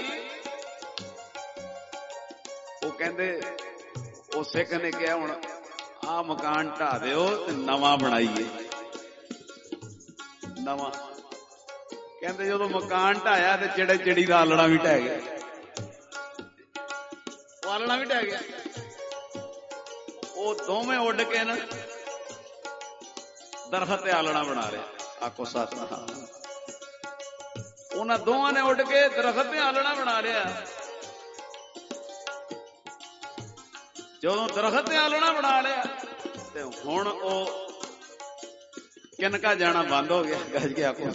ਉਹ ਕਹਿੰਦੇ, ਉਹ ਸਿੱਖ ਨੇ ਕਿਹਾ ਹੁਣ ਆਹ ਮਕਾਨ ਢਾਹ ਦਿਓ ਤੇ ਨਵਾਂ ਬਣਾਈਏ। ਨਵਾਂ ਕਹਿੰਦੇ ਜਦੋਂ ਮਕਾਨ ਢਾਇਆ ਤੇ ਚਿੜੇ ਚਿੜੀ ਦਾ ਆਲਣਾ ਵੀ ਢਹਿ ਗਿਆ। ਉਹ ਆਲਣਾ ਵੀ ਢਹਿ ਗਿਆ। ਉਹ ਦੋਵੇਂ ਉੱਡ ਕੇ ਨਾ ਦਰਖਤ ਤੇ ਆਲਣਾ ਬਣਾ ਲਿਆ। ਆਖੋ ਸਤਿਨਾਮ। ਉਹਨਾਂ ਦੋਵਾਂ ਨੇ ਉੱਡ ਕੇ ਦਰਖਤ ਤੇ ਆਲਣਾ ਬਣਾ ਲਿਆ। ਜਦੋਂ ਦਰਖਤ ਤੇ ਆਲਣਾ ਬਣਾ ਲਿਆ ਤੇ ਹੁਣ ਉਹ ਕਿਨਕਾ ਜਾਣਾ ਬੰਦ ਹੋ ਗਿਆ। ਗੱਜ ਕੇ ਆਖੋ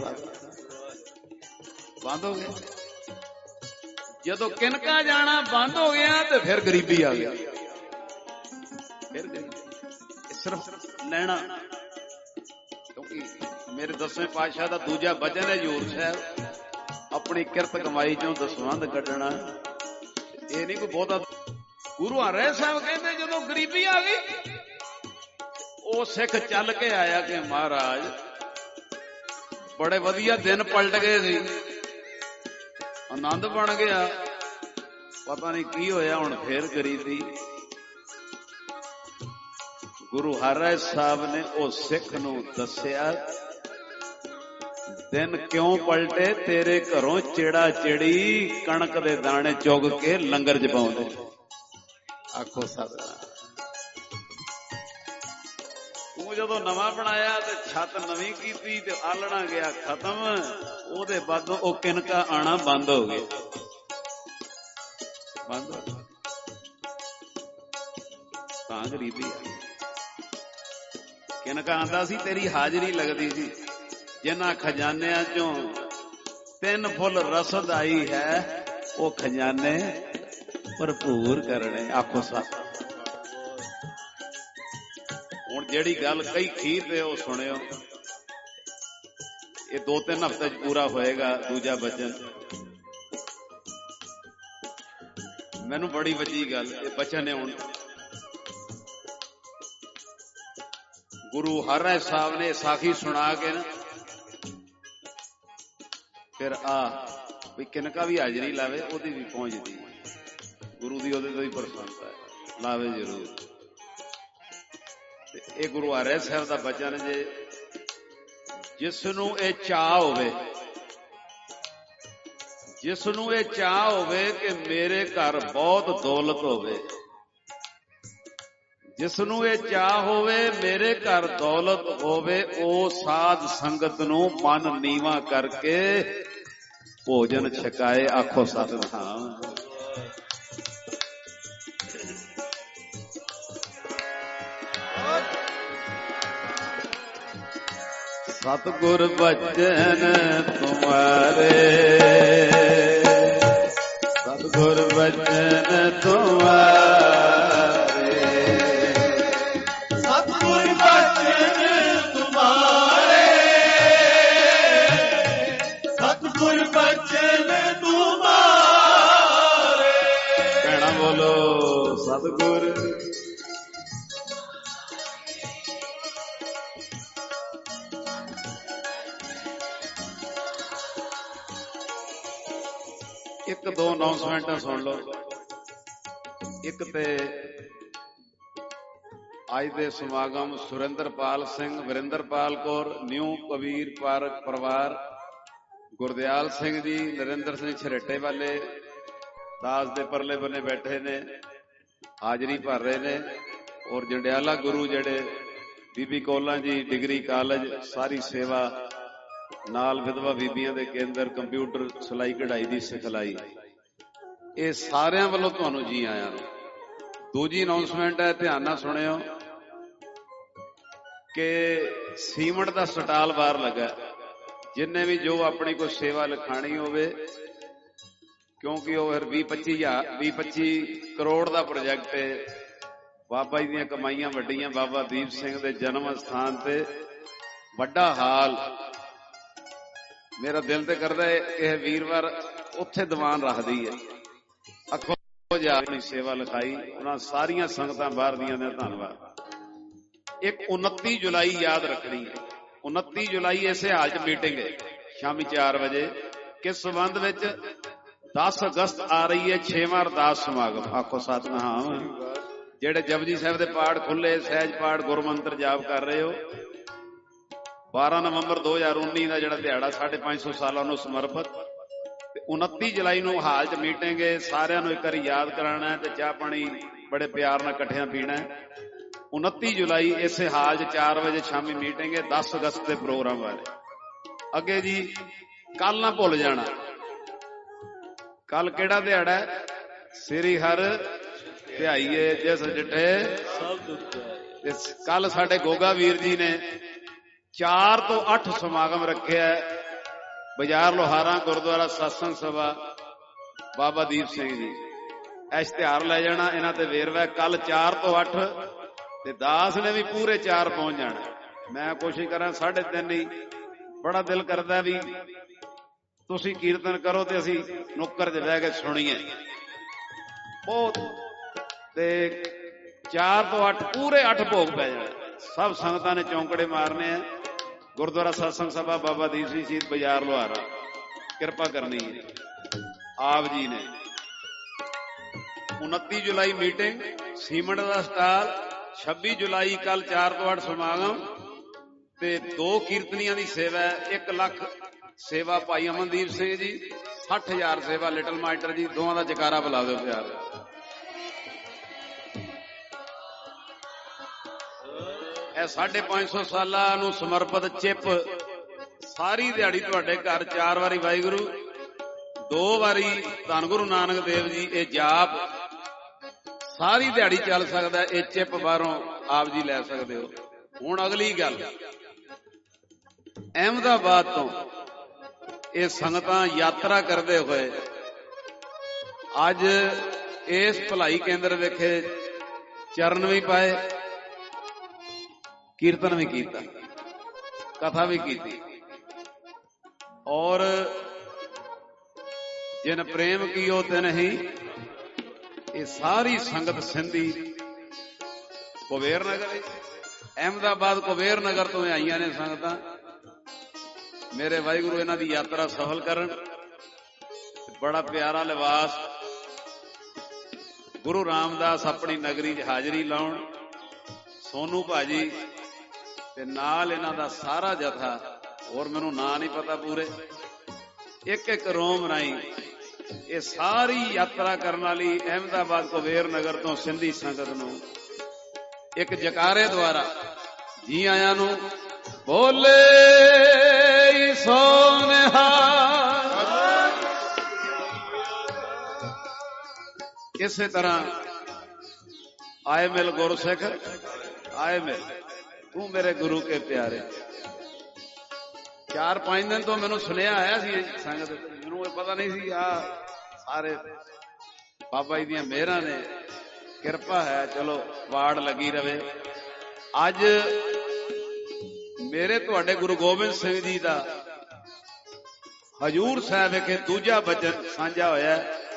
ਬੰਦ ਹੋ ਗਿਆ। ਜਦੋਂ ਕਿਨਕਾ ਜਾਣਾ ਬੰਦ ਹੋ ਗਿਆ ਤੇ ਫਿਰ ਗਰੀਬੀ ਆ ਗਈ। ਫਿਰ ਸਿਰਫ ਲੈਣਾ, ਕਿਉਂਕਿ ਮੇਰੇ 10ਵੇਂ ਪਾਤਸ਼ਾਹ ਦਾ ਦੂਜਾ ਵਚਨ ਹੈ ਹਜ਼ੂਰ ਸਾਹਿਬ, ਆਪਣੀ ਕਿਰਤ ਕਮਾਈ ਚੋਂ ਦਸਵੰਧ ਕੱਢਣਾ। ਇਹ ਨਹੀਂ ਕੋਈ ਬਹੁਤਾ। ਗੁਰੂ ਹਰਿ ਸਾਹਿਬ ਕਹਿੰਦੇ ਜਦੋਂ ਗਰੀਬੀ ਆ ਗਈ, ਉਹ ਸਿੱਖ ਚੱਲ ਕੇ ਆਇਆ ਕਿ ਮਹਾਰਾਜ ਬੜੇ ਵਧੀਆ ਦਿਨ ਪਲਟ ਗਏ ਸੀ, ਆਨੰਦ ਬਣ ਗਿਆ, ਪਤਾ ਨਹੀਂ ਕੀ ਹੋਇਆ, ਹੁਣ ਫੇਰ ਗਰੀਬੀ। ਗੁਰੂ ਹਰਿ ਸਾਹਿਬ ਨੇ ਉਹ ਸਿੱਖ ਨੂੰ ਦੱਸਿਆ, ਦਿਨ ਕਿਉਂ ਪਲਟੇ? ਤੇਰੇ ਘਰੋਂ ਚਿੜਾ ਚਿੜੀ ਕਣਕ ਦੇ ਦਾਣੇ ਚੁਗ ਕੇ ਲੰਗਰ ਚ ਪਾਉਂਦੇ। ਆਖੋ ਸਤਿਨਾਮ। ਤੂੰ ਜਦੋਂ ਨਵਾਂ ਬਣਾਇਆ ਤੇ ਛੱਤ ਨਵੀਂ ਕੀਤੀ ਤੇ ਆਲਣਾ ਗਿਆ ਖਤਮ, ਉਹਦੇ ਬਾਅਦੋਂ ਉਹ ਕਿਨਕਾ ਆਣਾ ਬੰਦ ਹੋ ਗਿਆ। ਬੰਦ ਹੋ ਗਿਆ ਤਾਂ ਗਰੀਬੀ ਆ। ਕਿਨਕਾ ਆਂਦਾ ਸੀ ਤੇਰੀ ਹਾਜ਼ਰੀ ਲੱਗਦੀ ਸੀ। ਜਿਨ੍ਹਾਂ ਖਜ਼ਾਨਿਆਂ ਚੋਂ 3 ਫੁੱਲ ਰਸਦ ਆਈ ਹੈ, ਉਹ ਖਜ਼ਾਨੇ ਭਰਪੂਰ ਕਰਨੇ। ਆਖੋ ਸਤ। ਹੁਣ ਜਿਹੜੀ ਗੱਲ ਕਈ ਖੀਰ ਤੇ ਉਹ ਸੁਣਿਓ, ਇਹ 2-3 ਹਫ਼ਤੇ ਚ ਪੂਰਾ ਹੋਏਗਾ ਦੂਜਾ ਬਚਨ। ਮੈਨੂੰ ਬੜੀ ਵੱਡੀ ਗੱਲ ਇਹ ਬਚਨ ਹੈ। ਹੁਣ ਗੁਰੂ ਹਰਿ ਸਾਹਿਬ ਨੇ ਸਾਖੀ ਸੁਣਾ ਕੇ ਨਾ ਫਿਰ ਵੀ ਕਿਨਕਾ ਵੀ ਹਾਜ਼ਰੀ ਲਾਵੇ, ਉਹਦੀ ਵੀ ਪਹੁੰਚਦੀ। ਗੁਰੂ ਦੀ ਉਹਦੇ ਤੋਂ ਹੀ ਪ੍ਰਸੰਨਤਾ ਹੈ, ਲਾਵੇ ਜ਼ਰੂਰ। ਤੇ ਇਹ ਗੁਰੂ ਹਰਿ ਸਾਹਿਬ ਦਾ ਬਚਨ ਜੇ, ਜਿਸ ਨੂੰ ਇਹ ਚਾਹ ਹੋਵੇ, ਜਿਸ ਨੂੰ ਇਹ ਚਾਹ ਹੋਵੇ ਕਿ ਮੇਰੇ ਘਰ ਬਹੁਤ ਦੌਲਤ ਹੋਵੇ, ਜਿਸ ਨੂੰ ਇਹ ਚਾਹ ਹੋਵੇ ਮੇਰੇ ਘਰ ਦੌਲਤ ਹੋਵੇ, ਉਹ ਸਾਧ ਸੰਗਤ ਨੂੰ ਮਨ ਨੀਵਾਂ ਕਰਕੇ ਭੋਜਨ ਛਕਾਏ। ਆਖੋ ਸਤਿਨਾਮ। ਸਤਿਗੁਰ ਬਚਨ ਤੁਮਾਰੇ, ਸਤਿਗੁਰ ਬਚਨ ਤੁਮਾਰੇ, ਸਤਿਗੁਰ ਬਚਨ ਤੁਮਾਰੇ, ਸਤਿਗੁਰ ਬਚਨ ਤੁਮਾਰੇ। ਕਹਿਣਾ ਬੋਲੋ ਸਤਿਗੁਰ। ਇੱਕ ਦੋ ਅਨਾਉਂਸਮੈਂਟਾਂ ਸੁਣ ਲਓ। ਇੱਕ ਤੇ ਅੱਜ ਦੇ ਸਮਾਗਮ ਸੁਰਿੰਦਰਪਾਲ ਸਿੰਘ, ਵਰਿੰਦਰਪਾਲ ਕੌਰ, ਨਿਊ ਕਬੀਰ ਪਾਰਕ ਪਰਿਵਾਰ, ਗੁਰਦਿਆਲ ਸਿੰਘ ਜੀ, ਨਰਿੰਦਰ ਸਿੰਘ ਛਰੇਟੇ ਵਾਲੇ ਦਾਸ ਦੇ ਪਰਲੇ ਬੰਨੇ ਬੈਠੇ ਨੇ, ਹਾਜ਼ਰੀ ਭਰ ਰਹੇ ਨੇ। ਔਰ ਜੰਡਿਆਲਾ ਗੁਰੂ ਜਿਹੜੇ ਬੀਬੀ ਕੌਲਾਂ ਜੀ ਡਿਗਰੀ ਕਾਲਜ, ਸਾਰੀ ਸੇਵਾ ਨਾਲ ਵਿਧਵਾ ਬੀਬੀਆਂ ਦੇ ਕੇਂਦਰ, ਕੰਪਿਊਟਰ ਸਿਲਾਈ ਕਢਾਈ ਦੀ ਸਿਖਲਾਈ, ਇਹ ਸਾਰਿਆਂ ਵੱਲੋਂ ਤੁਹਾਨੂੰ ਜੀ ਆਇਆਂ ਨੂੰ। ਦੂਜੀ ਅਨਾਉਂਸਮੈਂਟ ਹੈ, ਧਿਆਨ ਨਾਲ ਸੁਣਿਓ ਕਿ ਸੀਮੈਂਟ ਦਾ ਸਟਾਲ ਬਾਹਰ ਲੱਗਾ। ਜਿੰਨੇ ਵੀ ਜੋ ਆਪਣੀ ਕੋਈ ਸੇਵਾ ਲਿਖਾਣੀ ਹੋਵੇ ਕਿਉਂਕਿ ਉਹ ਫਿਰ 20-25 ਕਰੋੜ ਦਾ ਪ੍ਰੋਜੈਕਟ ਹੈ। ਬਾਬਾ ਜੀ ਦੀਆਂ ਕਮਾਈਆਂ ਵੱਡੀਆਂ। ਬਾਬਾ ਦੀਪ ਸਿੰਘ ਦੇ ਜਨਮ ਸਥਾਨ ਤੇ ਵੱਡਾ ਹਾਲ। ਮੇਰਾ ਦਿਲ ਤੇ ਕਰਦਾ ਹੈ ਇਹ ਵੀਰਵਾਰ ਉੱਥੇ ਦੀਵਾਨ ਰੱਖਦੀ ਹੈ। ਅੱਖੋਂ ਜਾ ਆਪਣੀ ਸੇਵਾ ਲਿਖਾਈ ਉਹਨਾਂ ਸਾਰੀਆਂ ਸੰਗਤਾਂ ਬਾਹਰ ਦੀਆਂ ਦਾ ਧੰਨਵਾਦ। ਇੱਕ 29 ਜੁਲਾਈ ਯਾਦ ਰੱਖਣੀ ਹੈ। 29 ਜੁਲਾਈ ਇਸੇ ਹਾਲ 'ਚ ਮੀਟਿੰਗ ਹੈ ਸ਼ਾਮੀ 4 ਵਜੇ। ਕਿਸ ਸੰਬੰਧ ਵਿੱਚ? 10 ਅਗਸਤ ਆ ਰਹੀ ਹੈ 6ਵਾਂ ਅਰਦਾਸ ਸਮਾਗਮ। ਆਖੋ ਸਤਿਨਾਮ। ਜਿਹੜੇ ਜਪਜੀ ਸਾਹਿਬ ਦੇ ਪਾਠ ਖੁੱਲੇ, ਸਹਿਜ ਪਾਠ, ਗੁਰਮੰਤਰ ਜਾਪ ਕਰ ਰਹੇ ਹੋ, 12 ਨਵੰਬਰ 2019 ਦਾ ਜਿਹੜਾ ਦਿਹਾੜਾ 550 ਸਾਲਾਂ ਨੂੰ ਸਮਰਪਿਤ, ਤੇ 29 ਜੁਲਾਈ ਨੂੰ ਹਾਲ 'ਚ ਮੀਟਿੰਗ ਹੈ। ਸਾਰਿਆਂ ਨੂੰ ਇੱਕ ਵਾਰੀ ਯਾਦ ਕਰਾਉਣਾ ਤੇ ਚਾਹ ਪਾਣੀ ਬੜੇ ਪਿਆਰ ਨਾਲ ਇਕੱਠਿਆਂ ਪੀਣਾ। 29 ਜੁਲਾਈ ਇਸੇ ਹਾਲ 'ਚ 4 ਵਜੇ ਸ਼ਾਮੀ ਮੀਟਿੰਗ ਹੈ। 10 ਅਗਸਤ ਦੇ ਪ੍ਰੋਗਰਾਮ ਬਾਰੇ ਅੱਗੇ ਜੀ ਕੱਲ ਨਾ ਭੁੱਲ ਜਾਣਾ। ਕੱਲ ਕਿਹੜਾ ਦਿਹਾੜਾ ਹੈ? ਸ੍ਰੀ ਹਰ ਧਿਆਈਏ ਜਿਸ ਡਿਠੇ ਸਭ ਦੁੱਖ। ਕੱਲ ਸਾਡੇ ਗੋਗਾ ਵੀਰ ਜੀ ਨੇ 4 ਤੋਂ 8 ਸਮਾਗਮ ਰੱਖਿਆ ਬਾਜ਼ਾਰ ਲੋਹਾਰਾ ਗੁਰਦੁਆਰਾ ਸਤਸੰਗ ਸਭਾ ਬਾਬਾ ਦੀਪ ਸਿੰਘ ਜੀ। ਇਸ਼ਤਿਹਾਰ ਲੈ ਜਾਣਾ ਇਹਨਾਂ ਤੇ ਵੇਰਵਾ। ਕੱਲ 4 ਤੋਂ 8 ਤੇ ਦਾਸ ਨੇ ਵੀ ਪੂਰੇ 4 ਪਹੁੰਚ ਜਾਣਾ। ਮੈਂ ਕੋਸ਼ਿਸ਼ ਕਰਾਂ 3:30 ਹੀ। ਬੜਾ ਦਿਲ ਕਰਦਾ ਵੀ ਤੁਸੀਂ ਕੀਰਤਨ ਕਰੋ ਤੇ ਅਸੀਂ ਨੁੱਕਰ 'ਚ ਬਹਿ ਕੇ ਸੁਣੀਏ ਬਹੁਤ। ਤੇ 4 ਤੋਂ 8 ਪੂਰੇ 8 ਭੋਗ ਪੈ ਜਾਣੇ। ਸਭ ਸੰਗਤਾਂ ਨੇ ਚੌਂਕੜੇ ਮਾਰਨੇ ਆ। ਗੁਰਦੁਆਰਾ ਸਤਸੰਗ ਸਭਾ ਬਾਬਾ ਦੀਪ ਸਿੰਘ ਸ਼ਹੀਦ ਬਾਜ਼ਾਰ ਲੋਹਾਰਾ ਕਿਰਪਾ ਕਰਨੀ ਹੈ ਆਪ ਜੀ ਨੇ। 29 ਜੁਲਾਈ ਮੀਟਿੰਗ, ਸੀਮੈਂਟ ਦਾ ਸਟਾਲ। 26 ਜੁਲਾਈ ਕੱਲ 4 ਤੋਂ 8 ਸਮਾਗਮ ਤੇ 2 ਕੀਰਤਨੀਆਂ ਦੀ ਸੇਵਾ। 1 ਲੱਖ ਸੇਵਾ ਭਾਈ ਅਮਨਦੀਪ ਸਿੰਘ ਜੀ, 60,000 ਸੇਵਾ ਲਿਟਲ ਮਾਸਟਰ ਜੀ। ਦੋਵਾਂ ਦਾ ਜਕਾਰਾ ਬੁਲਾ ਦਿਓ ਪਿਆਰ। ਇਹ 550 ਸਾਲਾਂ ਨੂੰ ਸਮਰਪਿਤ ਚਿੱਪ ਸਾਰੀ ਦਿਹਾੜੀ ਤੁਹਾਡੇ ਘਰ 4 ਵਾਰੀ ਵਾਹਿਗੁਰੂ, 2 ਵਾਰੀ ਧੰਨ ਗੁਰੂ ਨਾਨਕ ਦੇਵ ਜੀ। ਇਹ ਜਾਪ ਸਾਰੀ ਦਿਹਾੜੀ ਚੱਲ ਸਕਦਾ। ਇਹ ਚਿੱਪ ਬਾਹਰੋਂ ਆਪ ਜੀ ਲੈ ਸਕਦੇ ਹੋ। ਹੁਣ ਅਗਲੀ ਗੱਲ, ਅਹਿਮਦਾਬਾਦ ਤੋਂ ਇਹ ਸੰਗਤਾਂ ਯਾਤਰਾ ਕਰਦੇ ਹੋਏ ਅੱਜ ਇਸ ਭਲਾਈ ਕੇਂਦਰ ਵਿਖੇ ਚਰਨ ਵੀ ਪਾਏ, ਕੀਰਤਨ ਵੀ ਕੀਤਾ, ਕਥਾ ਵੀ ਕੀਤੀ। ਔਰ ਜਿਨ ਪ੍ਰੇਮ ਕੀਓ ਤਿਨ ਹੀ। ਇਹ ਸਾਰੀ ਸੰਗਤ ਸਿੰਧੀ ਕੁਬੇਰ ਨਗਰ, ਅਹਿਮਦਾਬਾਦ ਕੁਬੇਰ ਨਗਰ ਤੋਂ ਆਈਆਂ ਨੇ ਸੰਗਤਾਂ। ਮੇਰੇ ਵਾਹਿਗੁਰੂ ਇਹਨਾਂ ਦੀ ਯਾਤਰਾ ਸਫਲ ਕਰਨ। ਬੜਾ ਪਿਆਰਾ ਲਿਬਾਸ। ਗੁਰੂ ਰਾਮਦਾਸ ਆਪਣੀ ਨਗਰੀ 'ਚ ਹਾਜ਼ਰੀ ਲਾਉਣ। ਸੋਨੂ ਭਾਜੀ ਤੇ ਨਾਲ ਇਹਨਾਂ ਦਾ ਸਾਰਾ ਜਥਾ, ਹੋਰ ਮੈਨੂੰ ਨਾਂ ਨਹੀਂ ਪਤਾ ਪੂਰੇ, ਇੱਕ ਰੋਮ ਰਾਈ ਇਹ ਸਾਰੀ ਯਾਤਰਾ ਕਰਨ ਵਾਲੀ ਅਹਿਮਦਾਬਾਦ ਕੁਬੇਰ ਨਗਰ ਤੋਂ ਸਿੰਧੀ ਸੰਗਤ ਨੂੰ ਇੱਕ ਜਕਾਰੇ ਦੁਆਰਾ ਜੀ ਆਇਆਂ ਨੂੰ ਬੋਲੇ ਸੋਨਿਹਾ। ਇਸੇ ਤਰ੍ਹਾਂ ਆਏ ਮਿਲ ਗੁਰਸਿੱਖ, ਆਏ ਮਿਲ ਤੂੰ ਮੇਰੇ ਗੁਰੂ ਕੇ ਪਿਆਰੇ। 4-5 ਦਿਨ ਤੋਂ ਮੈਨੂੰ ਸੁਨੇਹਾ ਆਇਆ ਸੀ ਸੰਗਤ, ਮੈਨੂੰ ਇਹ ਪਤਾ ਨਹੀਂ ਸੀ। ਆ ਸਾਰੇ ਬਾਬਾ ਜੀ ਦੀਆਂ ਮਿਹਰਾਂ ਨੇ, ਕਿਰਪਾ ਹੈ। ਚਲੋ ਵਾੜ ਲੱਗੀ ਰਵੇ। ਅੱਜ ਮੇਰੇ ਤੁਹਾਡੇ ਗੁਰੂ ਗੋਬਿੰਦ ਸਿੰਘ ਜੀ ਦਾ ਹਜੂਰ ਸਾਹਿਬ ਵਿਖੇ ਦੂਜਾ ਬਚਨ ਸਾਂਝਾ ਹੋਇਆ।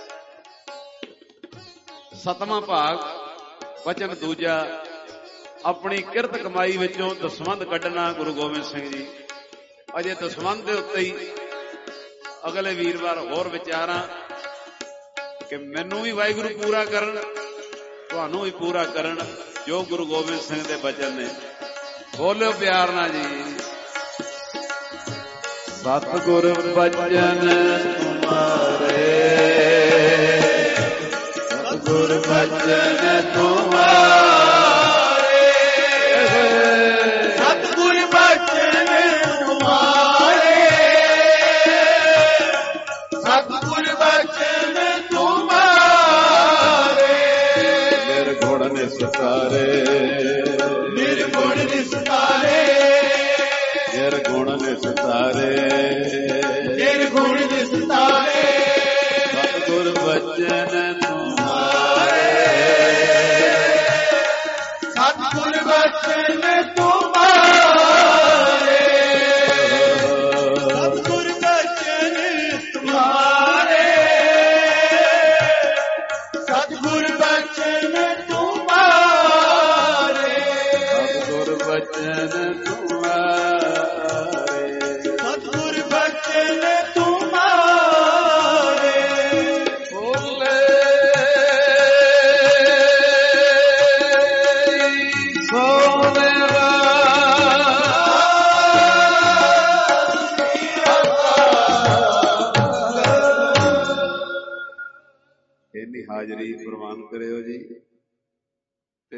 7ਵਾਂ ਭਾਗ ਬਚਨ ਦੂਜਾ। ਆਪਣੀ ਕਿਰਤ ਕਮਾਈ ਵਿੱਚੋਂ ਦਸਵੰਧ ਕੱਢਣਾ ਗੁਰੂ ਗੋਬਿੰਦ ਸਿੰਘ ਜੀ। ਅਜੇ ਦਸਵੰਧ ਦੇ ਉੱਤੇ ਹੀ ਅਗਲੇ ਵੀਰਵਾਰ ਹੋਰ ਵਿਚਾਰਾਂ ਕਿ ਮੈਨੂੰ ਵੀ ਵਾਹਿਗੁਰੂ ਪੂਰਾ ਕਰਨ, ਤੁਹਾਨੂੰ ਵੀ ਪੂਰਾ ਕਰਨ ਜੋ ਗੁਰੂ ਗੋਬਿੰਦ ਸਿੰਘ ਦੇ ਬਚਨ ਨੇ। ਬੋਲਿਓ ਪਿਆਰ ਨਾਲ ਜੀ। ਸਤਿਗੁਰ ਬਚਨ ਤੁਮਾਰੇ, ਸਤਿਗੁਰ ਬਚਨ ਤੁਮਾਰੇ, ਸਤਿਗੁਰ ਬਚਨ ਤੁਮਾਰੇ, ਸਤਿਗੁਰ ਬਚਨ ਤੁਮਾਰੇ। ਨਿਰਗੁਣ ਨਿਸਤਾਰੇ, ਨਿਰਗੁਣ ਨਿਸਤਾਰੇ, ਨਿਰਗੁਣ ਨਿਸਤਾਰੇ, ਨਿਰਗੁਣ ਨਿਸਤਾਰੇ। ਸਤਿਗੁਰ ਹਾਜ਼ਰੀ ਪ੍ਰਵਾਨ ਕਰਿਓ ਜੀ। ਤੇ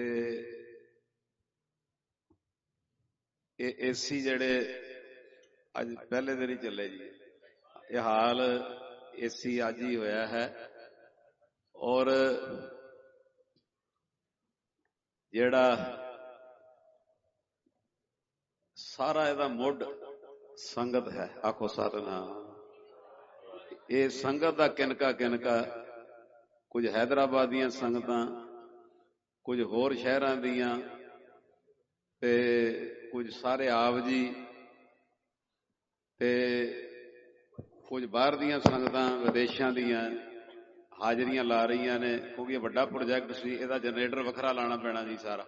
ਇਹ ਏਸੀ ਜਿਹੜੇ ਅੱਜ ਪਹਿਲੇ ਦਿਨ ਹੀ ਚੱਲੇ ਜੀ, ਇਹ ਹਾਲ ਏਸੀ ਅੱਜ ਹੀ ਹੋਇਆ ਹੈ। ਔਰ ਜਿਹੜਾ ਸਾਰਾ ਇਹਦਾ ਮੁੱਢ ਸੰਗਤ ਹੈ, ਆਖੋ ਸਤਿਨਾਮ। ਇਹ ਸੰਗਤ ਦਾ ਕਿਨਕਾ ਕਿਨਕਾ, ਕੁਝ ਹੈਦਰਾਬਾਦ ਦੀਆਂ ਸੰਗਤਾਂ, ਕੁਝ ਹੋਰ ਸ਼ਹਿਰਾਂ ਦੀਆਂ, ਤੇ ਕੁਝ ਸਾਰੇ ਆਪ ਜੀ, ਤੇ ਕੁਝ ਬਾਹਰ ਦੀਆਂ ਸੰਗਤਾਂ ਵਿਦੇਸ਼ਾਂ ਦੀਆਂ ਹਾਜ਼ਰੀਆਂ ਲਾ ਰਹੀਆਂ ਨੇ, ਕਿਉਂਕਿ ਇਹ ਵੱਡਾ ਪ੍ਰੋਜੈਕਟ ਸੀ। ਇਹਦਾ ਜਨਰੇਟਰ ਵੱਖਰਾ ਲਾਉਣਾ ਪੈਣਾ ਜੀ ਸਾਰਾ।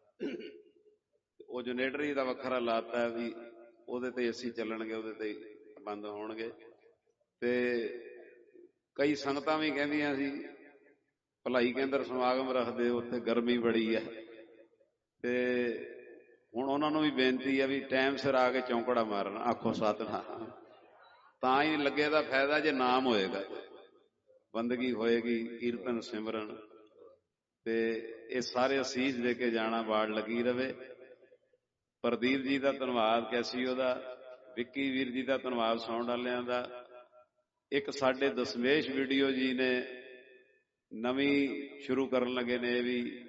ਉਹ ਜਨਰੇਟਰ ਹੀ ਦਾ ਵੱਖਰਾ ਲਾਤਾ ਵੀ ਉਹਦੇ ਤੇ ਏਸੀ ਚੱਲਣਗੇ, ਉਹਦੇ ਤੇ ਬੰਦ ਹੋਣਗੇ। ਤੇ ਕਈ ਸੰਗਤਾਂ ਵੀ ਕਹਿੰਦੀਆਂ ਸੀ ਭਲਾਈ ਕੇਂਦਰ ਸਮਾਗਮ ਰੱਖਦੇ, ਉੱਥੇ ਗਰਮੀ ਬੜੀ ਹੈ। ਤੇ ਹੁਣ ਉਹਨਾਂ ਨੂੰ ਵੀ ਬੇਨਤੀ ਹੈ ਵੀ ਟਾਈਮ ਸਿਰ ਆ ਕੇ ਚੌਂਕੜਾ ਮਾਰਨ, ਆਖੋ ਸਤਿਨਾਮ। ਤਾਂ ਹੀ ਲੱਗੇ ਦਾ ਫਾਇਦਾ ਜੇ ਨਾਮ ਹੋਏਗਾ, ਬੰਦਗੀ ਹੋਏਗੀ, ਕੀਰਤਨ ਸਿਮਰਨ, ਤੇ ਇਹ ਸਾਰੇ ਅਸੀਸ ਦੇ ਕੇ ਜਾਣਾ, ਬਾੜ ਲੱਗੀ ਰਵੇ। ਪ੍ਰਦੀਪ ਜੀ ਦਾ ਧੰਨਵਾਦ, ਕੈਸੀਓ ਦਾ, ਵਿੱਕੀ ਵੀਰ ਜੀ ਦਾ ਧੰਨਵਾਦ, ਸਾਊਂਡ ਵਾਲਿਆਂ ਦਾ। ਇੱਕ ਸਾਡੇ ਦਸਮੇਸ਼ ਵੀਡੀਓ ਜੀ ਨੇ ਨਵੀਂ ਸ਼ੁਰੂ ਕਰਨ ਲੱਗੇ ਨੇ, ਇਹ ਵੀ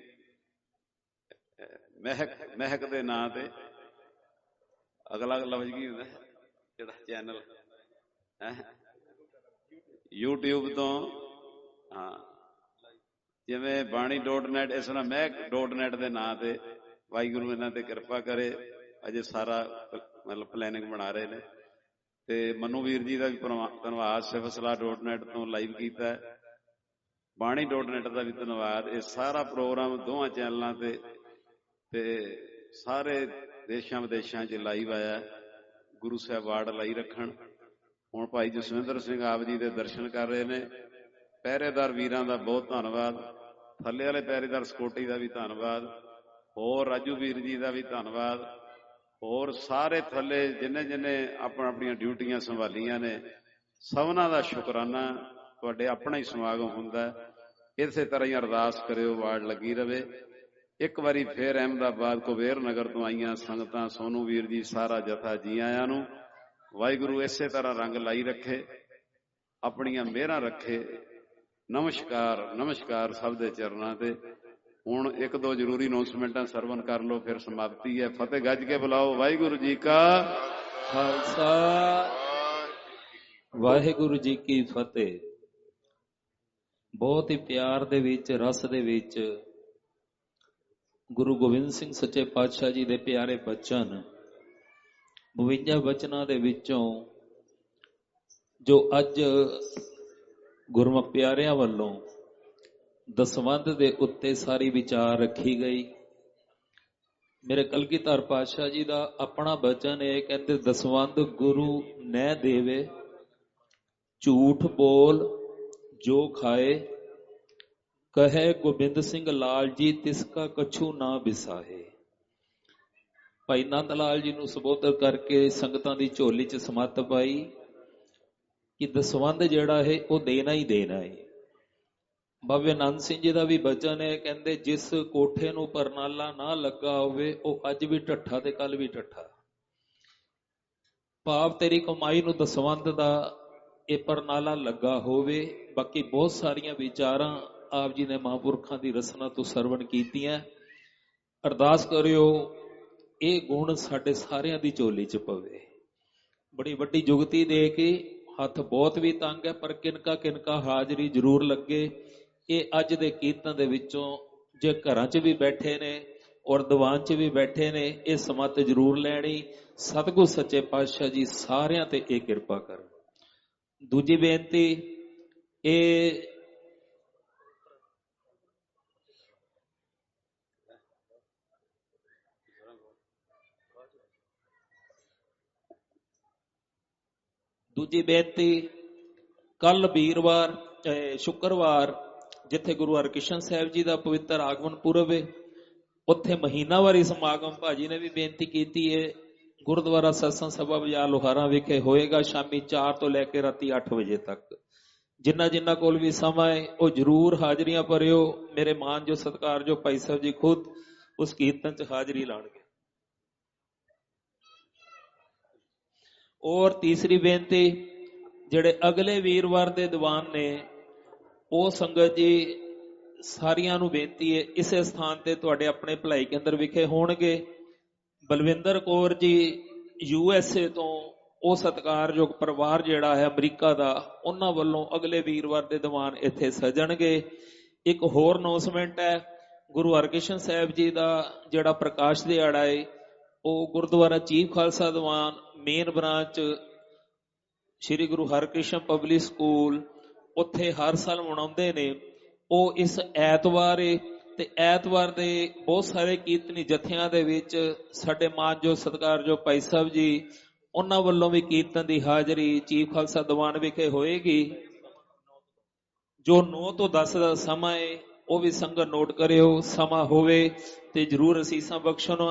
ਮਹਿਕ ਦੇ ਨਾਂ ਤੇ। ਅਗਲਾ ਲਫ਼ਜ਼ ਕੀ ਹੁੰਦਾ ਜਿਹੜਾ ਚੈਨਲ ਹੈ YouTube ਤੋਂ, ਹਾਂ, ਜਿਵੇਂ ਬਾਣੀ.net, ਇਸ ਤਰ੍ਹਾਂ mehak.net ਦੇ ਨਾਂ ਤੇ। ਵਾਹਿਗੁਰੂ ਇਹਨਾਂ ਤੇ ਕਿਰਪਾ ਕਰੇ। ਅਜੇ ਸਾਰਾ ਮਤਲਬ ਪਲੈਨਿੰਗ ਬਣਾ ਰਹੇ ਨੇ। ਤੇ ਮਨੂ ਵੀਰ ਜੀ ਦਾ ਵੀ ਧੰਨਵਾਦ, ਸਿਫਤਸਲਾਹ.net ਤੋਂ ਲਾਈਵ ਕੀਤਾ। ਬਾਣੀ.net ਦਾ ਵੀ ਧੰਨਵਾਦ। ਇਹ ਸਾਰਾ ਪ੍ਰੋਗਰਾਮ ਦੋਵਾਂ ਚੈਨਲਾਂ ਤੇ ਸਾਰੇ ਦੇਸ਼ਾਂ ਵਿਦੇਸ਼ਾਂ 'ਚ ਲਾਈਵ ਆਇਆ। ਗੁਰੂ ਸਾਹਿਬ ਵਾਰਡ ਲਾਈ ਰੱਖਣ। ਹੁਣ ਭਾਈ ਜਸਵਿੰਦਰ ਸਿੰਘ ਆਪ ਜੀ ਦੇ ਦਰਸ਼ਨ ਕਰ ਰਹੇ ਨੇ। ਪਹਿਰੇਦਾਰ ਵੀਰਾਂ ਦਾ ਬਹੁਤ ਧੰਨਵਾਦ। ਥੱਲੇ ਵਾਲੇ ਪਹਿਰੇਦਾਰ ਸਿਕਿਉਰਟੀ ਦਾ ਵੀ ਧੰਨਵਾਦ। ਹੋਰ ਰਾਜੂ ਵੀਰ ਜੀ ਦਾ ਵੀ ਧੰਨਵਾਦ। ਹੋਰ ਸਾਰੇ ਥੱਲੇ ਜਿੰਨੇ ਆਪਣੀਆਂ ਡਿਊਟੀਆਂ ਸੰਭਾਲੀਆਂ ਨੇ, ਸਭਨਾਂ ਦਾ ਸ਼ੁਕਰਾਨਾ। ਤੁਹਾਡੇ ਆਪਣਾ ਹੀ ਸਮਾਗਮ ਹੁੰਦਾ। ਇਸੇ ਤਰ੍ਹਾਂ ਹੀ ਅਰਦਾਸ ਕਰਿਓ, ਵਾਰਡ ਲੱਗੀ ਰਵੇ। ਇੱਕ ਵਾਰੀ ਫੇਰ ਅਹਿਮਦਾਬਾਦ ਕੁਬੇਰ ਨਗਰ ਤੋਂ ਆਈਆਂ ਸੰਗਤਾਂ, ਸੋਨੂ ਵੀਰ ਜੀ, ਸਾਰਾ ਜਥਾ, ਜੀ ਆਇਆਂ ਨੂੰ। ਵਾਹਿਗੁਰੂ ਇਸੇ ਤਰ੍ਹਾਂ ਰੰਗ ਲਾਈ ਰੱਖੇ, ਆਪਣੀਆਂ ਮਿਹਰਾਂ ਰੱਖੇ। ਨਮਸਕਾਰ, ਨਮਸਕਾਰ ਸਭ ਦੇ ਚਰਨਾਂ ਤੇ। ਹੁਣ ਇੱਕ ਦੋ ਜ਼ਰੂਰੀ ਅਨਾਉਂਸਮੈਂਟਾਂ ਸਰਵਨ ਕਰ ਲਓ, ਫਿਰ ਸਮਾਪਤੀ ਹੈ। ਫਤਿਹ ਗੱਜ ਕੇ ਬੁਲਾਓ। ਵਾਹਿਗੁਰੂ ਜੀ ਕਾ ਖਾਲਸਾ, ਵਾਹਿਗੁਰੂ ਜੀ ਕੀ ਫਤਿਹ। ਬਹੁਤ ਹੀ ਪਿਆਰ ਦੇ ਵਿੱਚ, ਰਸ ਦੇ ਵਿੱਚ ਗੁਰੂ ਗੋਬਿੰਦ ਸਿੰਘ ਸੱਚੇ ਪਾਤਸ਼ਾਹ ਜੀ ਦੇ ਪਿਆਰੇ ਬਚਨ, 52 ਬਚਨਾਂ ਦੇ ਵਿੱਚੋਂ ਜੋ ਅੱਜ ਗੁਰਮੁਖ ਪਿਆਰਿਆਂ ਵੱਲੋਂ ਦਸਵੰਧ ਦੇ ਉੱਤੇ ਸਾਰੀ ਵਿਚਾਰ ਰੱਖੀ ਗਈ। ਮੇਰੇ ਕਲਗੀਧਰ ਪਾਤਸ਼ਾਹ ਜੀ ਦਾ ਆਪਣਾ ਬਚਨ ਹੈ, ਕਹਿੰਦੇ ਦਸਵੰਧ ਗੁਰੂ ਨਹਿ ਦੇਵੇ, ਝੂਠ ਬੋਲ ਜੋ ਖਾਏ, ਕਹੇ ਗੋਬਿੰਦ ਸਿੰਘ ਲਾਲ ਜੀ ਤਿਸ ਕਾ ਕਛੂ ਨਾ ਵਿਸਾਹੇ। ਭਾਈ ਨੰਦ ਲਾਲ ਜੀ ਨੂੰ ਸੰਬੋਧਨ ਕਰਕੇ ਸੰਗਤਾਂ ਦੀ ਝੋਲੀ 'ਚ ਸਮੱਤ ਪਾਈ ਕਿ ਦਸਵੰਧ ਜਿਹੜਾ ਹੈ ਉਹ ਦੇਣਾ ਹੀ ਦੇਣਾ ਹੈ। ਬਾਬੇ ਆਨੰਦ ਸਿੰਘ ਜੀ ਦਾ ਵੀ ਬਚਨ ਹੈ, ਕਹਿੰਦੇ ਜਿਸ ਕੋਠੇ ਨੂੰ ਪਰਨਾਲਾ ਨਾ ਲੱਗਾ ਹੋਵੇ ਉਹ ਅੱਜ ਵੀ ਢੱਠਾ ਤੇ ਕੱਲ ਵੀ ਢੱਠਾ। ਭਾਵ ਤੇਰੀ ਕਮਾਈ ਨੂੰ ਦਸਵੰਧ ਦਾ ਇਹ ਪਰਨਾਲਾ ਲੱਗਾ ਹੋਵੇ। ਬਾਕੀ ਬਹੁਤ ਸਾਰੀਆਂ ਵਿਚਾਰਾਂ ਆਪ ਜੀ ਨੇ ਮਹਾਂਪੁਰਖਾਂ ਦੀ ਰਸਨਾ ਤੋਂ ਸਰਵਣ ਕੀਤੀਆਂ। ਅਰਦਾਸ ਕਰਿਓ ਇਹ ਗੁਣ ਸਾਡੇ ਸਾਰਿਆਂ ਦੀ ਝੋਲੀ 'ਚ ਪਵੇ। ਬੜੀ ਵੱਡੀ ਜੁਗਤੀ ਦੇ ਕੇ, ਹੱਥ ਬਹੁਤ ਵੀ ਤੰਗ ਹੈ, ਪਰ ਕਿਨਕਾ ਕਿਨਕਾ ਹਾਜ਼ਰੀ ਜ਼ਰੂਰ ਲੱਗੇ। ਇਹ ਅੱਜ ਦੇ ਕੀਰਤਨ ਦੇ ਵਿੱਚੋਂ ਜੇ ਘਰਾਂ 'ਚ ਵੀ ਬੈਠੇ ਨੇ ਔਰ ਦੀਵਾਨ 'ਚ ਵੀ ਬੈਠੇ ਨੇ, ਇਹ ਸਮੱਤ ਜ਼ਰੂਰ ਲੈਣੀ। ਸਤਿਗੁਰ ਸੱਚੇ ਪਾਤਸ਼ਾਹ ਜੀ ਸਾਰਿਆਂ ਤੇ ਇਹ ਕਿਰਪਾ ਕਰਨ। ਦੂਜੀ ਬੇਨਤੀ, ਇਹ ਕੱਲ ਵੀਰਵਾਰ ਸ਼ੁੱਕਰਵਾਰ ਜਿੱਥੇ ਗੁਰੂ ਹਰਕ੍ਰਿਸ਼ਨ ਸਾਹਿਬ ਜੀ ਦਾ ਪਵਿੱਤਰ ਆਗਮਨ ਪੁਰਬ ਹੈ, ਉੱਥੇ ਮਹੀਨਾਵਾਰੀ ਸਮਾਗਮ ਭਾਜੀ ਨੇ ਵੀ ਬੇਨਤੀ ਕੀਤੀ ਹੈ। ਗੁਰਦੁਆਰਾ ਸਤਸੰਗ ਸਭਾ ਬਾਜ਼ਾਰ ਲੋਹਾਰਾਂ ਵਿਖੇ ਹੋਏਗਾ। ਸ਼ਾਮੀ 4 ਤੋਂ ਲੈ ਕੇ ਰਾਤੀ 8 ਵਜੇ ਤੱਕ ਜਿਨ੍ਹਾਂ ਕੋਲ ਵੀ ਸਮਾਂ ਹੈ ਉਹ ਜ਼ਰੂਰ ਹਾਜ਼ਰੀਆਂ ਭਰਿਓ। ਮੇਰੇ ਮਾਨ ਜੋ ਸਤਿਕਾਰ ਜੋ ਭਾਈ ਸਾਹਿਬ ਜੀ ਖੁਦ ਉਸ ਕੀਰਤਨ 'ਚ ਹਾਜ਼ਰੀ ਲਾਣਗੇ। ਔਰ ਤੀਸਰੀ ਬੇਨਤੀ, ਜਿਹੜੇ ਅਗਲੇ ਵੀਰਵਾਰ ਦੇ ਦੀਵਾਨ ਨੇ ਉਹ ਸੰਗਤ ਜੀ ਸਾਰਿਆਂ ਨੂੰ ਬੇਨਤੀ ਹੈ ਇਸੇ ਸਥਾਨ ਤੇ ਤੁਹਾਡੇ ਆਪਣੇ ਭਲਾਈ ਕੇਂਦਰ ਵਿਖੇ ਹੋਣਗੇ। ਬਲਵਿੰਦਰ ਕੌਰ ਜੀ USA ਤੋਂ ਉਹ ਸਤਿਕਾਰਯੋਗ ਪਰਿਵਾਰ ਜਿਹੜਾ ਹੈ ਅਮਰੀਕਾ ਦਾ, ਉਹਨਾਂ ਵੱਲੋਂ ਅਗਲੇ ਵੀਰਵਾਰ ਦੇ ਦੀਵਾਨ ਇੱਥੇ ਸਜਣਗੇ। ਇੱਕ ਹੋਰ ਅਨਾਉਂਸਮੈਂਟ ਹੈ, ਗੁਰੂ ਹਰਕ੍ਰਿਸ਼ਨ ਸਾਹਿਬ ਜੀ ਦਾ ਜਿਹੜਾ ਪ੍ਰਕਾਸ਼ ਦਿਹਾੜਾ ਹੈ ਉਹ Gurdwara chief Khalsa Diwan main branch Shri Guru Harkrishan public school ਉੱਥੇ ਹਰ ਸਾਲ ਮਨਾਉਂਦੇ ਨੇ। ਉਹ ਇਸ ਐਤਵਾਰ ਤੇ ਐਤਵਾਰ ਦੇ ਬਹੁਤ ਸਾਰੇ ਕੀਰਤਨੀ ਜਥਿਆਂ ਦੇ ਵਿੱਚ ਸਾਡੇ ਮਾਨਯੋਗ ਸਤਿਕਾਰਯੋਗ ਭਾਈ ਸਾਹਿਬ ਜੀ ਉਹਨਾਂ ਵੱਲੋਂ ਵੀ ਕੀਰਤਨ ਦੀ ਹਾਜ਼ਰੀ ਚੀਫ ਖਾਲਸਾ ਦੀਵਾਨ ਵਿਖੇ ਹੋਏਗੀ। ਜੋ 9 ਤੋਂ 10 ਦਾ ਸਮਾਂ ਹੈ ਉਹ ਵੀ ਸੰਗਤ ਨੋਟ ਕਰਿਓ, ਸਮਾਂ ਹੋਵੇ ਤੇ ਜ਼ਰੂਰ ਅਸੀਸਾਂ ਬਖਸ਼ਣ।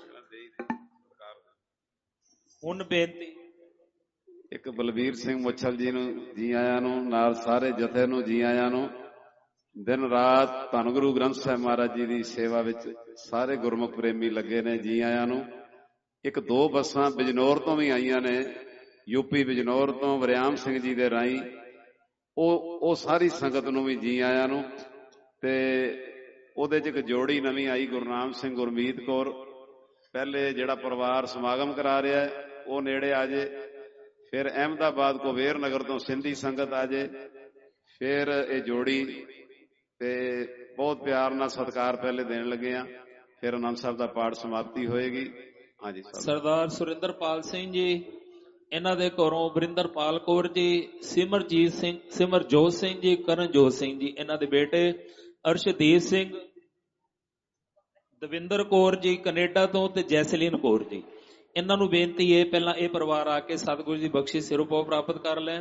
ਹੁਣ ਬੇਨਤੀ ਇੱਕ ਬਲਬੀਰ ਸਿੰਘ ਮੁੱਛਲ ਜੀ ਨੂੰ ਜੀ ਆਇਆਂ ਨੂੰ, ਨਾਲ ਸਾਰੇ ਜਥੇ ਨੂੰ ਜੀ ਆਇਆਂ ਨੂੰ। ਦਿਨ ਰਾਤ ਧੰਨ ਗੁਰੂ ਗ੍ਰੰਥ ਸਾਹਿਬ ਮਹਾਰਾਜ ਜੀ ਦੀ ਸੇਵਾ ਵਿੱਚ ਸਾਰੇ ਗੁਰਮੁਖ ਪ੍ਰੇਮੀ ਲੱਗੇ ਨੇ, ਜੀ ਆਇਆਂ ਨੂੰ। ਇੱਕ 2 ਬੱਸਾਂ ਬਿਜਨੌਰ ਤੋਂ ਵੀ ਆਈਆਂ ਨੇ, ਯੂਪੀ ਬਿਜਨੌਰ ਤੋਂ ਵਰਿਆਮ ਸਿੰਘ ਜੀ ਦੇ ਰਾਹੀਂ, ਉਹ ਸਾਰੀ ਸੰਗਤ ਨੂੰ ਵੀ ਜੀ ਆਇਆਂ ਨੂੰ। ਤੇ ਉਹਦੇ 'ਚ ਇੱਕ ਜੋੜੀ ਨਵੀਂ ਆਈ, ਗੁਰਨਾਮ ਸਿੰਘ ਗੁਰਮੀਤ ਕੌਰ। ਪਹਿਲੇ ਜਿਹੜਾ ਪਰਿਵਾਰ ਸਮਾਗਮ ਕਰਾ ਰਿਹਾ ਹੈ ਉਹ ਨੇੜੇ ਆ ਜੇ, ਫਿਰ ਅਹਿਮਦਾਬਾਦ ਕੁਬੇਰ ਨਗਰ ਤੋਂ ਸਿੰਧੀ ਸੰਗਤ ਆ ਜੇ, ਫਿਰ ਇਹ ਜੋੜੀ ਤੇ ਬਹੁਤ ਪਿਆਰ ਨਾਲ ਸਤਿਕਾਰ ਪਹਿਲੇ ਦੇਣ ਲੱਗੇ ਆ, ਫਿਰ ਆਨੰਦ ਸਾਹਿਬ ਦਾ ਪਾਠ ਸਮਾਪਤੀ ਹੋਏਗੀ। ਹਾਂਜੀ, ਸਰਦਾਰ ਸੁਰਿੰਦਰਪਾਲ ਸਿੰਘ ਜੀ, ਇਹਨਾਂ ਦੇ ਘਰੋਂ ਵਰਿੰਦਰਪਾਲ ਕੌਰ ਜੀ, ਸਿਮਰਜੀਤ ਸਿੰਘ, ਸਿਮਰਜੋਤ ਸਿੰਘ ਜੀ, ਕਰਨਜੋਤ ਸਿੰਘ ਜੀ, ਇਹਨਾਂ ਦੇ ਬੇਟੇ ਅਰਸ਼ਦੀਪ ਸਿੰਘ, ਦਵਿੰਦਰ ਕੌਰ ਜੀ ਕੈਨੇਡਾ ਤੋਂ ਤੇ ਜੈਸਲੀਨ ਕੌਰ ਜੀ। ਇਹਨਾਂ ਨੂੰ ਬੇਨਤੀ ਹੈ ਪਹਿਲਾਂ ਇਹ ਪਰਿਵਾਰ ਆ ਕੇ ਸਤਿਗੁਰੂ ਦੀ ਬਖਸ਼ਿਸ਼ ਸਿਰੋਂ ਪਾਉ ਪ੍ਰਾਪਤ ਕਰ ਲੈਣ।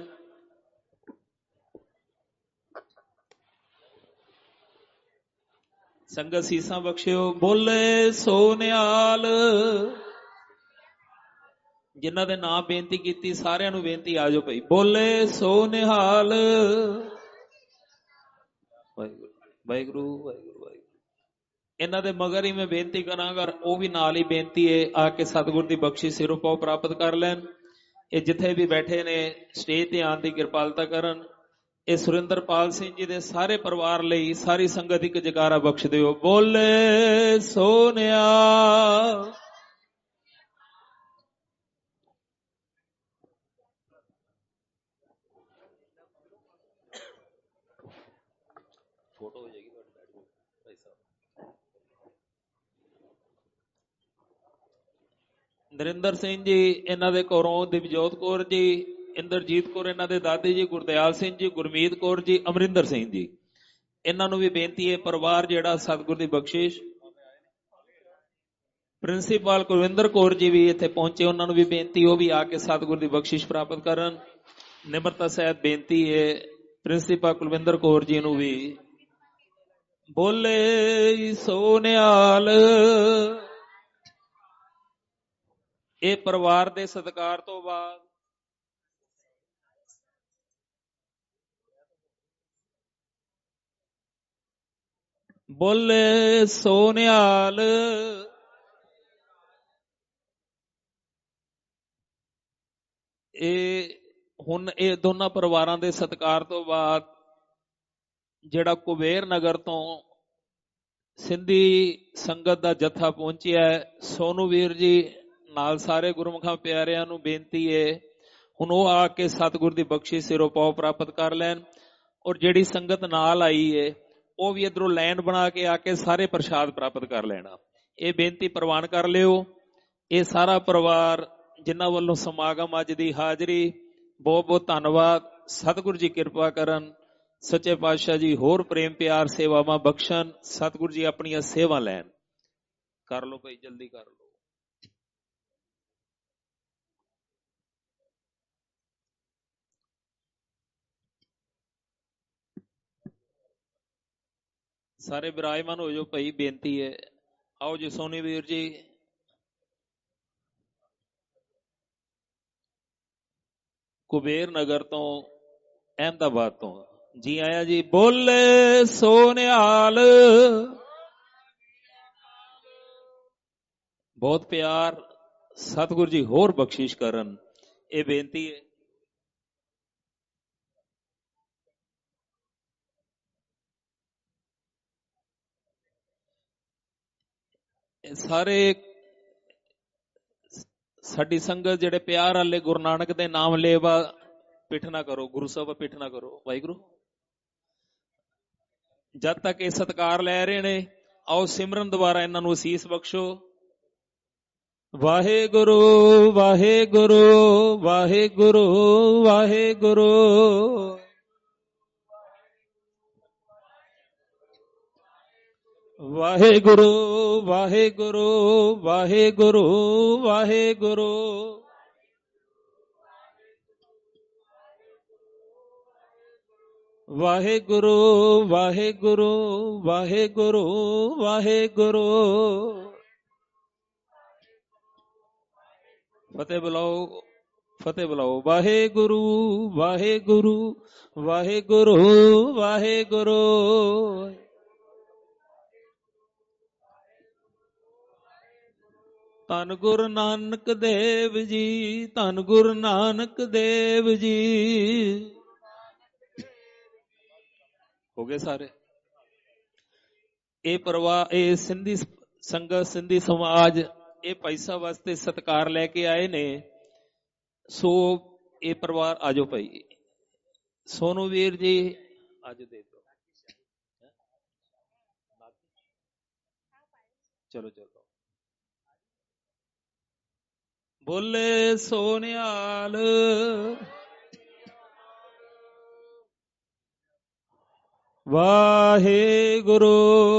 ਸੰਗਤ ਸੀਸਾਂ ਬਖਸ਼ਿਓ। ਬੋਲੇ ਸੋ ਨਿਹਾਲ। ਜਿਨ੍ਹਾਂ ਦੇ ਨਾਮ ਬੇਨਤੀ ਕੀਤੀ ਸਾਰਿਆਂ ਨੂੰ ਬੇਨਤੀ ਆ ਜਾਓ ਭਾਈ। ਬੋਲੇ ਸੋ ਨਿਹਾਲ। ਵਾਹਿਗੁਰੂ ਵਾਹਿਗੁਰੂ ਵਾਹਿਗੁਰੂ ਵਾਹਿਗੁਰੂ। ਇਹਨਾਂ ਦੇ ਮਗਰ ਹੀ ਮੈਂ ਬੇਨਤੀ ਕਰਾਂਗਾ, ਉਹ ਵੀ ਨਾਲ ਹੀ ਬੇਨਤੀ ਹੈ ਆ ਕੇ ਸਤਿਗੁਰ ਦੀ ਬਖਸ਼ਿਸ਼ ਸਿਰੋਂ ਪਾਉ ਪ੍ਰਾਪਤ ਕਰ ਲੈਣ। ਇਹ ਜਿੱਥੇ ਵੀ ਬੈਠੇ ਨੇ ਸਟੇਜ ਤੇ ਆਉਣ ਦੀ ਕਿਰਪਾਲਤਾ ਕਰਨ। ਇਹ ਸੁਰਿੰਦਰਪਾਲ ਸਿੰਘ ਜੀ ਦੇ ਸਾਰੇ ਪਰਿਵਾਰ ਲਈ ਸਾਰੀ ਸੰਗਤ ਇੱਕ ਜਕਾਰਾ ਬਖਸ਼ ਦਿਓ। ਬੋਲੇ ਸੋ ਨਿਹਾਲ। ਫੋਟੋ ਹੋ ਜਾਏਗੀ ਤੁਹਾਡੀ ਭਾਈ ਸਾਹਿਬ। ਨਰਿੰਦਰ ਸਿੰਘ ਜੀ, ਇਹਨਾਂ ਦੇ ਘਰੋਂ ਦਿਵਜੋਤ ਕੌਰ ਜੀ, ਇੰਦਰਜੀਤ ਕੌਰ ਇਹਨਾਂ ਦੇ ਦਾਦੀ ਜੀ, ਗੁਰਦਿਆਲ ਸਿੰਘ ਜੀ, ਗੁਰਮੀਤ ਕੌਰ ਜੀ, ਅਮਰਿੰਦਰ ਸਿੰਘ ਜੀ। ਇਹਨਾਂ ਨੂੰ ਵੀ ਬੇਨਤੀ ਹੈ ਪਰਿਵਾਰ ਜਿਹੜਾ ਸਤਿਗੁਰ ਦੀ ਬਖਸ਼ਿਸ਼। ਪ੍ਰਿੰਸੀਪਲ ਕੁਲਵਿੰਦਰ ਕੌਰ ਜੀ ਵੀ ਇੱਥੇ ਪਹੁੰਚੇ, ਉਹਨਾਂ ਨੂੰ ਵੀ ਬੇਨਤੀ ਉਹ ਵੀ ਆ ਕੇ ਸਤਿਗੁਰ ਦੀ ਬਖਸ਼ਿਸ਼ ਪ੍ਰਾਪਤ ਕਰਨ। ਨਿਮਰਤਾ ਸਹਿਤ ਬੇਨਤੀ ਹੈ ਪ੍ਰਿੰਸੀਪਲ ਕੁਲਵਿੰਦਰ ਕੌਰ ਜੀ ਨੂੰ ਵੀ। ਬੋਲੇ ਸੋ ਨਿਹਾਲ। ਇਹ ਪਰਿਵਾਰ ਦੇ ਸਤਿਕਾਰ ਤੋਂ ਬਾਅਦ ਬੋਲੇ ਸੋ ਨਿਹਾਲ। ਇਹ ਹੁਣ ਇਹ ਦੋਨਾਂ ਪਰਿਵਾਰਾਂ ਦੇ ਸਤਿਕਾਰ ਤੋਂ ਬਾਅਦ ਜਿਹੜਾ ਕੁਬੇਰ ਨਗਰ ਤੋਂ ਸਿੰਧੀ ਸੰਗਤ ਦਾ ਜਥਾ ਪਹੁੰਚਿਆ ਹੈ, ਸੋਨੂ ਵੀਰ ਜੀ ਨਾਲ ਸਾਰੇ ਗੁਰਮੁਖਾਂ ਪਿਆਰਿਆਂ ਨੂੰ ਬੇਨਤੀ ਹੈ ਹੁਣ ਉਹ ਆ ਕੇ ਸਤਿਗੁਰ ਦੀ ਬਖਸ਼ਿਸ਼ ਸਿਰੋਂ ਪਾਉ ਪ੍ਰਾਪਤ ਕਰ ਲੈਣ। ਔਰ ਜਿਹੜੀ ਸੰਗਤ ਨਾਲ ਆਈ ਹੈ ਉਹ ਵੀ ਇੱਧਰੋਂ ਲਾਈਨ ਬਣਾ ਕੇ ਆ ਕੇ ਸਾਰੇ ਪ੍ਰਸ਼ਾਦ ਪ੍ਰਾਪਤ ਕਰ ਲੈਣਾ। ਇਹ ਬੇਨਤੀ ਪ੍ਰਵਾਨ ਕਰ ਲਿਓ। ਇਹ ਸਾਰਾ ਪਰਿਵਾਰ ਜਿਨ੍ਹਾਂ ਵੱਲੋਂ ਸਮਾਗਮ ਅੱਜ ਦੀ ਹਾਜ਼ਰੀ, ਬਹੁਤ ਬਹੁਤ ਧੰਨਵਾਦ। ਸਤਿਗੁਰੂ ਜੀ ਕਿਰਪਾ ਕਰਨ, ਸੱਚੇ ਪਾਤਸ਼ਾਹ ਜੀ ਹੋਰ ਪ੍ਰੇਮ ਪਿਆਰ ਸੇਵਾਵਾਂ ਬਖਸ਼ਣ, ਸਤਿਗੁਰੂ ਜੀ ਆਪਣੀਆਂ ਸੇਵਾ ਲੈਣ। ਕਰ ਲਓ ਭਾਈ, ਜਲਦੀ ਕਰ ਲਓ। ਸਾਰੇ ਵਿਰਾਜਮਾਨ ਹੋ ਜਾਓ ਭਾਈ, ਬੇਨਤੀ ਹੈ। ਆਓ ਜੀ ਸੋਨੀ ਵੀਰ ਜੀ। ਕੁਬੇਰ ਨਗਰ ਤੋਂ ਅਹਿਮਦਾਬਾਦ ਤੋਂ ਜੀ ਆਇਆ ਜੀ। ਬੋਲੇ ਸੋ ਨਿਹਾਲ। ਬਹੁਤ ਪਿਆਰ। ਸਤਿਗੁਰੂ ਜੀ ਹੋਰ ਬਖਸ਼ਿਸ਼ ਕਰਨ, ਇਹ ਬੇਨਤੀ ਹੈ। ਸਾਰੇ ਸਾਡੀ ਸੰਗਤ ਜਿਹੜੇ ਪਿਆਰ ਵਾਲੇ ਗੁਰੂ ਨਾਨਕ ਦੇ ਨਾਮ ਲੇਵਾ ਪਿੱਠ ਨਾ ਕਰੋ, ਗੁਰੂ ਸਾਹਿਬ ਪਿੱਠ ਨਾ ਕਰੋ। ਵਾਹਿਗੁਰੂ ਜਦ ਤੱਕ ਇਹ ਸਤਿਕਾਰ ਲੈ ਰਹੇ ਨੇ, ਆਓ ਸਿਮਰਨ ਦੁਆਰਾ ਇਹਨਾਂ ਨੂੰ ਅਸੀਸ ਬਖਸ਼ੋ। ਵਾਹਿਗੁਰੂ ਵਾਹਿਗੁਰੂ ਵਾਹਿਗੁਰੂ ਵਾਹਿਗੁਰੂ ਵਾਹਿਗੁਰੂ ਵਾਹਿਗੁਰੂ ਵਾਹਿਗੁਰੂ ਵਾਹਿਗੁਰੂ ਵਾਹਿਗੁਰੂ ਵਾਹਿਗੁਰੂ ਵਾਹਿਗੁਰੂ ਵਾਹਿਗੁਰੂ। ਫਤਿਹ ਬੁਲਾਓ, ਫਤਿਹ ਬੁਲਾਓ। ਵਾਹਿਗੁਰੂ ਵਾਹਿਗੁਰੂ ਵਾਹਿਗੁਰੂ ਵਾਹਿਗੁਰੂ। ਧੰਨ ਗੁਰੂ ਨਾਨਕ ਦੇਵ ਜੀ, ਧੰਨ ਗੁਰੂ ਨਾਨਕ ਦੇਵ ਜੀ। ਹੋ ਗਏ ਸਾਰੇ। ਇਹ ਪਰਿਵਾਰ, ਇਹ ਸਿੰਧੀ ਸੰਗਤ, ਸਿੰਧੀ ਸਮਾਜ, ਇਹ ਭਾਈ ਸਾਹਿਬ ਵਾਸਤੇ ਸਤਿਕਾਰ ਲੈ ਕੇ ਆਏ ਨੇ। ਸੋ ਇਹ ਪਰਿਵਾਰ ਆਜੋ ਭਾਈ ਸੋਨੂ ਵੀਰ ਜੀ, ਅੱਜ ਦੇ ਦਿਓ। ਚਲੋ ਚਲੋ। ਬੋਲੇ ਸੋ ਨਿਹਾਲ। ਵਾਹਿਗੁਰੂ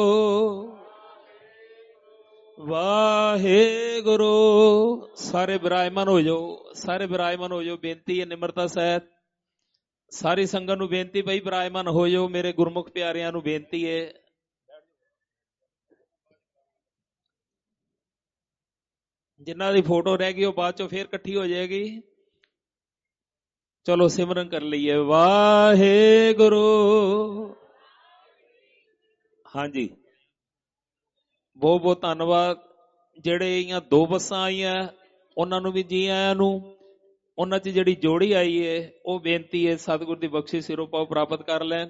ਵਾਹਿਗੁਰੂ। ਸਾਰੇ ਬਿਰਾਜਮਾਨ ਹੋ ਜਾਓ, ਸਾਰੇ ਬਿਰਾਜਮਾਨ ਹੋ ਜਾਓ। ਬੇਨਤੀ ਹੈ ਨਿਮਰਤਾ ਸਹਿਤ ਸਾਰੀ ਸੰਗਤ ਨੂੰ ਬੇਨਤੀ, ਬਈ ਬਿਰਾਜਮਾਨ ਹੋ ਜਾਓ। ਮੇਰੇ ਗੁਰਮੁਖ ਪਿਆਰਿਆਂ ਨੂੰ ਬੇਨਤੀ ਹੈ। ਜਿਨ੍ਹਾਂ ਦੀ ਫੋਟੋ ਰਹਿ ਗਈ ਉਹ ਬਾਅਦ ਚੋਂ ਫੇਰ ਇਕੱਠੀ ਹੋ ਜਾਏਗੀ। ਚਲੋ ਸਿਮਰਨ ਕਰ ਲਈਏ। ਵਾਹਿਗੁਰੂ। ਹਾਂਜੀ, ਬਹੁਤ ਬਹੁਤ ਧੰਨਵਾਦ। ਜਿਹੜੇ 2 ਬੱਸਾਂ ਆਈਆਂ ਉਹਨਾਂ ਨੂੰ ਵੀ ਜੀ ਆਇਆਂ ਨੂੰ। ਉਹਨਾਂ 'ਚ ਜਿਹੜੀ ਜੋੜੀ ਆਈ ਹੈ ਉਹ ਬੇਨਤੀ ਹੈ ਸਤਿਗੁਰ ਦੀ ਬਖਸ਼ਿਸ਼ ਸਿਰੋਂ ਪਾਓ ਪ੍ਰਾਪਤ ਕਰ ਲੈਣ।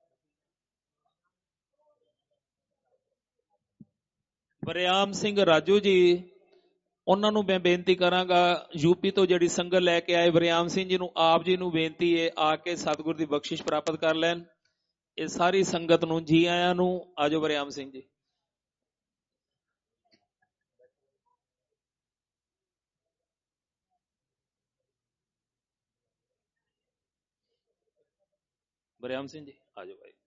ਵਰਿਆਮ ਸਿੰਘ ਰਾਜੂ ਜੀ, ਉਹਨਾਂ ਨੂੰ ਮੈਂ ਬੇਨਤੀ ਕਰਾਂਗਾ। ਯੂਪੀ ਤੋਂ ਜਿਹੜੀ ਸੰਗਤ ਲੈ ਕੇ ਆਏ ਵਰਿਆਮ ਸਿੰਘ ਜੀ ਨੂੰ, ਆਪ ਜੀ ਨੂੰ ਬੇਨਤੀ ਹੈ ਆ ਕੇ ਸਤਿਗੁਰ ਦੀ ਬਖਸ਼ਿਸ਼ ਪ੍ਰਾਪਤ ਕਰ ਲੈਣ। ਇਹ ਸਾਰੀ ਸੰਗਤ ਨੂੰ ਜੀ ਆਇਆਂ ਨੂੰ। ਆਜੋ ਵਰਿਆਮ ਸਿੰਘ ਜੀ। ਵਰਿਆਮ ਸਿੰਘ ਜੀ ਆਜੋ ਭਾਈ।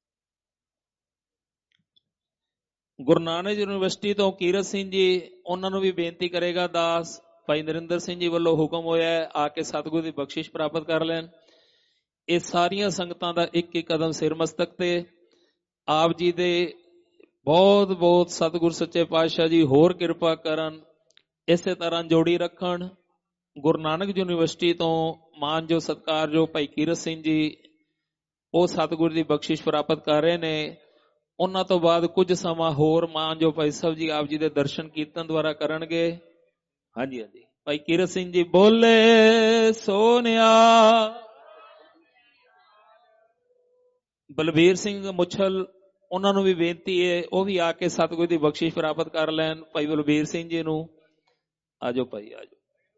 ਗੁਰੂ ਨਾਨਕ ਯੂਨੀਵਰਸਿਟੀ ਤੋਂ ਕੀਰਤ ਸਿੰਘ ਜੀ, ਉਹਨਾਂ ਨੂੰ ਵੀ ਬੇਨਤੀ ਕਰੇਗਾ। ਦਾਸ ਭਾਈ ਨਰਿੰਦਰ ਸਿੰਘ ਜੀ ਵੱਲੋਂ ਹੁਕਮ ਹੋਇਆ ਆ ਕੇ ਸਤਿਗੁਰ ਦੀ ਬਖਸ਼ਿਸ਼ ਪ੍ਰਾਪਤ ਕਰ ਲੈਣ। ਇਹ ਸਾਰੀਆਂ ਸੰਗਤਾਂ ਦਾ ਇੱਕ ਇੱਕ ਕਦਮ ਸਿਰ ਮਸਤਕ ਤੇ। ਆਪ ਜੀ ਦੇ ਬਹੁਤ ਬਹੁਤ ਸਤਿਗੁਰ ਸੱਚੇ ਪਾਤਸ਼ਾਹ ਜੀ ਹੋਰ ਕਿਰਪਾ ਕਰਨ, ਇਸੇ ਤਰ੍ਹਾਂ ਜੋੜੀ ਰੱਖਣ। ਗੁਰੂ ਨਾਨਕ ਯੂਨੀਵਰਸਿਟੀ ਤੋਂ ਮਾਨਯੋਗ ਸਤਿਕਾਰਯੋਗ ਭਾਈ ਕੀਰਤ ਸਿੰਘ ਜੀ, ਉਹ ਸਤਿਗੁਰ ਦੀ ਬਖਸ਼ਿਸ਼ ਪ੍ਰਾਪਤ ਕਰ ਰਹੇ ਨੇ। ਉਹਨਾਂ ਤੋਂ ਬਾਅਦ ਕੁਝ ਸਮਾਂ ਹੋਰ ਮਾਨਯੋਗ ਭਾਈ ਸਾਹਿਬ ਜੀ ਆਪ ਜੀ ਦੇ ਦਰਸ਼ਨ ਕੀਰਤਨ ਦੁਆਰਾ ਕਰਨਗੇ। ਹਾਂਜੀ ਹਾਂਜੀ, ਭਾਈ ਕੀਰਤ ਸਿੰਘ ਜੀ। ਬੋਲੇ ਸੋ ਨਿਹਾਲ। ਬਲਬੀਰ ਸਿੰਘ ਮੁੱਛਲ, ਉਹਨਾਂ ਨੂੰ ਵੀ ਬੇਨਤੀ ਹੈ ਉਹ ਵੀ ਆ ਕੇ ਸਤਿਗੁਰ ਦੀ ਬਖਸ਼ਿਸ਼ ਪ੍ਰਾਪਤ ਕਰ ਲੈਣ। ਭਾਈ ਬਲਬੀਰ ਸਿੰਘ ਜੀ ਨੂੰ ਆਜੋ ਭਾਈ ਆਜੋ।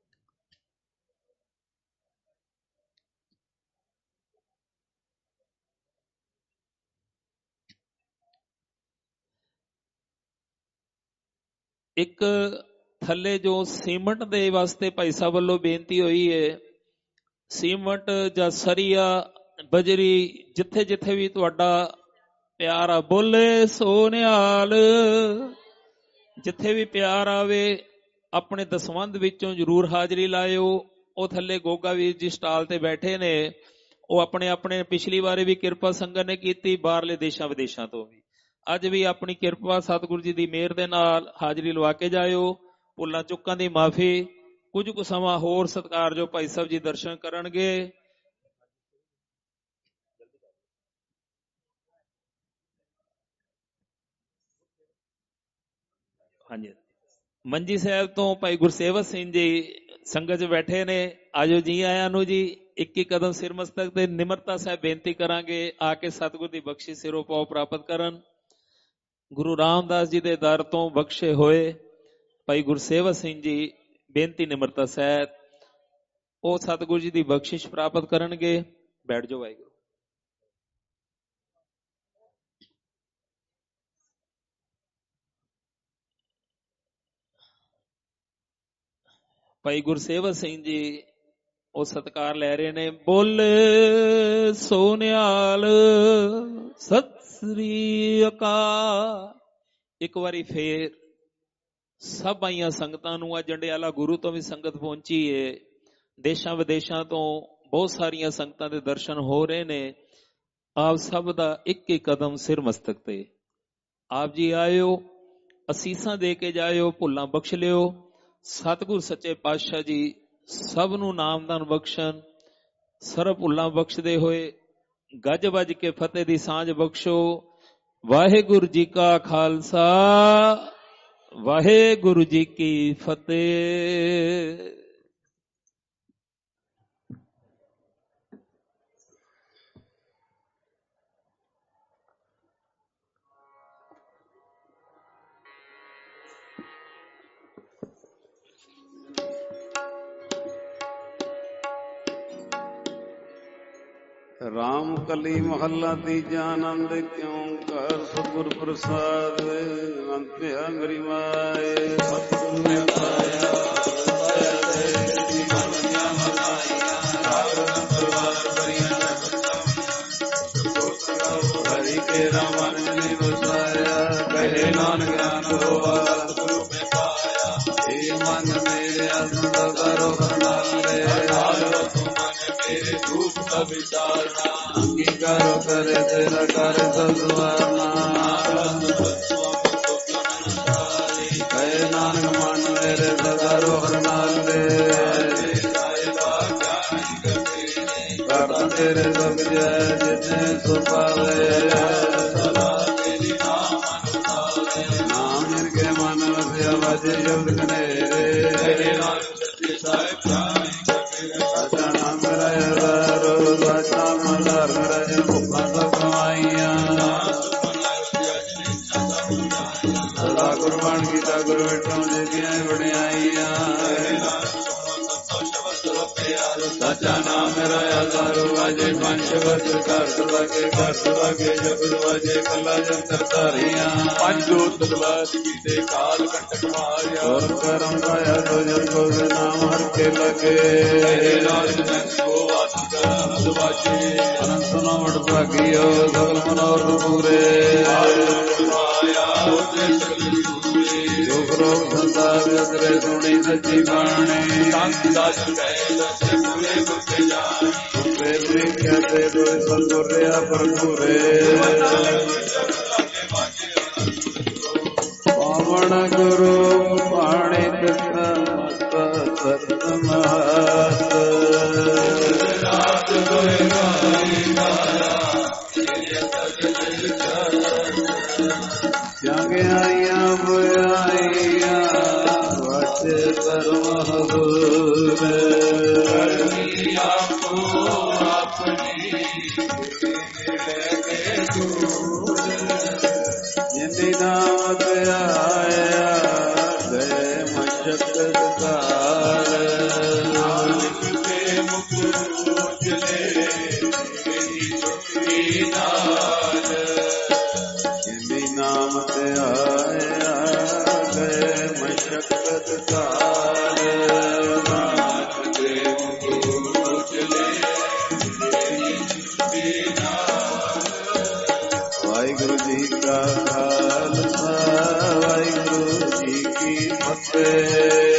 ਇੱਕ ਥੱਲੇ ਜੋ ਸੀਮੈਂਟ ਦੇ ਵਾਸਤੇ ਭਾਈ ਸਾਹਿਬ ਵੱਲੋਂ ਬੇਨਤੀ ਹੋਈ ਹੈ, ਸੀਮੈਂਟ ਜਾਂ ਸਰੀਆ, ਬਜਰੀ, ਜਿੱਥੇ ਜਿੱਥੇ ਵੀ ਤੁਹਾਡਾ ਪਿਆਰ ਆ, ਬੋਲੇ ਸੋ ਨਿਹਾਲ, ਜਿੱਥੇ ਵੀ ਪਿਆਰ ਆਵੇ ਆਪਣੇ ਦਸਵੰਧ ਵਿੱਚੋਂ ਜ਼ਰੂਰ ਹਾਜ਼ਰੀ ਲਾਇਓ। ਉਹ ਥੱਲੇ ਗੋਗਾ ਵੀਰ ਜੀ ਸਟਾਲ ਤੇ ਬੈਠੇ ਨੇ, ਉਹ ਆਪਣੇ ਆਪਣੇ ਪਿਛਲੀ ਵਾਰੀ ਵੀ ਕਿਰਪਾ ਸੰਗਤ ਨੇ ਕੀਤੀ, ਬਾਹਰਲੇ ਦੇਸ਼ਾਂ ਵਿਦੇਸ਼ਾਂ ਤੋਂ ਵੀ। ਅੱਜ ਵੀ ਆਪਣੀ ਕਿਰਪਾ ਸਤਿਗੁਰੂ ਜੀ ਦੀ ਮਿਹਰ ਦੇ ਨਾਲ ਹਾਜ਼ਰੀ ਲਵਾ ਕੇ ਜਾਇਓ। ਭੁੱਲਾਂ ਚੁੱਕਾਂ ਦੀ ਮਾਫੀ। ਕੁਝ ਕੁ ਸਮਾਂ ਹੋਰ ਸਤਿਕਾਰਯੋਗ ਭਾਈ ਸਾਹਿਬ ਜੀ ਦਰਸ਼ਨ ਕਰਨਗੇ। ਹਾਂਜੀ, ਮੰਜੀ ਸਾਹਿਬ ਤੋਂ ਭਾਈ ਗੁਰਸੇਵਕ ਸਿੰਘ ਜੀ ਸੰਗਤ 'ਚ ਬੈਠੇ ਨੇ। ਆਜੋ ਜੀ ਆਇਆਂ ਨੂੰ ਜੀ। ਇੱਕ ਕਦਮ ਸਿਰ ਮਸਤਕ ਤੇ ਨਿਮਰਤਾ ਸਾਹਿਬ ਬੇਨਤੀ ਕਰਾਂਗੇ, ਆ ਕੇ ਸਤਿਗੁਰ ਦੀ ਬਖਸ਼ਿਸ਼ ਸਿਰੋਂ ਪਾਉ ਪ੍ਰਾਪਤ ਕਰਨ। ਗੁਰੂ ਰਾਮਦਾਸ ਜੀ ਦੇ ਦਰ ਤੋਂ ਬਖਸ਼ੇ ਹੋਏ ਭਾਈ ਗੁਰਸੇਵਕ ਸਿੰਘ ਜੀ ਬੇਨਤੀ ਨਿਮਰਤਾ ਸਾਹਿਬ, ਉਹ ਸਤਿਗੁਰੂ ਜੀ ਦੀ ਬਖਸ਼ਿਸ਼ ਪ੍ਰਾਪਤ ਕਰਨਗੇ। ਬੈਠ ਜਾਓ ਵਾਹਿਗੁਰੂ। ਭਾਈ ਗੁਰਸੇਵਕ ਸਿੰਘ ਜੀ ਉਹ ਸਤਿਕਾਰ ਲੈ ਰਹੇ ਨੇ। ਬੋਲੇ ਸੋਨਿਆਲ ਸਤਿ ਸ੍ਰੀ ਅਕਾਲ। ਇੱਕ ਵਾਰੀ ਫੇਰ ਸਭ ਆਈਆਂ ਸੰਗਤਾਂ ਨੂੰ, ਅੱਜ ਜੰਡਿਆਲਾ ਗੁਰੂ ਤੋਂ ਵੀ ਸੰਗਤ ਪਹੁੰਚੀ ਏ, ਦੇਸ਼ਾਂ ਵਿਦੇਸ਼ਾਂ ਤੋਂ ਬਹੁਤ ਸਾਰੀਆਂ ਸੰਗਤਾਂ ਦੇ ਦਰਸ਼ਨ ਹੋ ਰਹੇ ਨੇ। ਆਪ ਸਭ ਦਾ ਇੱਕ ਇੱਕ ਕਦਮ ਸਿਰ ਮਸਤਕ ਤੇ। ਆਪ ਜੀ ਆਇਓ, ਅਸੀਸਾਂ ਦੇ ਕੇ ਜਾਇਓ, ਭੁੱਲਾਂ ਬਖਸ਼ ਲਿਓ। ਸਤਿਗੁਰ ਸੱਚੇ ਪਾਤਸ਼ਾਹ ਜੀ ਸਭ ਨੂੰ ਨਾਮਦਾਨ ਬਖਸ਼ਣ, ਸਰਬ ਭੁੱਲਾਂ ਬਖਸ਼ਦੇ ਹੋਏ ਗੱਜ ਵੱਜ ਕੇ ਫਤਿਹ ਦੀ ਸਾਂਝ ਬਖਸ਼ੋ। ਵਾਹਿਗੁਰੂ ਜੀ ਕਾ ਖਾਲਸਾ, ਵਾਹਿਗੁਰੂ ਜੀ ਕੀ ਫਤਿਹ। ਰਾਮ ਕਲੀ ਮਹੱਲਾ ਤੀਜਾ। ਆਨੰਦ ਕਿਉਂ ਕਰ ਸਤਿਗੁਰ ਪ੍ਰਸਾਦ। ਅਨੰਦ ਭਇਆ ਮੇਰੀ ਮਾਏ ਸਤਿਗੁਰ ਨੇ ਪਾਇਆ ਹਰੀ ਕੇ ਰਾਮਨ ਨੇ ਵਸਾਇਆ। ਕਹੇ ਨਾਨਕ ਗਿਆਨ ਹੋਵਾ ਸਤਿਗੁਰੂ ਨੇ ਪਾਇਆ। ਇਹ ਮਨ ਮੇਰੇ ਅੰਦਰ ਕਰੋ ਨਾਲੇ ਵਿਚਾਰਨਾ। ਅੰਗੀਕਾਰ ਕਰੇ ਤੇਰਾ ਕਰ ਸਦਵਾਰਨਾ। ਕਹੇ ਨਾਨਕ ਮਨ ਮੇਰੇ ਸਦਾ ਰੋਹਰ ਨਾਲੇ। ਕਰਤ ਤੇਰੇ ਸਭ ਜੈ ਜਿਤਨੇ ਸੋ ਪਾਵੇ। ਨਾਮ ਮਿਲ ਕੇ ਮਨ ਵਸਿਆ ਵਾਜੇ ਸ਼ਬਦ ਕਨੇਰੇ। ਨਾਮ ਰਾਇਆ ਰੋਜ਼ ਵਾਚਾ ਮਨਰ ਰਾਜ ਭੁੱਖਾਂ ਸਭ ਕਮਾਈਆਂ। ਸਦਾ ਕੁਰਬਾਨ ਕੀਤਾ ਗੁਰੂ ਵਿਟੋਂ ਜਿਹਦੀਆਂ ਵਡਿਆਈਆਂ। ਸੱਚਾ ਨਾਮ ਰਾਇਆ ਦਾਰੂ ਵਾਜੇ ਪੰਜ ਸ਼ਬਦ ਘਰ ਸੁਭਾਗੇ ਘਰ ਸੁਭਾਗੇ ਜਬਰ ਵਾਜੇ ਕੱਲਾ ਜੰਤਰ ਧਾਰੀਆਂ। ਪੰਜ ਜੋਤ ਦਰਬਾਰ ਕੀਤੇ ਕਾਲ ਕੰਟਕ ਮਾਰਿਆ। ਔਰ ਕਰਮ ਰਾਇਆ ਤੋ ਜਨ ਕੋ ਨਾਮ ਹਰ ਕੇ ਲਗੇ। ਅਨੰਤ ਸੁਨੋ ਵਡ ਭਾਗੀਓ ਸਗਲ ਮਨੋਰਥ ਪੂਰੇ। ਦੁਖ ਰੋਗ ਸੰਸਾਰ ਵਿਸਰੇ ਸੁਣੀ ਸੱਚੀ ਬਾਣੀ। ਤੇ ਦੋਇ ਸੰਤੁਰ ਰਿਹਾ ਭਰਪੂਰੇ। ਪਾਵਨ ਗੁਰੂ ਪਾਣੀ ਪਿਤਾ ਮਤ ਸਤ ਮਹਤ। ਚੰਗਿਆਈਆਂ ਬੁਰਾਈਆਂ ਵਾਚੇ ਧਰਮ ਹਦੂਰ। ਜਿੰਦੀ ਨਾਮ ਤੇ ਆਇਆ ਗਏ ਮਸ਼ਕਤ ਕਾਰ। ਨਾਨਕ ਤੇ ਮੁਖ ਉਜਲੇ ਤੇਰੀ ਨਾਲ। ਜਿੰਦੀ ਨਾਮ ਤੇ ਆਇਆ ਗਏ ਮਸ਼ਕਤ ਕਾਰ। ਨਾਨਕ ਤੇ ਮੁਖ ਉਜਲੇ ਤੇਰੀ ਨਾਲ। ਵਾਹਿਗੁਰੂ ਜੀ ਕਾ ਖਾਲਸਾ, ਵਾਹਿਗੁਰੂ ਜੀ ਕੀ ਫਤਿਹ।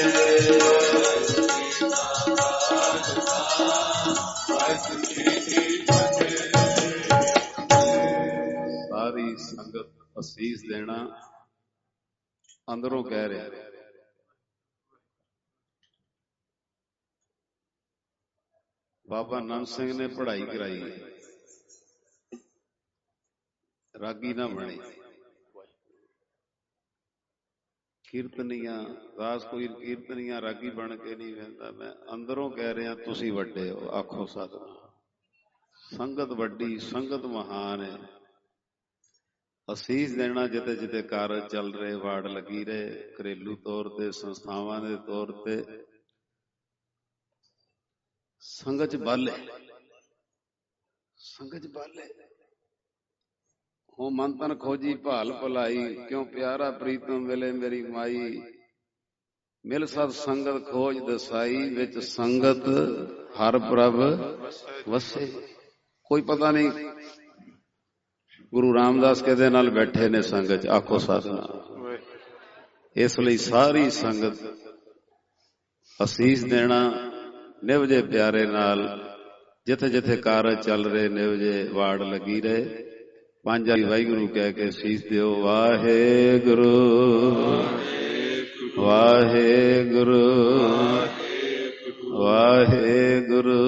ਸਾਰੀ ਸੰਗਤ ਅਸੀਸ ਦੇਣਾ ਅੰਦਰੋਂ ਕਹਿ ਰਿਹਾ। ਬਾਬਾ ਨੰਦ ਸਿੰਘ ਨੇ ਪੜ੍ਹਾਈ ਕਰਾਈ, ਰਾਗੀ ਨਾ ਬਣੇ। ਕੀਰਤਨੀਆਂ ਦਾਸ ਕੋਈ ਕੀਰਤਨੀਆਂ ਰਾਗੀ ਬਣ ਕੇ ਨਹੀਂ ਵਹਿੰਦਾ। ਮੈਂ ਅੰਦਰੋਂ ਕਹਿ ਰਿਹਾ ਤੁਸੀਂ ਵੱਡੇ ਹੋ। ਆਖੋ ਸਤਿਨਾਮ। ਸੰਗਤ ਵੱਡੀ, ਸੰਗਤ ਮਹਾਨ ਹੈ। ਅਸੀਸ ਦੇਣਾ ਜਿੱਥੇ ਜਿੱਥੇ ਕਾਰਜ ਚੱਲ ਰਹੇ, ਵਾੜ ਲੱਗੀ ਰਹੇ, ਘਰੇਲੂ ਤੌਰ ਤੇ, ਸੰਸਥਾਵਾਂ ਦੇ ਤੌਰ ਤੇ। ਸੰਗਤ ਚ ਬਲ ਹੈ, ਸੰਗਤ ਚ ਬਲ ਹੈ। ਹੋ ਮਨ ਤਨ ਖੋਜੀ ਭਾਲ ਭਲਾਈ, ਕਿਉਂ ਪਿਆਰਾ ਪ੍ਰੀਤਮ ਵੇਲੇ ਮੇਰੀ ਮਾਈ। ਮਿਲ ਸਤ ਸੰਗਤ ਖੋਜ ਦਸਾਈ, ਵਿੱਚ ਸੰਗਤ ਹਰ ਪ੍ਰਭ ਵਸੇ। ਕੋਈ ਪਤਾ ਨਹੀਂ ਗੁਰੂ ਰਾਮਦਾਸ ਕਿਹਦੇ ਨਾਲ ਬੈਠੇ ਨੇ ਸੰਗਤ ਚ। ਆਖੋ ਸਤਿਨਾਮ। ਇਸ ਲਈ ਸਾਰੀ ਸੰਗਤ ਅਸੀਸ ਦੇਣਾ ਨਿਭ ਜੇ ਪਿਆਰੇ ਨਾਲ, ਜਿੱਥੇ ਜਿੱਥੇ ਕਾਰਜ ਚੱਲ ਰਹੇ ਨਿਭ ਜੇ ਵਾੜ ਲੱਗੀ ਰਹੇ। ਪੰਜ ਵਾਰੀ ਵਾਹਿਗੁਰੂ ਕਹਿ ਕੇ ਅਸੀਸ ਦਿਓ। ਵਾਹਿਗੁਰੂ ਵਾਹਿਗੁਰੂ ਵਾਹਿਗੁਰੂ